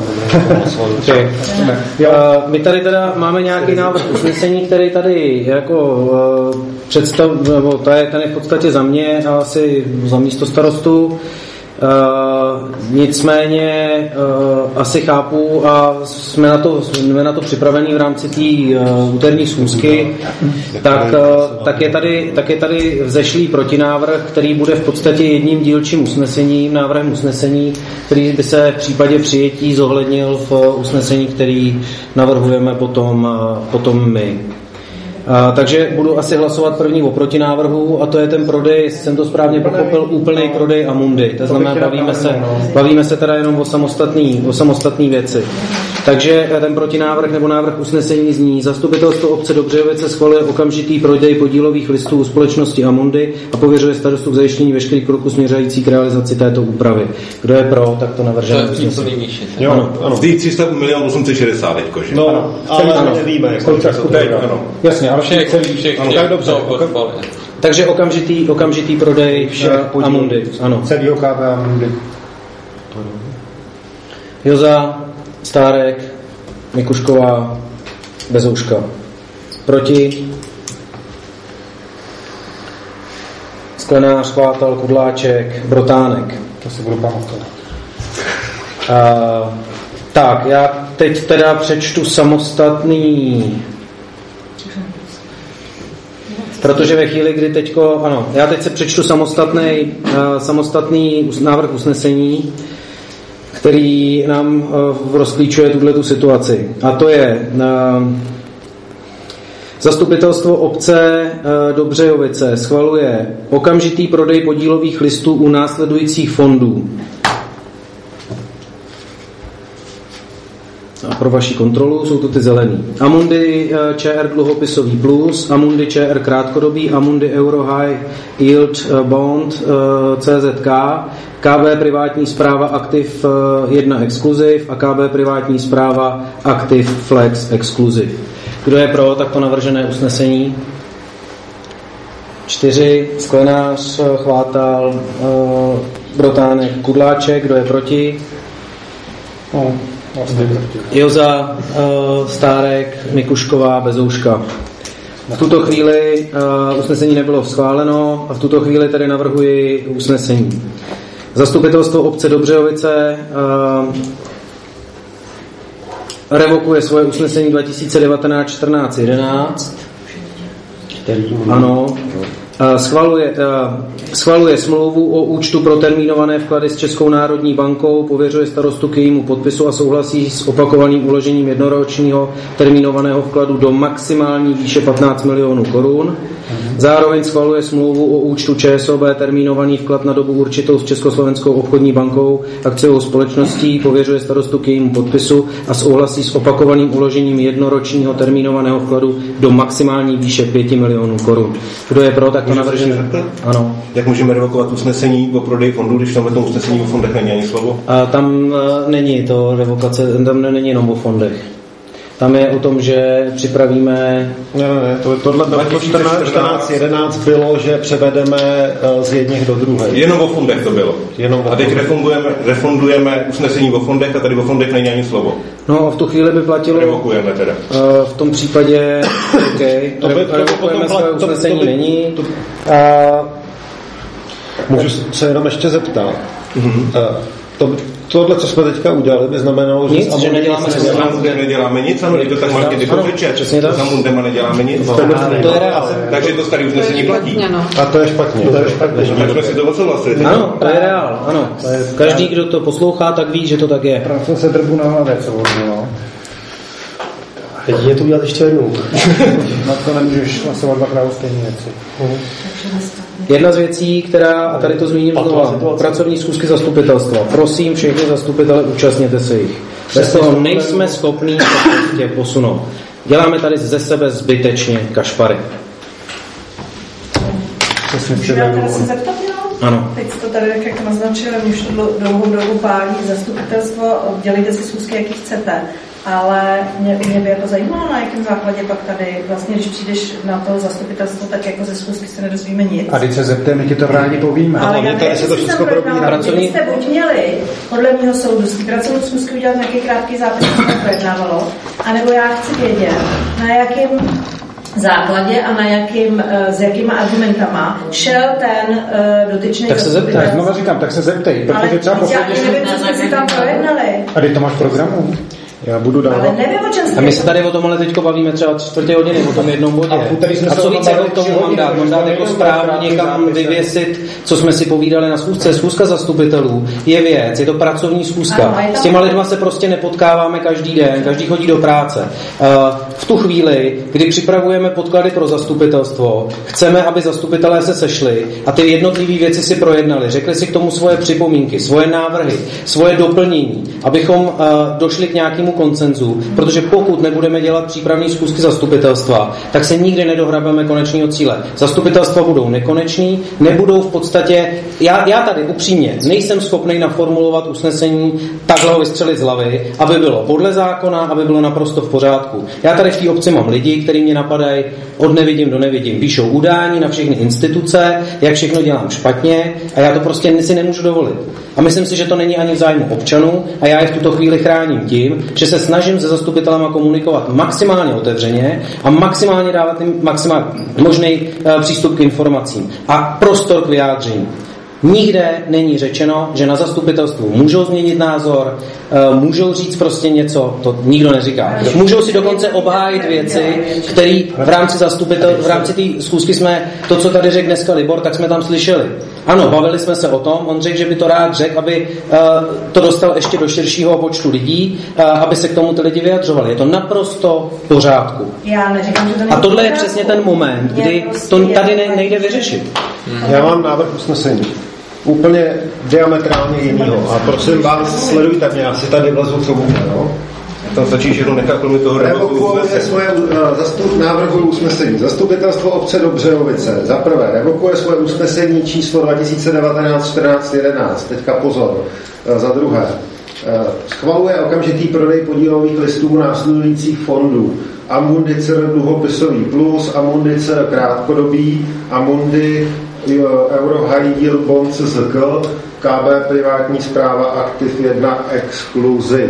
My tady teda máme nějaký návrh usnesení, který tady jako představ, nebo to je, ten je v podstatě za mě asi za místo starostu. Uh, nicméně uh, asi chápu a jsme na to, jsme na to připravení v rámci té uh, úterní schůzky, tak, uh, tak, je tady, tak je tady vzešlý protinávrh, který bude v podstatě jedním dílčím usnesením, návrhem usnesení, který by se v případě přijetí zohlednil v usnesení, který navrhujeme potom, uh, potom my. Uh, takže budu asi hlasovat první o protinávrhu a to je ten prodej, jestli jsem to správně pochopil, úplný prodej Amundi. To znamená, bavíme se, bavíme se teda jenom o samostatný, o samostatný věci. Takže ten protinávrh nebo návrh usnesení zní: Zastupitelstvo obce Dobřejovice schvaluje okamžitý prodej podílových listů u společnosti Amundi a pověřuje starostu k zajištění veškerých kroků směřujících k realizaci této úpravy. Kdo je pro, tak to navržené usnesení. Jo, ano. Ano. Vždyť tři sta milionů osm set šedesát teďko, že? No, ano. Ale ano. Nevíme. Jasně, ale všech, všech, ano, tak dobře. Oka... Takže okamžitý, okamžitý prodej Amundi. Ano. Celý K B Amundi. Joza, Stárek, Mikušková, Bezouška. Proti? Sklenář, Chvátal, Kudláček, Brotánek. To si budu pamatovat. Uh, tak, já teď teda přečtu samostatný... Protože ve chvíli, kdy teďko... Ano, já teď se přečtu samostatný, uh, samostatný návrh usnesení. který nám rozklíčuje tuhletu situaci. A to je zastupitelstvo obce Dobřejovice schvaluje okamžitý prodej podílových listů u následujících fondů. A pro vaši kontrolu jsou to ty zelený. Amundi ČR dluhopisový plus, Amundi ČR krátkodobý, Amundi Euro High Yield Bond C Z K, K B privátní správa Aktiv jedna Exkluziv a K B privátní správa Aktiv Flex Exkluziv. Kdo je pro takto navržené usnesení? Čtyři. Sklenář, Chvátal, Brotánek, Kudláček. Kdo je proti? No. Joza, uh, Stárek, Mikušková, Bezouška. V tuto chvíli uh, usnesení nebylo schváleno a v tuto chvíli tady navrhuji usnesení. Zastupitelstvo obce Dobřejovice uh, revokuje svoje usnesení dva tisíce devatenáct čtrnáct jedenáct. Ano. Schvaluje, schvaluje smlouvu o účtu pro termínované vklady s Českou národní bankou, pověřuje starostu k jejímu podpisu a souhlasí s opakovaným uložením jednoročního termínovaného vkladu do maximální výše patnáct milionů korun. Zároveň schvaluje smlouvu o účtu ČSOB termínovaný vklad na dobu určitou s Československou obchodní bankou akciovou společností, pověřuje starostu k jejímu podpisu a souhlasí s opakovaným uložením jednoročního termínovaného vkladu do maximální výše pět milionů korun. Kdo je pro takto navržené? Ano. Jak můžeme revokovat usnesení o prodeji fondu, když tam v tom usnesení o fondech není ani slovo? A tam není to revokace, tam není jenom o fondech. Tam je o tom, že připravíme... Ne, ne, ne, to, tohle bylo to čtrnáct jedenáct bylo, že převedeme z jedních do druhé. Jenom o fondech to bylo. Jenom o a teď refundujeme, refundujeme usnesení o fondech a tady o fondech není ani slovo. No a v tu chvíli by platilo... Revokujeme teda. Uh, v tom případě... OK, to by, to revokujeme své usnesení to by, není. To, uh, můžu se jenom ještě zeptat. Mm-hmm. Uh, to, tohle, co jsme teďka udělali, by znamenalo, že nic, že neděláme nic. S Amundem neděláme nic, ano, je to tak marketing řeče. S Amundem neděláme nic. To je reál. Takže to starý usnesení platí. A to je špatně. To je špatně. Tak jsme si to odsouhlasili. Ano, to je reál, ano. Každý, kdo to poslouchá, tak ví, že to tak je. Právě jsem se drbu na hlavě, co odbylo. Jedině to udělat ještě jednou. Na to nemůžeš hlasovat dvakrát o stejné věci. Jedna z věcí, která, a tady to zmíním znova, pracovní schůzky zastupitelstva. Prosím všechny zastupitele, účastněte se jich. Bez toho nejsme schopní se prostě posunout. Děláme tady ze sebe zbytečně kašpary. Můžeme se zeptat, jo? Ano. Teď to tady, tak jak naznačili, už to dlouhou dobu pálí zastupitelstvo, dělejte si schůzky, jaký chcete. Ale mě, mě by jako zajímalo, na jakém základě pak tady, vlastně, když přijdeš na to zastupitelstvo, tak jako ze schůzky se nedozvíme nic. A když se zepteme, my ti to rádi povíme. Ale já tady se to všechno probíhá. Pracovní... jste buď měli, podle mého soudu, pracovní schůzky udělat nějaký krátký zápis, co to projednávalo, anebo já chci vědět, na jakém základě a na jakým, s jakýma argumentama šel ten uh, dotyčný tak se zeptej. Znovu říkám, tak se zeptej, protože třeba posledně... Ale já nevím, co jsme si tam projednali. A ty to máš programu? Já budu dávat. Ale nevím, o čem a my se tady o tomhle teďko bavíme třeba čtvrtě hodiny, o tom jednom bodě. A, a co víc jako k tomu mám dát? Mám dát jako zprávu někam vyvěsit, co jsme si povídali na schůzce. Schůzka zastupitelů je věc, je to pracovní schůzka. S těma lidma se prostě nepotkáváme každý den, každý chodí do práce. V tu chvíli, kdy připravujeme podklady pro zastupitelstvo, chceme, aby zastupitelé se sešli a ty jednotlivé věci si projednali, řekli si k tomu svoje připomínky, svoje návrhy, svoje doplnění, abychom došli k nějakému konsenzu, protože pokud nebudeme dělat přípravné schůzky zastupitelstva, tak se nikdy nedohrabeme konečného cíle. Zastupitelstva budou nekonečný, nebudou v podstatě, já, já tady upřímně nejsem schopný naformulovat usnesení takhle ho vystřelit z hlavy, aby bylo podle zákona, aby bylo naprosto v pořádku. Já tady v té obci mám lidi, kteří mě napadají od nevidím do nevidím, píšou udání na všechny instituce, jak všechno dělám špatně a já to prostě si nemůžu dovolit. A myslím si, že to není ani v zájmu občanů a já je v tuto chvíli chráním tím, že se snažím se zastupitelama komunikovat maximálně otevřeně a maximálně dávat jim maximálně možný uh, přístup k informacím a prostor k vyjádření. Nikde není řečeno, že na zastupitelstvu můžou změnit názor, uh, můžou říct prostě něco, to nikdo neříká. Můžou si dokonce obhájit věci, které v rámci zastupitel, v rámci té schůzky jsme, to, co tady řekl dneska Libor, tak jsme tam slyšeli. Ano, bavili jsme se o tom, on řekl, že by to rád řekl, aby uh, to dostal ještě do širšího počtu lidí, uh, aby se k tomu ty lidi vyjadřovali. Je to naprosto v pořádku. Já neříkám, že to není A tohle je přesně ten moment, kdy to tady ne, nejde vyřešit. Já mám návrh usnesení. Úplně diametrálně jinýho. A prosím vás, sledujte mě, asi tady vlezu k tomu. No? Tam stačí, že jenom nechat kromě toho revokuje svoje uh, zastup, návrhu usnesení. Zastupitelstvo obce Dobřejovice za prvé revokuje svoje usnesení číslo dva tisíce devatenáct čtrnáct jedenáct. Teďka pozor. Uh, za druhé uh, schvaluje okamžitý prodej podílových listů následujících fondů. Amundi C R dluhopisový plus, Amundi C R krátkodobý, Amundi Euro High Yield Bond C Z K, K B privátní správa aktiv jedna Exclusive.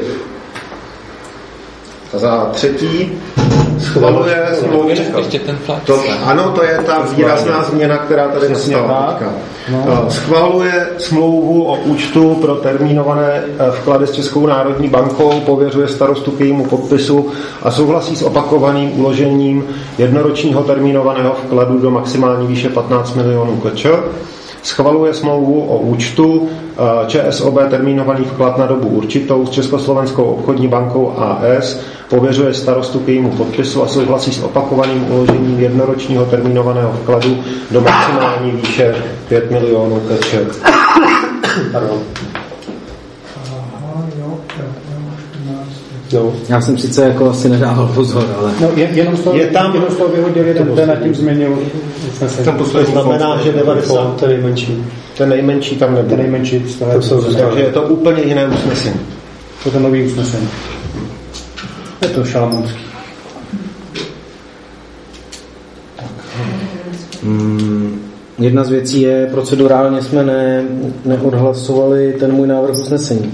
A za třetí schvaluje smlouvu. To, ano, to je ta výrazná změna, která tady nastala teďka. No. Schvaluje smlouvu o účtu pro termínované vklady s Českou národní bankou, pověřuje starostu k jejímu podpisu a souhlasí s opakovaným uložením jednoročního termínovaného vkladu do maximální výše patnáct milionů kč. Schvaluje smlouvu o účtu ČSOB termínovaný vklad na dobu určitou s Československou obchodní bankou A S, pověřuje starostu k jejímu podpisu a souhlasí s opakovaným uložením jednoročního termínovaného vkladu do maximální výše pět milionů kč. Pardon. No. Já jsem sice jako asi nedával pozor, ale... No, je, jenom z toho, je tam, jenom z toho vyhodil jeden, ten nad tím změnil. To znamená, že devadesát, ten nejmenší. Ten nejmenší tam nebude. Ten nejmenší. Takže je to úplně jiné usnesení. To je to nový usnesení. Je to šalamounský. Hmm, jedna z věcí je, procedurálně jsme ne, neodhlasovali ten můj návrh usnesení.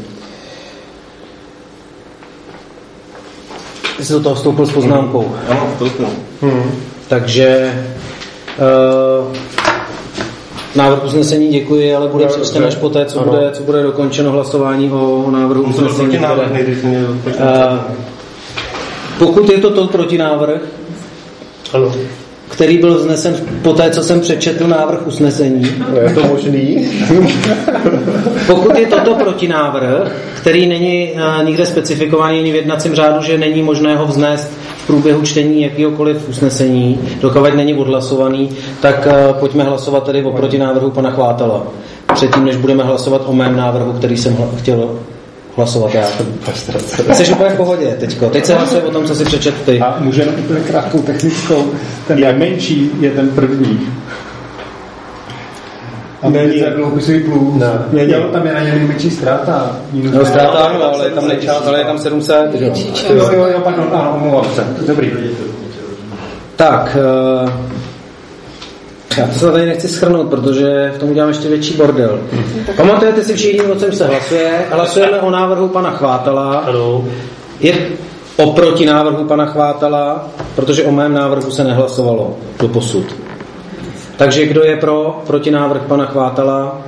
Ty jsi do toho vstoupil s poznámkou. Ano, vstoupil. Hmm. Takže uh, návrh usnesení děkuji, ale bude přečten až poté, co bude, co bude dokončeno hlasování o, o návrhu usnesení. Uh, pokud je to to protinávrh, ano. který byl vznesen poté, co jsem přečetl návrh usnesení. Je to možný? Pokud je toto protinávrh, který není uh, nikde specifikovaný ani v jednacím řádu, že není možné ho vznést v průběhu čtení jakýhokoliv usnesení, dokud není odhlasovaný, tak uh, pojďme hlasovat tedy o protinávrhu pana Chvátala. Předtím, než budeme hlasovat o mém návrhu, který jsem hla- chtěl hlasovat já. Jsi úplně v pohodě teďko. Teď se hlasuje o tom, co si přečet ty. A může jenom úplně krátkou technickou. Ten nejmenší je ten první. A není za dluhopisový plus. Ne. Jo, tam je na něj nejmenší ztráta. No ztráta, ano, ale je tam nečást, ale je tam sedm set. Jo, jo, jo, jo, pardon, ano, omlouvám se. Dobrý. Tak, uh, já to se tady nechci shrnout, protože v tom udělám ještě větší bordel. Pamatujete si všichni, o čem se hlasuje? Hlasujeme o návrhu pana Chvátala. Ano. Je oproti návrhu pana Chvátala, protože o mém návrhu se nehlasovalo do posud. Takže kdo je pro protinávrh pana Chvátala?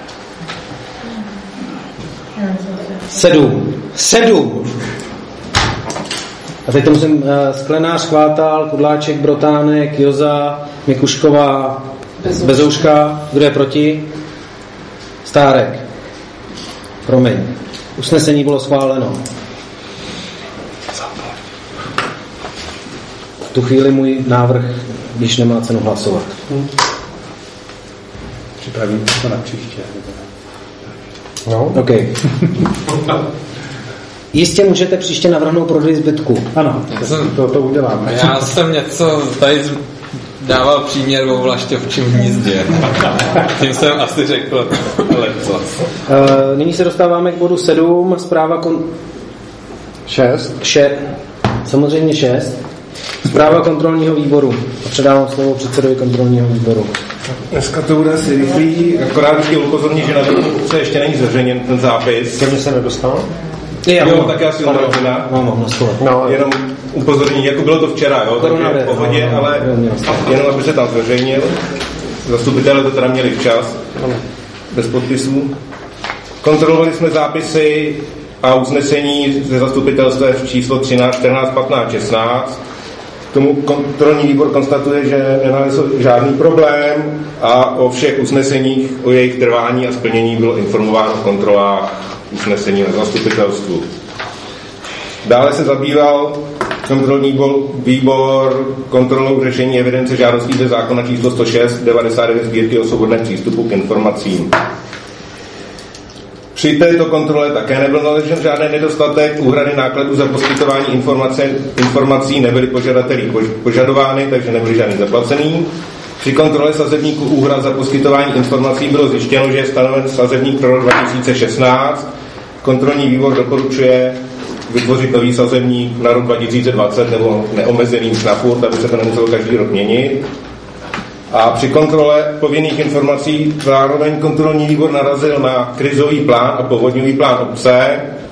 Sedm. Sedm. A teď to musím uh, Sklenář, Chvátal, Kudláček, Brotánek, Joza, Mikušková, Bezouška. Kdo je proti? Stárek. Promiň. Usnesení bylo schváleno. V tu chvíli můj návrh, když nemá cenu hlasovat. Připravím to na příště. No. OK. Jistě můžete příště navrhnout prodej zbytku. Ano, to, to uděláme. Já jsem něco tady dával příměr o Vlašťovčím hnízdě. Tím jsem asi řekl lecos. Uh, nyní se dostáváme k bodu sedm. Zpráva kon... šest. Še... Samozřejmě šest. Zpráva kontrolního výboru. A předávám slovo předsedovi kontrolního výboru. Dneska to bude asi rychlý, akorát chtěl upozornit, že na se ještě není zveřejněn ten zápis. Ke mně se nedostal? Jo, jo, tak asi odrazina. No, mám na stole. No, jenom upozornění, jako bylo to včera, jo, takže v pohodě, no, ale jenom aby se tam zveřejnil. Zastupitelé to teda měli včas, bez podpisů. Kontrolovali jsme zápisy a usnesení ze zastupitelstv číslo třináct, čtrnáct, patnáct, šestnáct. K tomu kontrolní výbor konstatuje, že nenalezl žádný problém a o všech usneseních, o jejich trvání a splnění bylo informováno v kontrolách usnesení na zastupitelstvu. Dále se zabýval kontrolní výbor kontrolou řešení evidence žádostí ze zákona číslo sto šest devadesát devět sbírky o svobodném přístupu k informacím. Při této kontrole také nebyl naležen žádný nedostatek, úhrady nákladů za poskytování informací nebyly požadateli požadovány, takže nebyly žádný zaplacený. Při kontrole sazebníku úhrad za poskytování informací bylo zjištěno, že je stanoven sazebník pro rok dva tisíce šestnáct. Kontrolní výbor doporučuje vytvořit nový sazebník na rok dva tisíce dvacet nebo neomezený na furt, aby se to nemuselo každý rok měnit. A při kontrole povinných informací zároveň kontrolní výbor narazil na krizový plán a povodňový plán obce,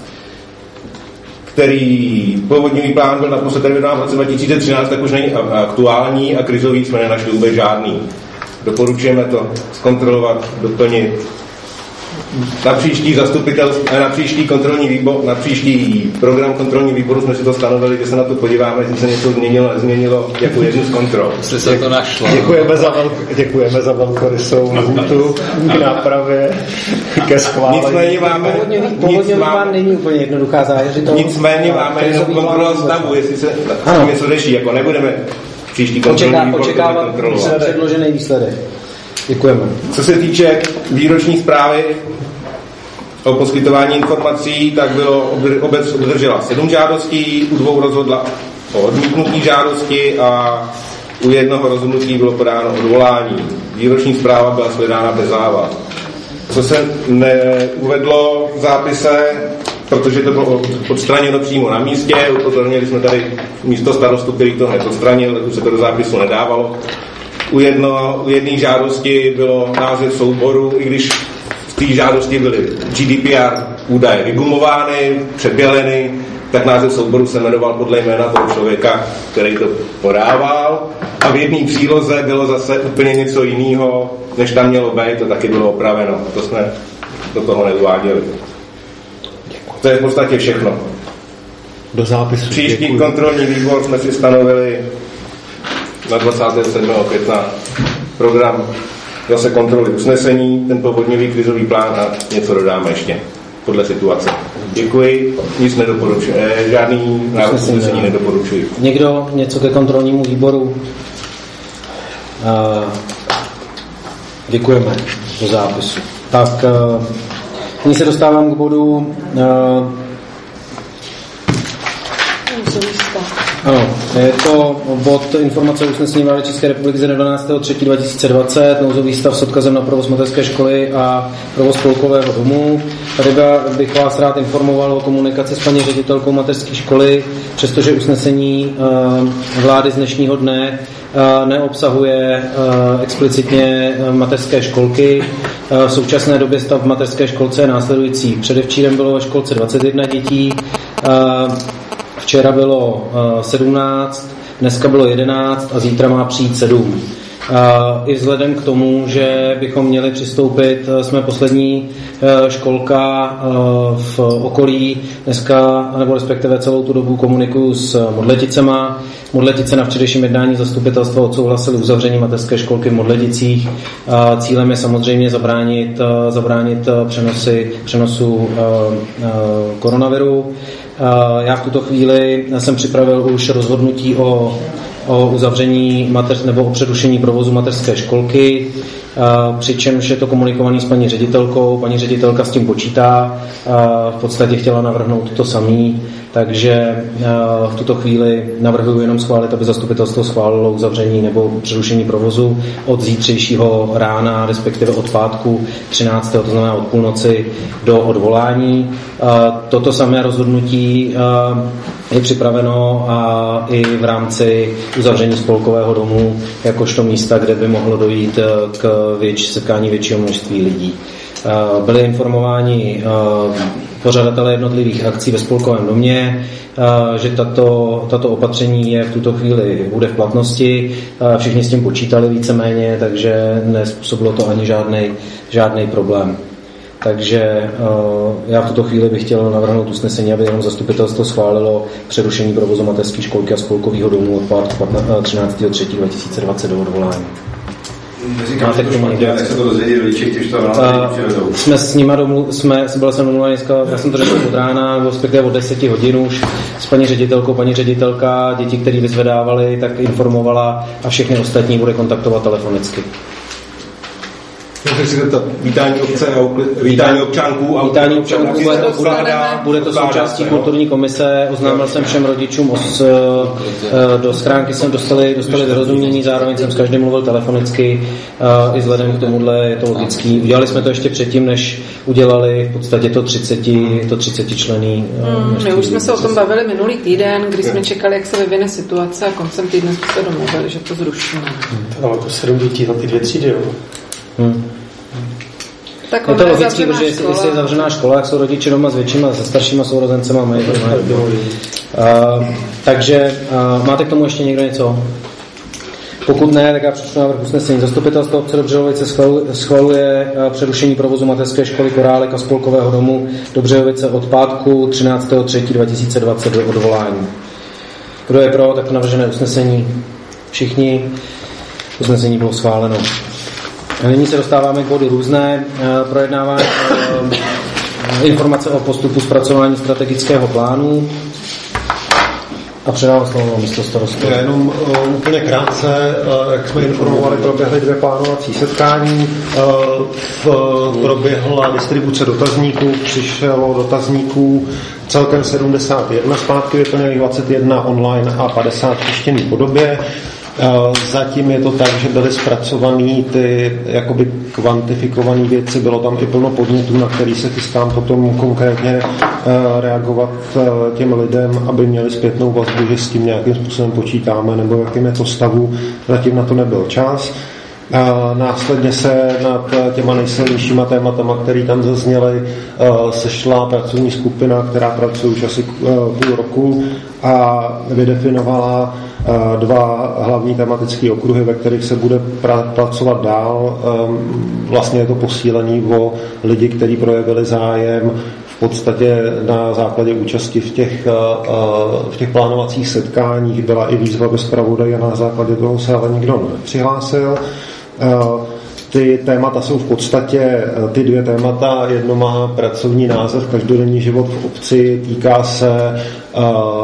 který povodňový plán byl naposledy vydán v roce dva tisíce třináct, tak už není aktuální a krizový jsme nenašli vůbec žádný. Doporučujeme to zkontrolovat, doplnit. Na příští zastupitelství, na příští kontrolní výbor, na příští program kontrolní výboru jsme si to stanovili, že se na to podíváme, jestli se něco změnilo, nezměnilo, jako jednu z kontrol. Jestli se to našlo. Děkujeme za, velk, děkujeme za velkorysou lhůtu k nápravě, ke schválení. Nicméně máme... Povodňový plán není úplně jednoduchá záležitost. Nicméně máme jenom kontrola stavu, jestli se něco řeší, jako nebudeme příští kontrolní výbor očekávat předložený výsledek. Děkujeme. Co se týče výroční zprávy o poskytování informací, tak bylo obec obdržela sedm žádostí, u dvou rozhodla o odmítnutí žádosti a u jednoho rozhodnutí bylo podáno odvolání. Výroční zpráva byla shledána bez závad. Co se neuvedlo v zápise, protože to bylo odstraněno přímo na místě, upozornili jsme tady místo starostu, který to neodstranil, tak se to do zápisu nedávalo. U, jedno, u jedné žádosti bylo název souboru, i když v té žádosti byly G D P R údaje vygumovány, přeběleny, tak název souboru se jmenoval podle jména toho člověka, který to podával. A v jedné příloze bylo zase úplně něco jiného, než tam mělo být, to taky bylo opraveno. To jsme do toho neuváděli. To je v podstatě všechno. Do zápisu. Příští děkuji. Kontrolní výbor jsme si stanovili na dvacátého sedmého května program zase kontroly usnesení, ten povodňový krizový plán a něco dodáme ještě podle situace. Děkuji, nic nedoporučuji, žádný návrh usnesení nedoporučuji. Někdo něco ke kontrolnímu výboru? Uh, děkujeme do zápisu. Tak, uh, nyní se dostávám k bodu uh, ano, je to bod informace o usnesení vlády České republiky ze dvanáctého třetího dva tisíce dvacet, nouzový stav s odkazem na provoz mateřské školy a provoz spolkového domu. Tady bych vás rád informoval o komunikaci s paní ředitelkou mateřské školy, přestože usnesení vlády z dnešního dne neobsahuje explicitně mateřské školky. V současné době stav v mateřské školce je následující. Předevčírem bylo ve školce dvacet jedna dětí, včera bylo uh, sedmnáct, dneska bylo jedenáct a zítra má přijít sedm. Uh, I vzhledem k tomu, že bychom měli přistoupit, uh, jsme poslední uh, školka uh, v okolí, dneska, nebo respektive celou tu dobu komunikuju s Modleticema. Modletice na včerejším jednání zastupitelstva odsouhlasili uzavření mateřské školky v Modleticích. Uh, cílem je samozřejmě zabránit, uh, zabránit uh, přenosy, přenosu uh, uh, koronaviru. Já v tuto chvíli jsem připravil už rozhodnutí o, o uzavření mateř, nebo o přerušení provozu mateřské školky, přičemž je to komunikovaný s paní ředitelkou. Paní ředitelka s tím počítá, v podstatě chtěla navrhnout to samý, takže v tuto chvíli navrhuji jenom schválit, aby zastupitelstvo schválilo uzavření nebo přerušení provozu od zítřejšího rána, respektive od pátku třináctého to znamená od půlnoci do odvolání. Toto samé rozhodnutí je připraveno a i v rámci uzavření spolkového domu jakožto místa, kde by mohlo dojít k věč, setkání většího množství lidí. Byli informováni pořadatelé jednotlivých akcí ve spolkovém domě, že tato, tato opatření je v tuto chvíli bude v platnosti. Všichni s tím počítali víceméně, takže nespůsobilo to ani žádný, žádný problém. Takže já v tuto chvíli bych chtěl navrhnout usnesení, aby jenom zastupitelstvo schválilo přerušení provozu mateřské školky a spolkového domu od pátku třináctého třetího dva tisíce dvacet do odvolání. Neříkám, že to špatně, jak se to dozvědí rodiče, když to uh, jsme s nima domů, jsme, byl jsem domluvený dneska, já jsem to řekl od rána, respektive od deseti hodin už, s paní ředitelkou, paní ředitelka, děti, které vyzvedávali, tak informovala a všechny ostatní bude kontaktovat telefonicky. Můžete si zeptat, vítání obce, vítání občánků a vítání občánků bude, bude, bude to součástí kulturní komise. Oznámil jsem všem rodičům, os, do schránky jsem dostali, dostali vyrozumění, zároveň jsem s každým mluvil telefonicky, i vzhledem k tomuhle je to logický. Udělali jsme to ještě předtím, než udělali v podstatě to třiceti členný. Hmm, my už jsme se o tom bavili minulý týden, kdy jsme čekali, jak se vyvine situace a koncem týdne jsme se domluvili, že to zrušíme. Ale to sedm dětí za ty dvě třídy, jo? Hmm. Tak je to logické, protože jestli, jestli je zavřená škola, jak jsou rodiče doma s většíma, se staršíma sourozencema, mají to. Uh, takže uh, máte k tomu ještě někdo něco? Pokud ne, tak já přečtu návrh usnesení. Zastupitelstvo obce Dobřejovice schvaluje uh, přerušení provozu mateřské školy Korálek a spolkového domu Dobřejovice od pátku třináctého třetího dva tisíce dvacet do odvolání. Kdo je pro takto navržené usnesení? Všichni. Usnesení bylo schváleno. A nyní se dostáváme k bodu různé, projednávání informace o postupu zpracování strategického plánu. A předávám slovo místo starostu. Jenom uh, úplně krátce, uh, jak jsme informovali, proběhly dvě plánovací setkání. Uh, proběhla distribuce dotazníků, přišlo dotazníků celkem sedmdesát jedna, zpátky vyplněných dvacet jedna online a padesát v tištěné podobě. Zatím je to tak, že byly zpracované ty jakoby kvantifikované věci, bylo tam i plno podnětů, na který se chystám potom konkrétně reagovat těm lidem, aby měli zpětnou vazbu, že s tím nějakým způsobem počítáme, nebo jakým je to stavu, zatím na to nebyl čas. A následně se nad těma nejsilnějšíma tématama, které tam zazněly, sešla pracovní skupina, která pracuje už asi půl roku a vydefinovala dva hlavní tematické okruhy, ve kterých se bude pra- pracovat dál. Vlastně je to posílení o lidi, kteří projevili zájem v podstatě na základě účasti v těch, v těch plánovacích setkáních. Byla i výzva bez zpravodaje a na základě toho se ale nikdo nepřihlásil. Ty témata jsou v podstatě, ty dvě témata, jedno má pracovní název Každodenní život v obci, týká se uh,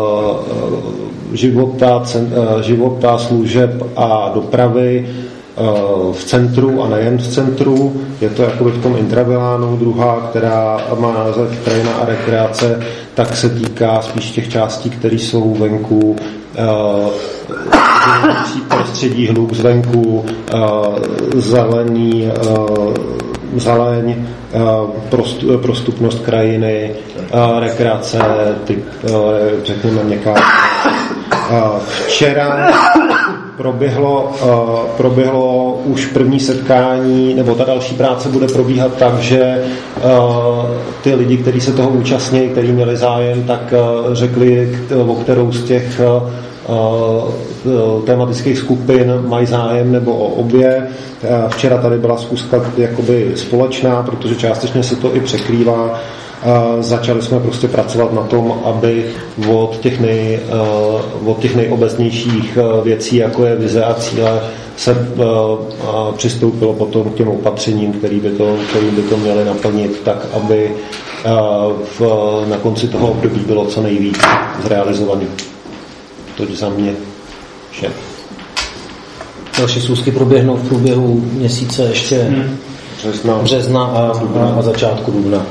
života, cen, uh, života, služeb a dopravy uh, v centru a nejen v centru. Je to jakoby v tom intravilánu. Druhá, která má název Krajina a rekreace, tak se týká spíš těch částí, které jsou venku, uh, prostředí, hluk zvenku, uh, zelení, uh, zeleň, uh, prost, prostupnost krajiny, uh, rekreace, ty, uh, řekněme měkká. Uh, včera proběhlo, uh, proběhlo už první setkání, nebo ta další práce bude probíhat tak, že uh, ty lidi, kteří se toho účastní, kteří měli zájem, tak uh, řekli, o kterou z těch uh, tematických skupin mají zájem nebo o obě. Včera tady byla zkuska jakoby společná, protože částečně se to i překrývá. Začali jsme prostě pracovat na tom, aby od těch, nej, od těch nejobecnějších věcí, jako je vize a cíle, se přistoupilo potom k těm opatřením, který by to, který by to měly naplnit, tak aby v, na konci toho období bylo co nejvíc zrealizovaný. To za mě vše. Další schůzky proběhnou v průběhu měsíce ještě hmm. března, března a, a, a začátku dubna.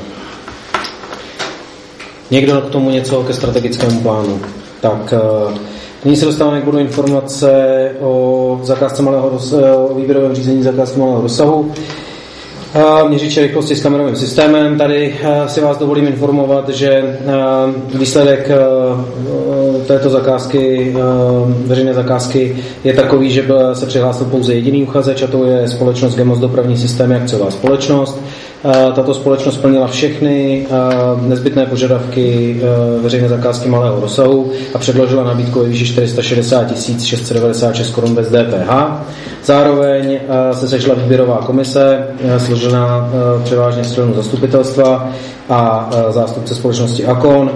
Někdo k tomu něco ke strategickému plánu? Tak nyní se dostáváme k bodu informace o zakázce malého rozsahu, o výběrovém řízení zakázky malého rozsahu. Měřiče rychlosti s kamerovým systémem. Tady si vás dovolím informovat, že výsledek této zakázky, veřejné zakázky, je takový, že se přihlásil pouze jediný uchazeč, a to je společnost Gemos dopravní systémy akciová společnost. Tato společnost splnila všechny nezbytné požadavky veřejné zakázky malého rozsahu a předložila nabídku ve výši čtyři sta šedesát tisíc šest set devadesát šest korun bez D P H. Zároveň se sešla výběrová komise, složená převážně z členů zastupitelstva a zástupce společnosti Akon.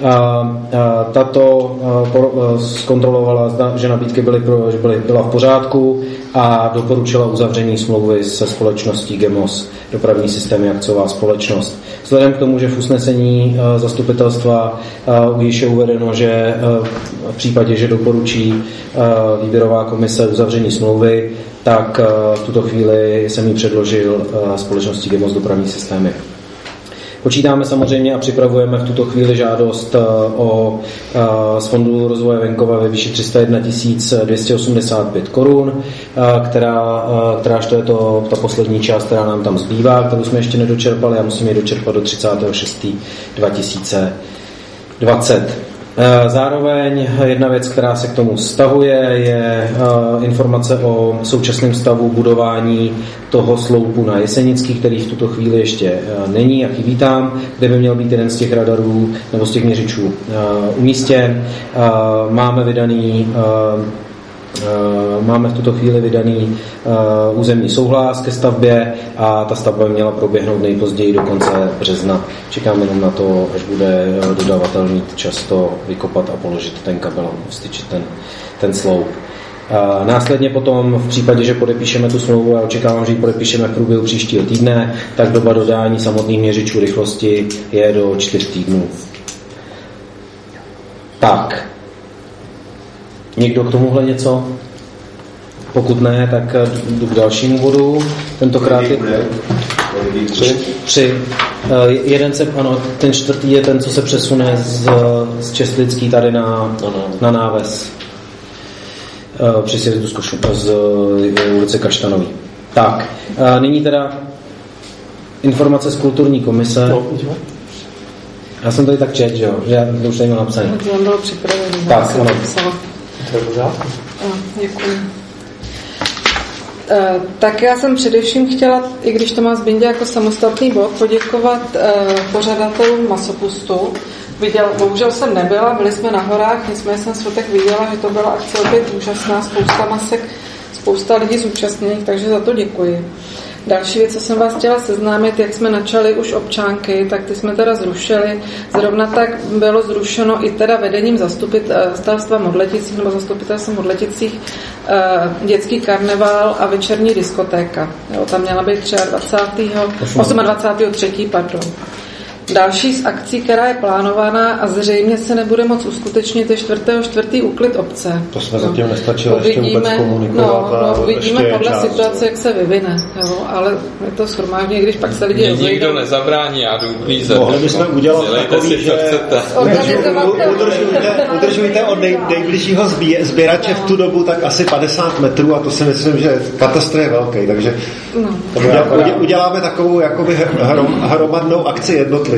Tato zkontrolovala, že nabídky byly, že byly, byla v pořádku a doporučila uzavření smlouvy se společností Gemos, dopravní systémy akciová společnost. Vzhledem k tomu, že v usnesení zastupitelstva již je uvedeno, že v případě, že doporučí výběrová komise uzavření smlouvy, tak v tuto chvíli jsem jí předložil společnosti Gemos dopravní systémy. Počítáme samozřejmě a připravujeme v tuto chvíli žádost o, z Fondu rozvoje venkova ve výši tři sta jedna tisíc dvě stě osmdesát pět korun, která, kteráž to je to, ta poslední část, která nám tam zbývá, kterou jsme ještě nedočerpali a musíme ji dočerpat do třicátého šestého dva tisíce dvacet. Zároveň jedna věc, která se k tomu vztahuje, je informace o současném stavu budování toho sloupu na Jesenický, který v tuto chvíli ještě není a chybí tam, kde by měl být jeden z těch radarů nebo z těch měřičů umístěn. Máme vydaný Máme v tuto chvíli vydaný uh, územní souhlas ke stavbě a ta stavba měla proběhnout nejpozději do konce března. Čekám jenom na to, až bude dodavatel mít čas to vykopat a položit ten kabel, vstyčit ten, ten sloup. Uh, následně potom v případě, že podepíšeme tu smlouvu a očekávám, že ji podepíšeme v průběhu příštího týdne, tak doba dodání samotných měřičů rychlosti je do čtyř týdnů. Tak. Někdo k tomuhle něco? Pokud ne, tak jdu k dalšímu bodu. Tentokrát je tři. tři. Jeden se, ano, ten čtvrtý je ten, co se přesune z, z Čestlický tady na, na náves. Při sjezdu z ulice Kaštanový. Tak, nyní teda informace z kulturní komise. Já jsem tady tak čet, že jo? Že já to už tady měl napsaný. To bylo připravený. Tak, ano. Děkuji. Uh, tak já jsem především chtěla, i když to má Zbindě jako samostatný bod, poděkovat uh, pořadatelům Masopustu. Viděl, bohužel jsem nebyla, byli jsme na horách, nicméně jsem svatek viděla, že to byla akce opět úžasná, spousta masek, spousta lidí zúčastněných, takže za to děkuji. Další věc, co jsem vás chtěla seznámit, jak jsme načali už občánky, tak ty jsme teda zrušili. Zrovna tak bylo zrušeno i teda vedením zastupitelstva Modleticích nebo zastupitelstva Modleticích dětský karneval a večerní diskotéka. Jo, tam měla být dvacátého třetího dvacátého třetího Pardon. Další z akcí, která je plánovaná a zřejmě se nebude moc uskutečnit, je čtvrtého čtvrtý úklid obce. To jsme no. zatím nestačili ještě vůbec komunikovat. No, no, uvidíme podle část. situace, jak se vyvine. Jo, ale je to shromáždění, když pak se lidi rozvědou. Nikdo nezabrání, já jdu uklízet. Mohli bychom udělat takový, si, že udržujte, udržujte od nej, nejbližšího sběrače v tu dobu tak asi padesát metrů a to si myslím, že katastr je velký, takže no. uděláme takovou jakoby hrom, hromadnou akci jednotlivců.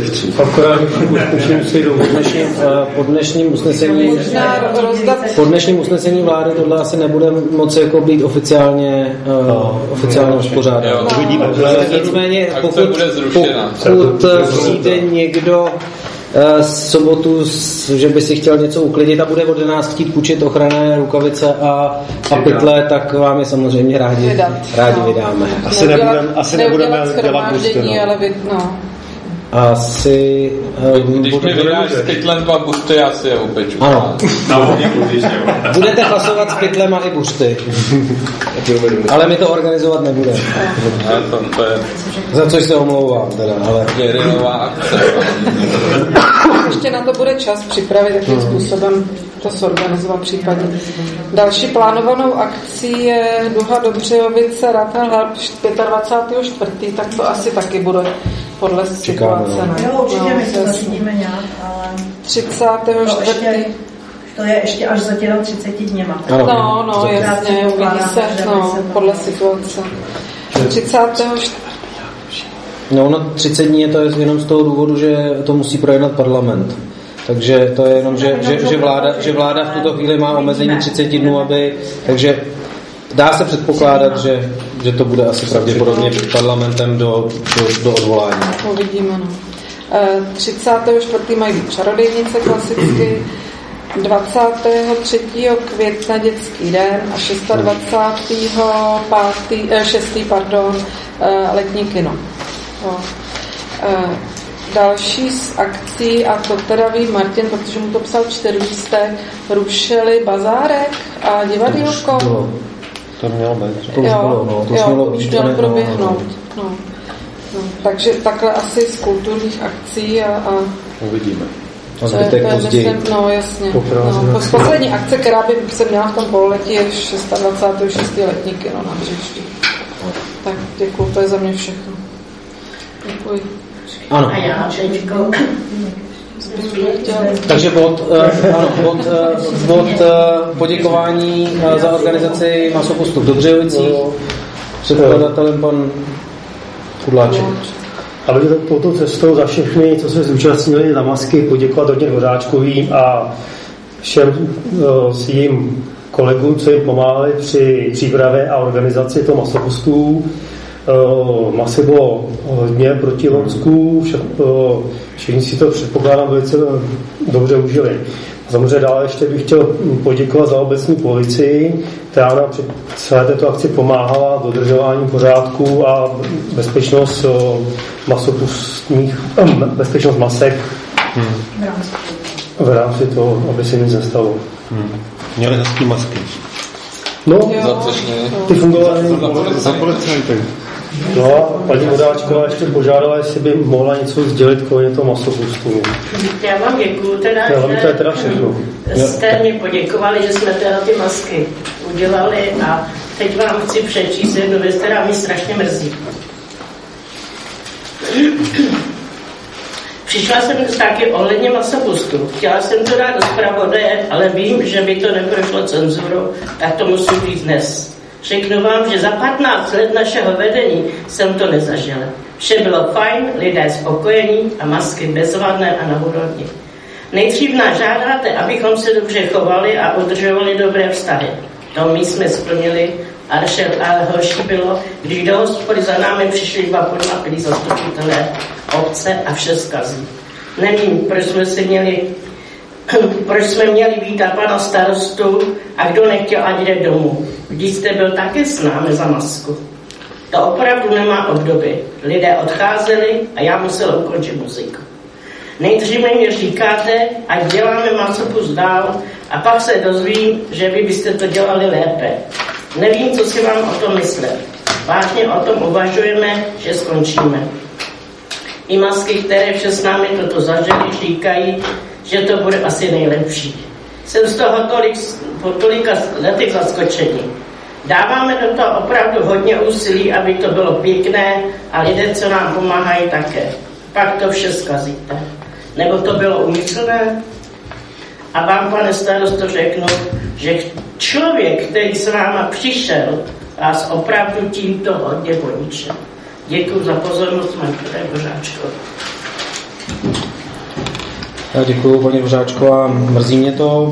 Po dnešním usnesení po dnešním usnesení vlády tohle asi nebude moci jako být oficiálně no, oficiálně uspořádáno. No, nicméně pokud, pokud přijde někdo z sobotu, že by si chtěl něco uklidit a bude od nás chtít půjčit ochranné rukavice a, a pytle, tak vám je samozřejmě rádi, rádi vydáme. Asi nebudeme asi nebudeme dělat busty. No. Asi... Když mi vydáš s pytlem dva bušty, já si je upeču. Ano. Budete hlasovat s pytlem a i bušty. Ale my to organizovat nebudeme. To, to je... Za což se omlouvám teda, ale... Gerilová akce. Ještě na to bude čas připravit, jakým způsobem to zorganizovat případně. Další plánovanou akcí je Duha Dobřejovice Ratal dvacátého pátého čtvrtého tak to asi taky bude podle situace. No. Jo, určitě my to zařídíme nějak, ale... třicátého čtvrtého To je ještě až za těmi třiceti dněma. No, no, no jasně, uvidí se, no, podle situace. třicátého čtvrtého No, no, třicet dní je to jenom z toho důvodu, že to musí projednat parlament. Takže to je jenom, že, že, že, vláda, že vláda v tuto chvíli má omezení třicet dnů, aby... Takže dá se předpokládat, že, že to bude asi pravděpodobně před parlamentem do, do, do odvolání. Uvidíme, no. třicátého čtvrtého mají být čarodejnice klasicky. dvacátého třetího května dětský den a dvacátého šestého pardon, letní kino. Jo. Další z akcí, a to teda ví Martin, protože mu to psal čtyřlístek, rušili bazárek a divadýlko. To mělo být. To už jo, bylo, no. To jo, mělo to už být, mělo ne, proběhnout. No. No. Takže takhle asi z kulturních akcí a, a uvidíme. A zbytek později. No jasně. No, poslední akce, která by se měla v tom pololetí, je dvacátého šestého letní kino na Břišti. Tak děkuju, to je za mě všechno. Děkuji. Ano. A já, Čečko. Takže bod, uh, ano, bod, uh, bod uh, poděkování uh, za organizaci Masopustu v Dobřejovicích. Předkladatelem pan Kudláček. A byli touto cestou za všechny, co se zúčastnili na masky, poděkovat hodně Dvořáčkovým a všem uh, svým kolegům, co jim pomáhali při přípravě a organizaci toho Masopustu. Uh, masy bylo hodně proti Lonsku, vše, uh, všichni si to předpokládám velice dobře užili. Samozřejmě dále ještě bych chtěl poděkovat za obecní policii, která nám při celé této akci pomáhala dodržování pořádku a bezpečnost uh, masopustních, um, bezpečnost masek hmm. v rámci toho, aby se nic nestalo. Hmm. Měli hezký masky. No, ty fungovaly za policajty. No a paní Vodáčková ještě požádala, jestli by mohla něco sdělit kromě toho Masopustu. Já vám děkuju teda, Já vám to je teda všechno. Jste mi poděkovali, že jsme teda ty masky udělali a teď vám chci přečíst jednu věc, která mi strašně mrzí. Přišla jsem taky ohledně Masopustu. Chtěla jsem to dát do zpravodaje, ale vím, že by to neprošlo cenzuru, tak to musím říct dnes. Řeknu vám, že za patnáct let našeho vedení jsem to nezažil. Vše bylo fajn, lidé spokojení a masky bezvadné a na úrovni. Nejdřív nás žádáte, abychom se dobře chovali a udržovali dobré vztahy. To my jsme splnili, a ale horší bylo, když do hospody za námi přišli dva podnapilí zastupitelé obce a vše zkazí. Nevím, proč jsme si měli proč jsme měli vítat pana starostu a kdo nechtěl, ať jde domů. Vždyť jste byl taky s námi za masku. To opravdu nemá obdoby. Lidé odcházeli a já musela ukončit muziku. Nejdříve mě říkáte, ať děláme Masopust dál a pak se dozvím, že vy byste to dělali lépe. Nevím, co si vám o tom myslet. Vážně o tom uvažujeme, že skončíme. I masky, které vše s námi toto zažili, říkají, že to bude asi nejlepší. Jsem z toho tolik, po tolika letech zaskočení. Dáváme do toho opravdu hodně úsilí, aby to bylo pěkné a lidé, co nám pomáhají, také. Pak to vše zkazíte. Nebo to bylo úmyslné? A vám, pane starosto, řeknu, že člověk, který s váma přišel, vás opravdu tímto hodně poničil. Děkuji za pozornost, Martina Dvořáčková. Já děkuji, paní Dvořáčková. Mrzí mě to.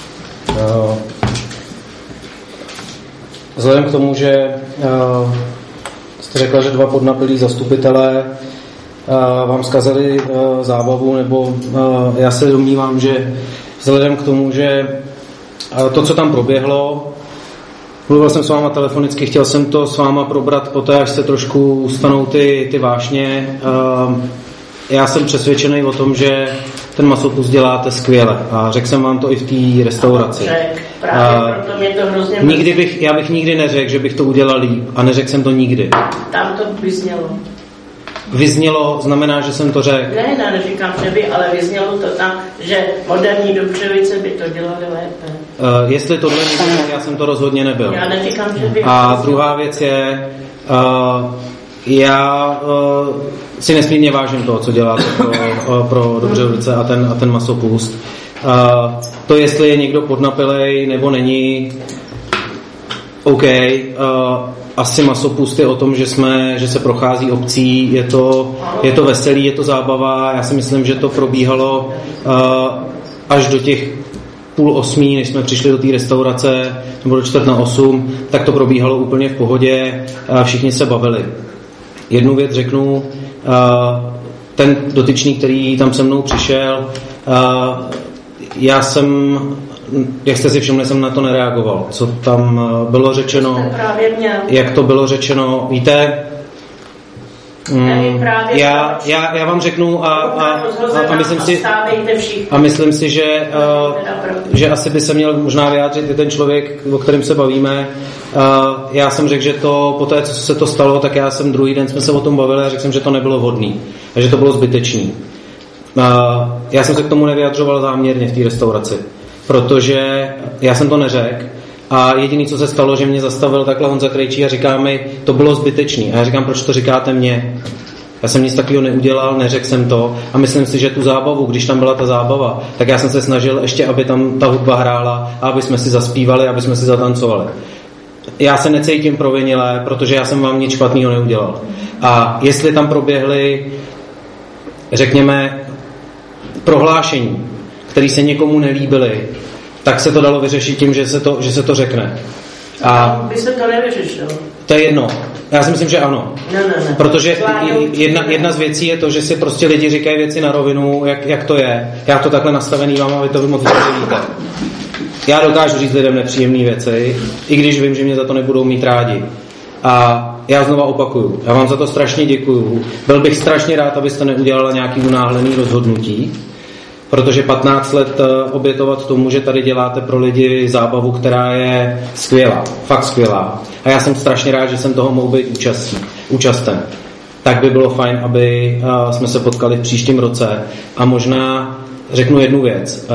Vzhledem k tomu, že jste řekla, že dva podnapilí zastupitelé vám zkazili zábavu, nebo já se domnívám, že vzhledem k tomu, že to, co tam proběhlo, mluvil jsem s váma telefonicky, chtěl jsem to s váma probrat poté, až se trošku ustanou ty, ty vášně. Já jsem přesvědčený o tom, že ten Masopust děláte skvěle a řekl jsem vám to i v té restauraci. Řek, právě proto mě to hrozně nikdy bych, já bych nikdy neřekl, že bych to udělal líp a neřekl jsem to nikdy. Tam to vyznělo. Vyznělo znamená, že jsem to řekl. Ne, ne, neříkám, že by, ale vyznělo to tam, že moderní Dobřevice by to dělali lépe. Uh, jestli tohle nebyl, já jsem to rozhodně nebyl. Já neříkám, že by. A druhá věc je, uh, já uh, si nesmírně vážím toho, co děláte pro, uh, pro Dobřevice a ten, a ten Masopust. Uh, to, jestli je někdo podnapilej nebo není, OK. Uh, asi Masopust je o tom, že jsme, že se prochází obcí, je to, je to veselý, je to zábava. Já si myslím, že to probíhalo uh, až do těch půl osmí, než jsme přišli do té restaurace, nebo do čtvrt na osm, tak to probíhalo úplně v pohodě, uh, všichni se bavili. Jednu věc řeknu, uh, ten dotyčný, který tam se mnou přišel, uh, já jsem, jak jste si všimli, jsem na to nereagoval. Co tam bylo řečeno, jak to bylo řečeno, víte, mm, já, já, já vám řeknu a, a, a, a myslím si, a myslím si, že, a, že asi by se měl možná vyjádřit i ten člověk, o kterém se bavíme. A já jsem řekl, že to po té, co se to stalo, tak já jsem druhý den jsme se o tom bavili a řekl jsem, že to nebylo vhodný a že to bylo zbytečný. A já jsem se k tomu nevyjadřoval záměrně v té restauraci, protože já jsem to neřekl a jediné, co se stalo, že mě zastavil takhle Honza Krejčí a říká mi, to bylo zbytečný. A já říkám, proč to říkáte mně? Já jsem nic takového neudělal, neřekl jsem to a myslím si, že tu zábavu, když tam byla ta zábava, tak já jsem se snažil ještě, aby tam ta hudba hrála a aby jsme si zaspívali, aby jsme si zatancovali. Já se necítím provinilé, protože já jsem vám nic špatného neudělal. A jestli tam proběhly, řekněme, prohlášení, které se někomu nelíbily, tak se to dalo vyřešit tím, že se to, že se to řekne. A by se to nevyřešilo. To je jedno. Já si myslím, že ano. Ne, ne, ne. Protože jedna, jedna z věcí je to, že si prostě lidi říkají věci na rovinu, jak, jak to je. Já to takhle nastavený vám a vy to vy moc dobře víte. Já dokážu říct lidem nepříjemné věci, i když vím, že mě za to nebudou mít rádi. A já znova opakuju, já vám za to strašně děkuju. Byl bych strašně rád, abyste neudělala nějaký unáhlený rozhodnutí, protože patnáct let obětovat tomu, že tady děláte pro lidi zábavu, která je skvělá, fakt skvělá. A já jsem strašně rád, že jsem toho mohl být účastí, účasten. Tak by bylo fajn, aby jsme se potkali v příštím roce. A možná řeknu jednu věc.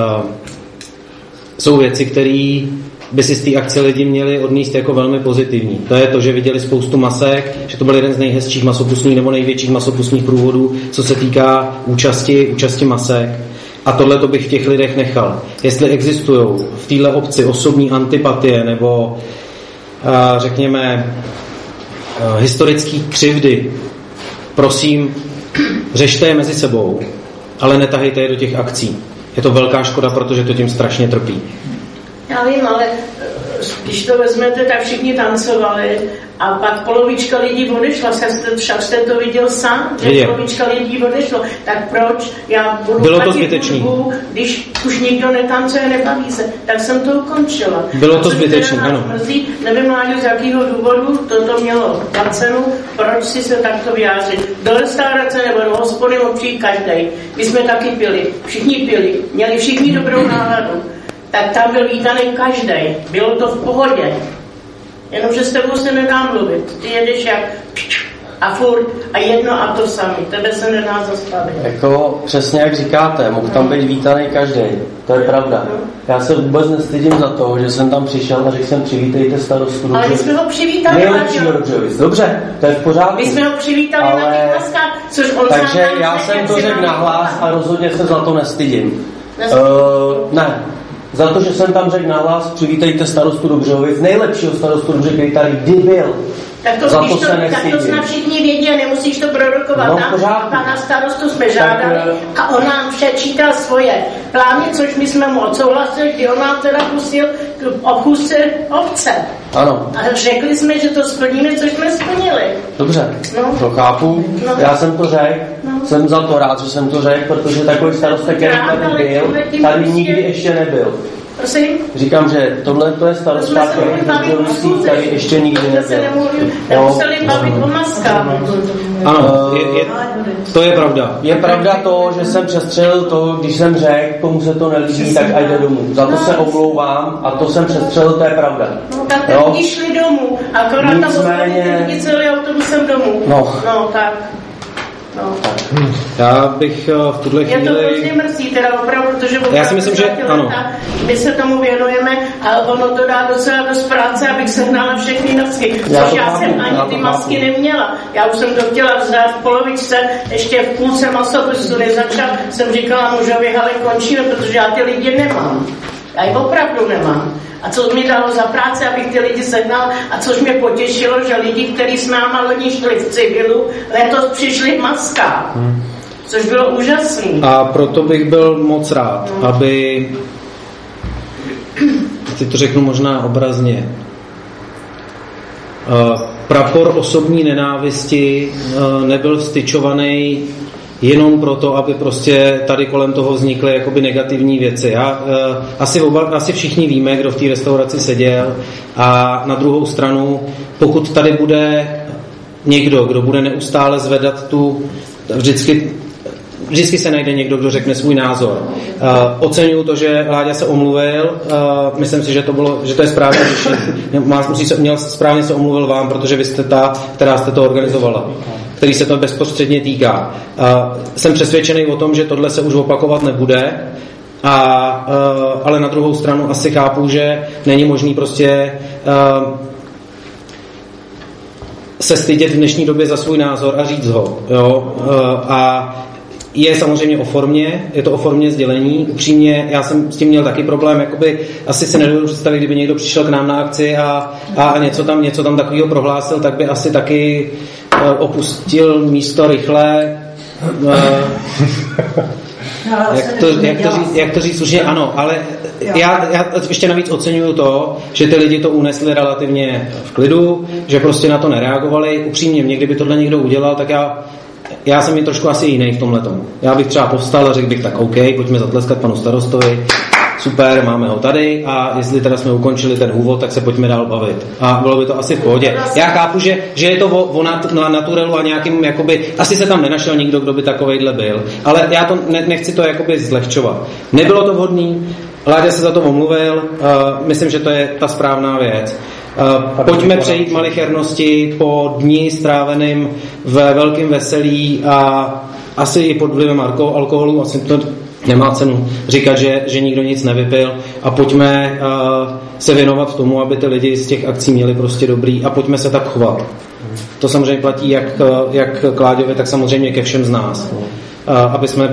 Jsou věci, které by si z té akce lidi měli odníst jako velmi pozitivní. To je to, že viděli spoustu masek, že to byl jeden z nejhezčích masopustních nebo největších masopustních průvodů, co se týká účasti, účasti masek. A tohle to bych v těch lidech nechal. Jestli existují v téhle obci osobní antipatie nebo řekněme historické křivdy, prosím, řešte je mezi sebou, ale netahejte je do těch akcí. Je to velká škoda, protože to tím strašně trpí. Já vím, ale když to vezmete, tak všichni tancovali a pak polovička lidí odešla. Však jste to viděl sám, že Viděl. polovička lidí odešlo. Tak proč já budu Bylo to platit zbytečný. hudbu, když už nikdo netancuje, nebaví se. Tak jsem to ukončila. Bylo to Což zbytečný, teda ano. Mrzí, nevím, Láďo, z jakého důvodu toto mělo na cenu, proč si se takto vyjádřit. Do restaurace nebo do hospody mohl přijít každý. My jsme taky pili, všichni pili, měli všichni dobrou náladu. Tak tam byl vítaný každý. Bylo to v pohodě. Jenomže s tebou se nedá mluvit. Ty jedeš jak a furt a jedno a to samé. Tebe se nedá zastavit. Jako přesně jak říkáte, mohl tam být vítaný každý. To je pravda. Já se vůbec nestydím za to, že jsem tam přišel a řekl jsem přivítejte starostu. Ale my jsme ho přivítali na Dobře, to je v pořádku. My jsme ho přivítali ale... na těch maskách, což on Takže sám já jsem to řekl nahlas a rozhodně se za to nestydím. Uh, ne. Za to, že jsem tam řekl nahlas, přivítejte starostu Dobřehovic, nejlepšího starostu Dobře, který tady kdy byl. Tak to, za to, to se tak to snad všichni vědí a nemusíš to prorokovat. No, a pana starostu jsme žádali a on nám přečítal svoje plány, což my jsme mu odsouhlasili, kdy on nám teda pustil obchůzce obce. Ano. A řekli jsme, že to splníme, což jsme splnili. Dobře, no. to chápu. No. Já jsem to řekl, no. Jsem za to rád, že jsem to řekl, protože takový starosta, který tady byl, tady nikdy ještě nebyl. Prosím? Říkám, že tohle to je starosta, který tady ještě nikdy nebyl. Nemuseli bavit o maskách. Ano, je, je, to je pravda. Je pravda to, že jsem přestřelil to, když jsem řekl, komu se to nelíbí, tak ať jde domů. Za to se omlouvám a to jsem přestřelil, to je pravda. No tak teď no. šli domů, akorát tam ostatně ty celý autobusem domů. No. No tak. No. Já bych v tuhle chvíli... Je to hrozně mrzí, teda opravdu, protože já si myslím, že ano. My se tomu věnujeme a ono to dá docela dost práce, abych sehnala všechny masky. Což já, já jsem ani ty masky neměla. Já už jsem to chtěla vzdát v polovičce, ještě v půlce masopustu nezačal. Jsem říkala mužovi, ale končíme, protože já ty lidi nemám. Já ji opravdu nemám. A co mi dalo za práci, abych ty lidi sehnal, a což mě potěšilo, že lidi, kteří s náma loni šli v civilu, letos přišli v maskách. Hmm. Což bylo úžasný. A proto bych byl moc rád, hmm. aby, teď to řeknu možná obrazně, uh, prapor osobní nenávisti uh, nebyl vstyčovaný jenom proto, aby prostě tady kolem toho vznikly jakoby negativní věci. Já, uh, asi, oba, asi všichni víme, kdo v té restauraci seděl, a na druhou stranu, pokud tady bude někdo, kdo bude neustále zvedat tu, vždycky Vždycky se najde někdo, kdo řekne svůj názor. Uh, oceňuju to, že Láďa se omluvil. Uh, myslím si, že to, bylo, že to je správně řešení. Musí se, měl správně se omluvil vám, protože vy jste ta, která jste to organizovala, který se to bezprostředně týká. Uh, jsem přesvědčený o tom, že tohle se už opakovat nebude. A, uh, ale na druhou stranu asi chápu, že není možný prostě uh, se stydět v dnešní době za svůj názor a říct ho. Jo? Uh, a je samozřejmě o formě, je to o formě sdělení. Upřímně, já jsem s tím měl taky problém, jakoby asi si nedovedu představit, kdyby někdo přišel k nám na akci a, a něco tam, něco tam takového prohlásil, tak by asi taky uh, opustil místo rychle. Uh, jak, to, jak, to říct, jak to říct slušně, ano, ale já, já ještě navíc oceňuju to, že ty lidi to unesli relativně v klidu, že prostě na to nereagovali. Upřímně, mě kdyby tohle někdo udělal, tak já Já jsem mi trošku asi jiný v tomhle tomu. Já bych třeba povstal a řekl bych tak OK, pojďme zatleskat panu starostovi, super, máme ho tady a jestli teda jsme ukončili ten úvod, tak se pojďme dál bavit. A bylo by to asi v pohodě. Já chápu, že, že je to o, o nat, na naturelu a nějakým, jakoby, asi se tam nenašel nikdo, kdo by takovejhle byl, ale já to ne, nechci to jakoby zlehčovat. Nebylo to vhodný, Láďa se za to omluvil, uh, myslím, že to je ta správná věc. Uh, pojďme přejít malichernosti po dni stráveným ve velkém veselí a asi i pod vlivem alkoholu, asi to nemá cenu říkat, že, že nikdo nic nevypil, a pojďme uh, se věnovat tomu, aby ty lidi z těch akcí měli prostě dobrý, a pojďme se tak chovat. To samozřejmě platí jak, jak k Láďovi, tak samozřejmě ke všem z nás. Uh, aby jsme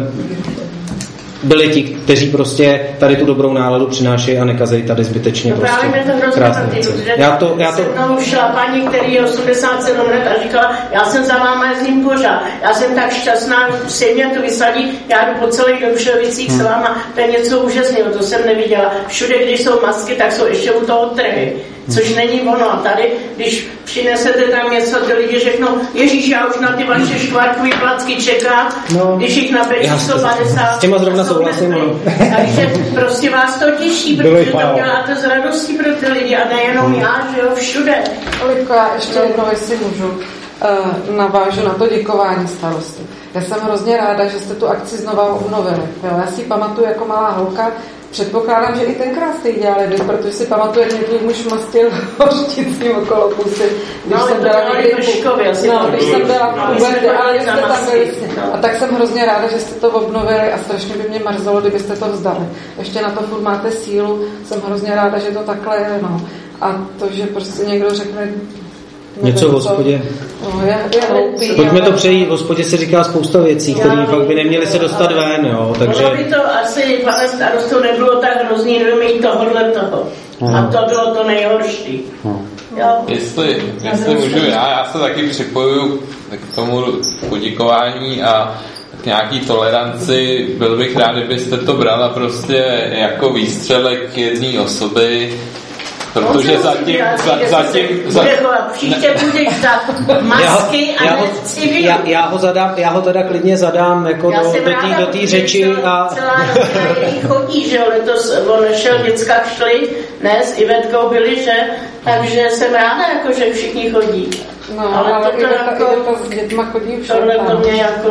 byli ti, kteří prostě tady tu dobrou náladu přinášejí a nekazejí tady zbytečně. No prostě právě mě to hrozně patří, já to, já to... se mnou šla paní, který je osmdesát sedm let a říkala, já jsem za váma jezdím pořád, já jsem tak šťastná, si mě to vysadí, já jdu po celých Dobšovicích hmm. s váma, to je něco úžasného, to jsem neviděla. Všude, když jsou masky, tak jsou ještě u toho trhy, což není ono. A tady, když přinesete tam něco, ty lidi řeknou, Ježíš, já už na ty vaše škvarkový placky čekám, no, když jich napětí sto padesát. S těma zrovna souhlasím. Takže prostě vás to těší, protože to děláte z radostí pro ty lidi a nejenom já, že jo, všude. Lidko, já ještě jednou, jestli můžu, navážu na to děkování starosti. Já jsem hrozně ráda, že jste tu akci znova obnovili. Jo, já si pamatuju jako malá holka, předpokládám, že i tenkrát jste ji dělali vy, protože si pamatuju, jak někdy muž mastil hořticím okolo kusy. Když no, jsem byla někdy v Škově, no, když jsem byla v Uberdy, ale jste tam byli. A tak jsem hrozně ráda, že jste to obnovili a strašně by mě mrzelo, kdybyste to vzdali. Ještě na to furt máte sílu, jsem hrozně ráda, že to takhle je. No. A to, že prostě někdo řekne, něco v hospodě. No, je, je hloupý, pojďme to přejít, v hospodě se říká spousta věcí, které fakt by neměly se dostat ven, jo, takže... Ono by to asi, pane starostu, nebylo tak hrozný, nemít tohohle toho. A to bylo to nejhorší. Jo. Jestli, jestli můžu já, já se taky připojuju k tomu poděkování a k nějaký toleranci. Byl bych rád, kdybyste to brala prostě jako výstřelek jedné osoby, protože zatím, za, zatím, zatím, příště budeš dát masky a já, civil. Já, já, ho zadám, já ho teda klidně zadám jako já do, do té řeči a... Celá rodina chodí, že letos on šel, děcka šli, ne, s Ivetkou byli, že, takže jsem ráda, jako, že všichni chodí. No, ale, ale to jako, to s dětma chodí všem. Tohle to mě jako...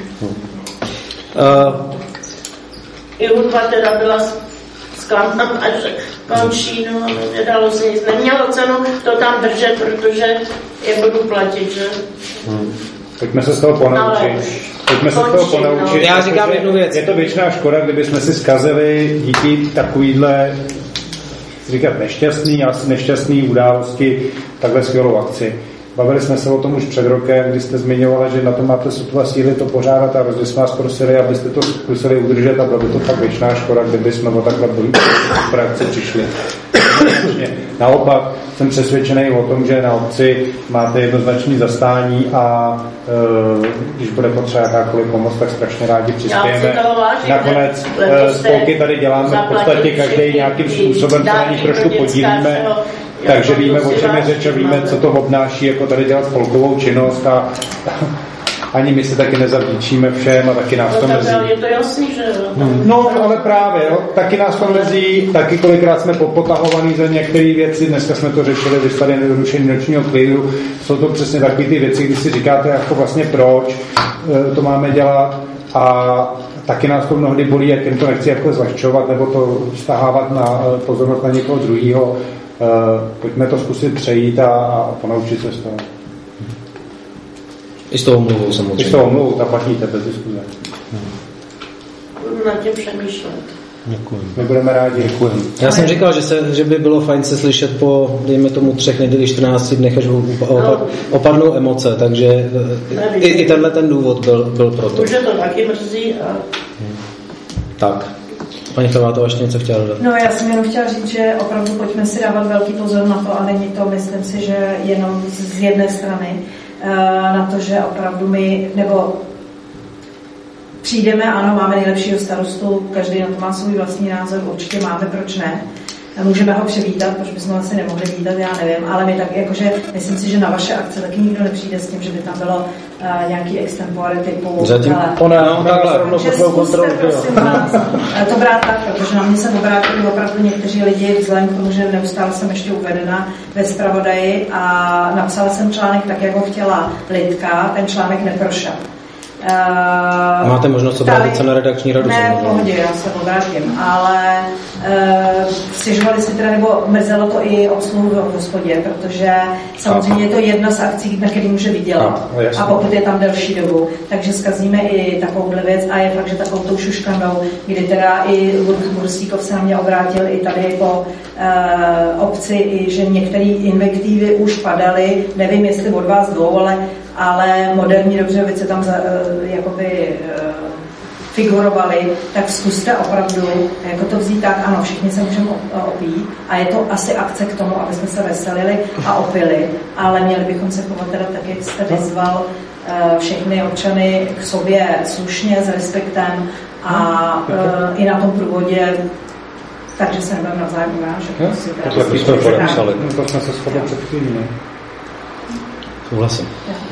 Uh, I hudba teda byla zklamaná, že končí, no, ale nedalo se nic. Nemělo cenu to tam držet, protože je budu platit, že? Hmm. Pojďme se z toho ponaučit. Pojďme se z toho ponaučit. Já říkám jednu věc. Je to věčná škoda, kdyby jsme si zkazili díky takovýhle, říkat nešťastný, asi nešťastný události, takhle skvělou akci. Bavili jsme se o tom už před rokem, kdy jste zmiňovala, že na to máte sotva síly to pořádat a rozhodně jsme vás prosili, abyste to zkusili udržet a bylo by to fakt věčná škoda, kdyby jsme o takhle akci přišli. Naopak jsem přesvědčený o tom, že na obci máte jednoznačné zastání a e, když bude potřeba jakákoliv pomoc, tak strašně rádi přispějeme. Nakonec e, spolky tady děláme v podstatě každý nějakým způsobem, se na nich trošku podílíme. Takže víme, o čem je řeč a víme, co to obnáší, jako tady dělat spolkovou činnost a ani my se taky nezavděčíme všem a taky nás to mrzí. Je to jasný, že hmm. No, ale právě, jo, taky nás to mrzí, taky kolikrát jsme popotahovaný za některé věci, dneska jsme to řešili, když tady nedorušení nočního klidu, jsou to přesně takové ty věci, kdy si říkáte jako vlastně proč to máme dělat a taky nás to mnohdy bolí, jak jen to nechci jako zlehčovat nebo to stahávat na pozornost na někoho druhýho. Pojďme to zkusit přejít a, a ponaučit se z toho. I s tou omluvou samozřejmě. I s tou omluvou, ta platíte bez diskuze. Budu nad tím přemýšlet. Děkuji. My budeme rádi. Děkujeme. Já jsem říkal, že, se, že by bylo fajn se slyšet po, dejme tomu, třech neděli, čtrnácti dnech, až opadnou emoce, takže i, i tenhle ten důvod byl, byl proto. Už to taky mrzí a... Tak. Paní Chrvátová ještě něco chtěla dodat? No, já jsem jenom chtěla říct, že opravdu pojďme si dávat velký pozor na to a není to, myslím si, že jenom z jedné strany na to, že opravdu my, nebo přijdeme, ano, máme nejlepšího starostu, každý na to má svůj vlastní názor, určitě máme, proč ne. Můžeme ho přivítat, protože bychom asi nemohli vítat, já nevím, ale my tak, jakože, myslím si, že na vaše akce taky nikdo nepřijde s tím, že by tam bylo uh, nějaký extempore typu... Zatím ona, ona takhle rovnou po svou kontrolu. Prosím vás, to brát tak, protože na mě se obrátili opravdu někteří lidi, vzhledem k tomu, že neustále jsem ještě uvedena ve zpravodaji a napsala jsem článek tak, jak ho chtěla Lidka, ten článek neprošel. Uh, Máte možnost obrátit se na redakční radu? Ne, v pohodě, já se obrátím, ale uh, stěžovali si teda, nebo mrzelo to i obsluhu v hospodě, protože samozřejmě je to jedna z akcí, na který může vydělat. A, a pokud je tam delší dobu, takže zkazíme i takovouhle věc a je fakt, že takovou tou šuškanou, kdy teda i Bursíkov se na mě obrátil i tady po uh, obci, i že některé invektivy už padaly, nevím, jestli od vás dvou, ale ale moderní Dobřejovice tam za, jakoby figurovali, tak zkuste opravdu jako to vzít tak, ano, všichni se můžeme opít a je to asi akce k tomu, aby jsme se veselili a opili, ale měli bychom se chovat teda tak, jak jste vyzval všechny občany k sobě slušně, s respektem a uh, i na tom průvodě, takže se nebudeme navzájem urážet. To jsme podepsali. To jsme se shodli před chvílí, ne? Souhlasím.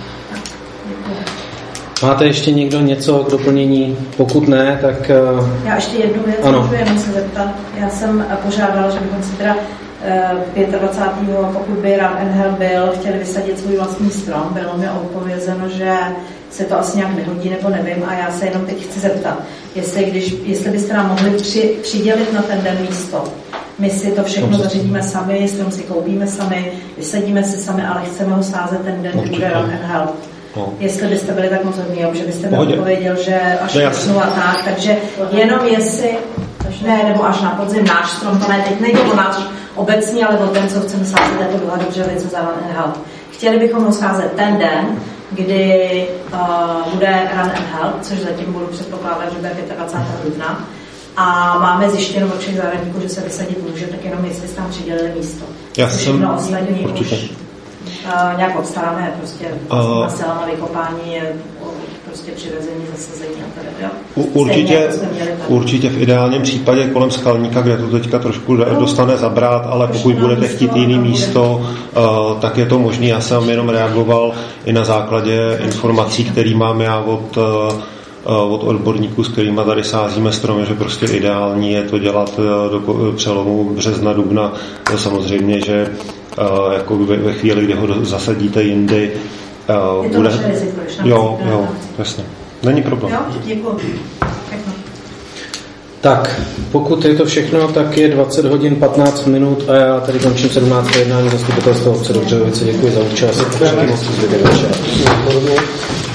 Máte ještě někdo něco k doplnění? Pokud ne, tak... Já ještě jednu věc, ano. Můžu jenom se zeptat. Já jsem požádala, že bychom si teda dvacátého pátého pokud by Run and Hell byl, chtěli vysadit svůj vlastní strom. Bylo mi odpovězeno, že se to asi nějak nehodí, nebo nevím, a já se jenom teď chci zeptat, jestli, když, jestli byste nám mohli při, přidělit na ten den místo. My si to všechno zařídíme sami, strom si koupíme sami, vysadíme si sami, ale chceme ho sázet ten den, kdy bude Run and Hell. No. Jestli byste byli tak moc hodní, že byste mi odpověděl, že až začnu a tak, takže jenom jestli, ne, nebo až na podzim náš strom, to ne, teď nejde o náš obecní, ale o ten, co chceme sázet jako dva Dobřejovice za Run and Hell. Chtěli bychom ho sázet ten den, kdy uh, bude Run and Hell, což zatím budu předpokládat, že bude dvacátého pátého dubna. A máme zjištěno v očích zahradníků, že se vysadit může, tak jenom jestli jste tam přidělili místo. Já jsem ostatní určitě. Už uh, nějak obstaráme, prostě uh, silama vykopání, prostě přivezení, zasazení a teda. Určitě, jako určitě v ideálním případě kolem Skalníka, kde to teďka trošku dostane zabrat, ale pokud budete chtít jiný místo, uh, tak je to možné. Já jsem jenom reagoval i na základě informací, které mám já od uh, od odborníků, s kterými tady sázíme stromy, že prostě ideální je to dělat do přelomu března, dubna. To samozřejmě, že jako ve chvíli, kdy ho zasadíte jindy, je to bude... riziko, jo, jo, jasně. Není problém. Jo, děkuji. Tak, pokud je to všechno, tak je dvacet hodin patnáct minut a já tady končím sedmnácté jednání zastupitelstva obce Dobřejovice. Děkuji za účast. Děkuji.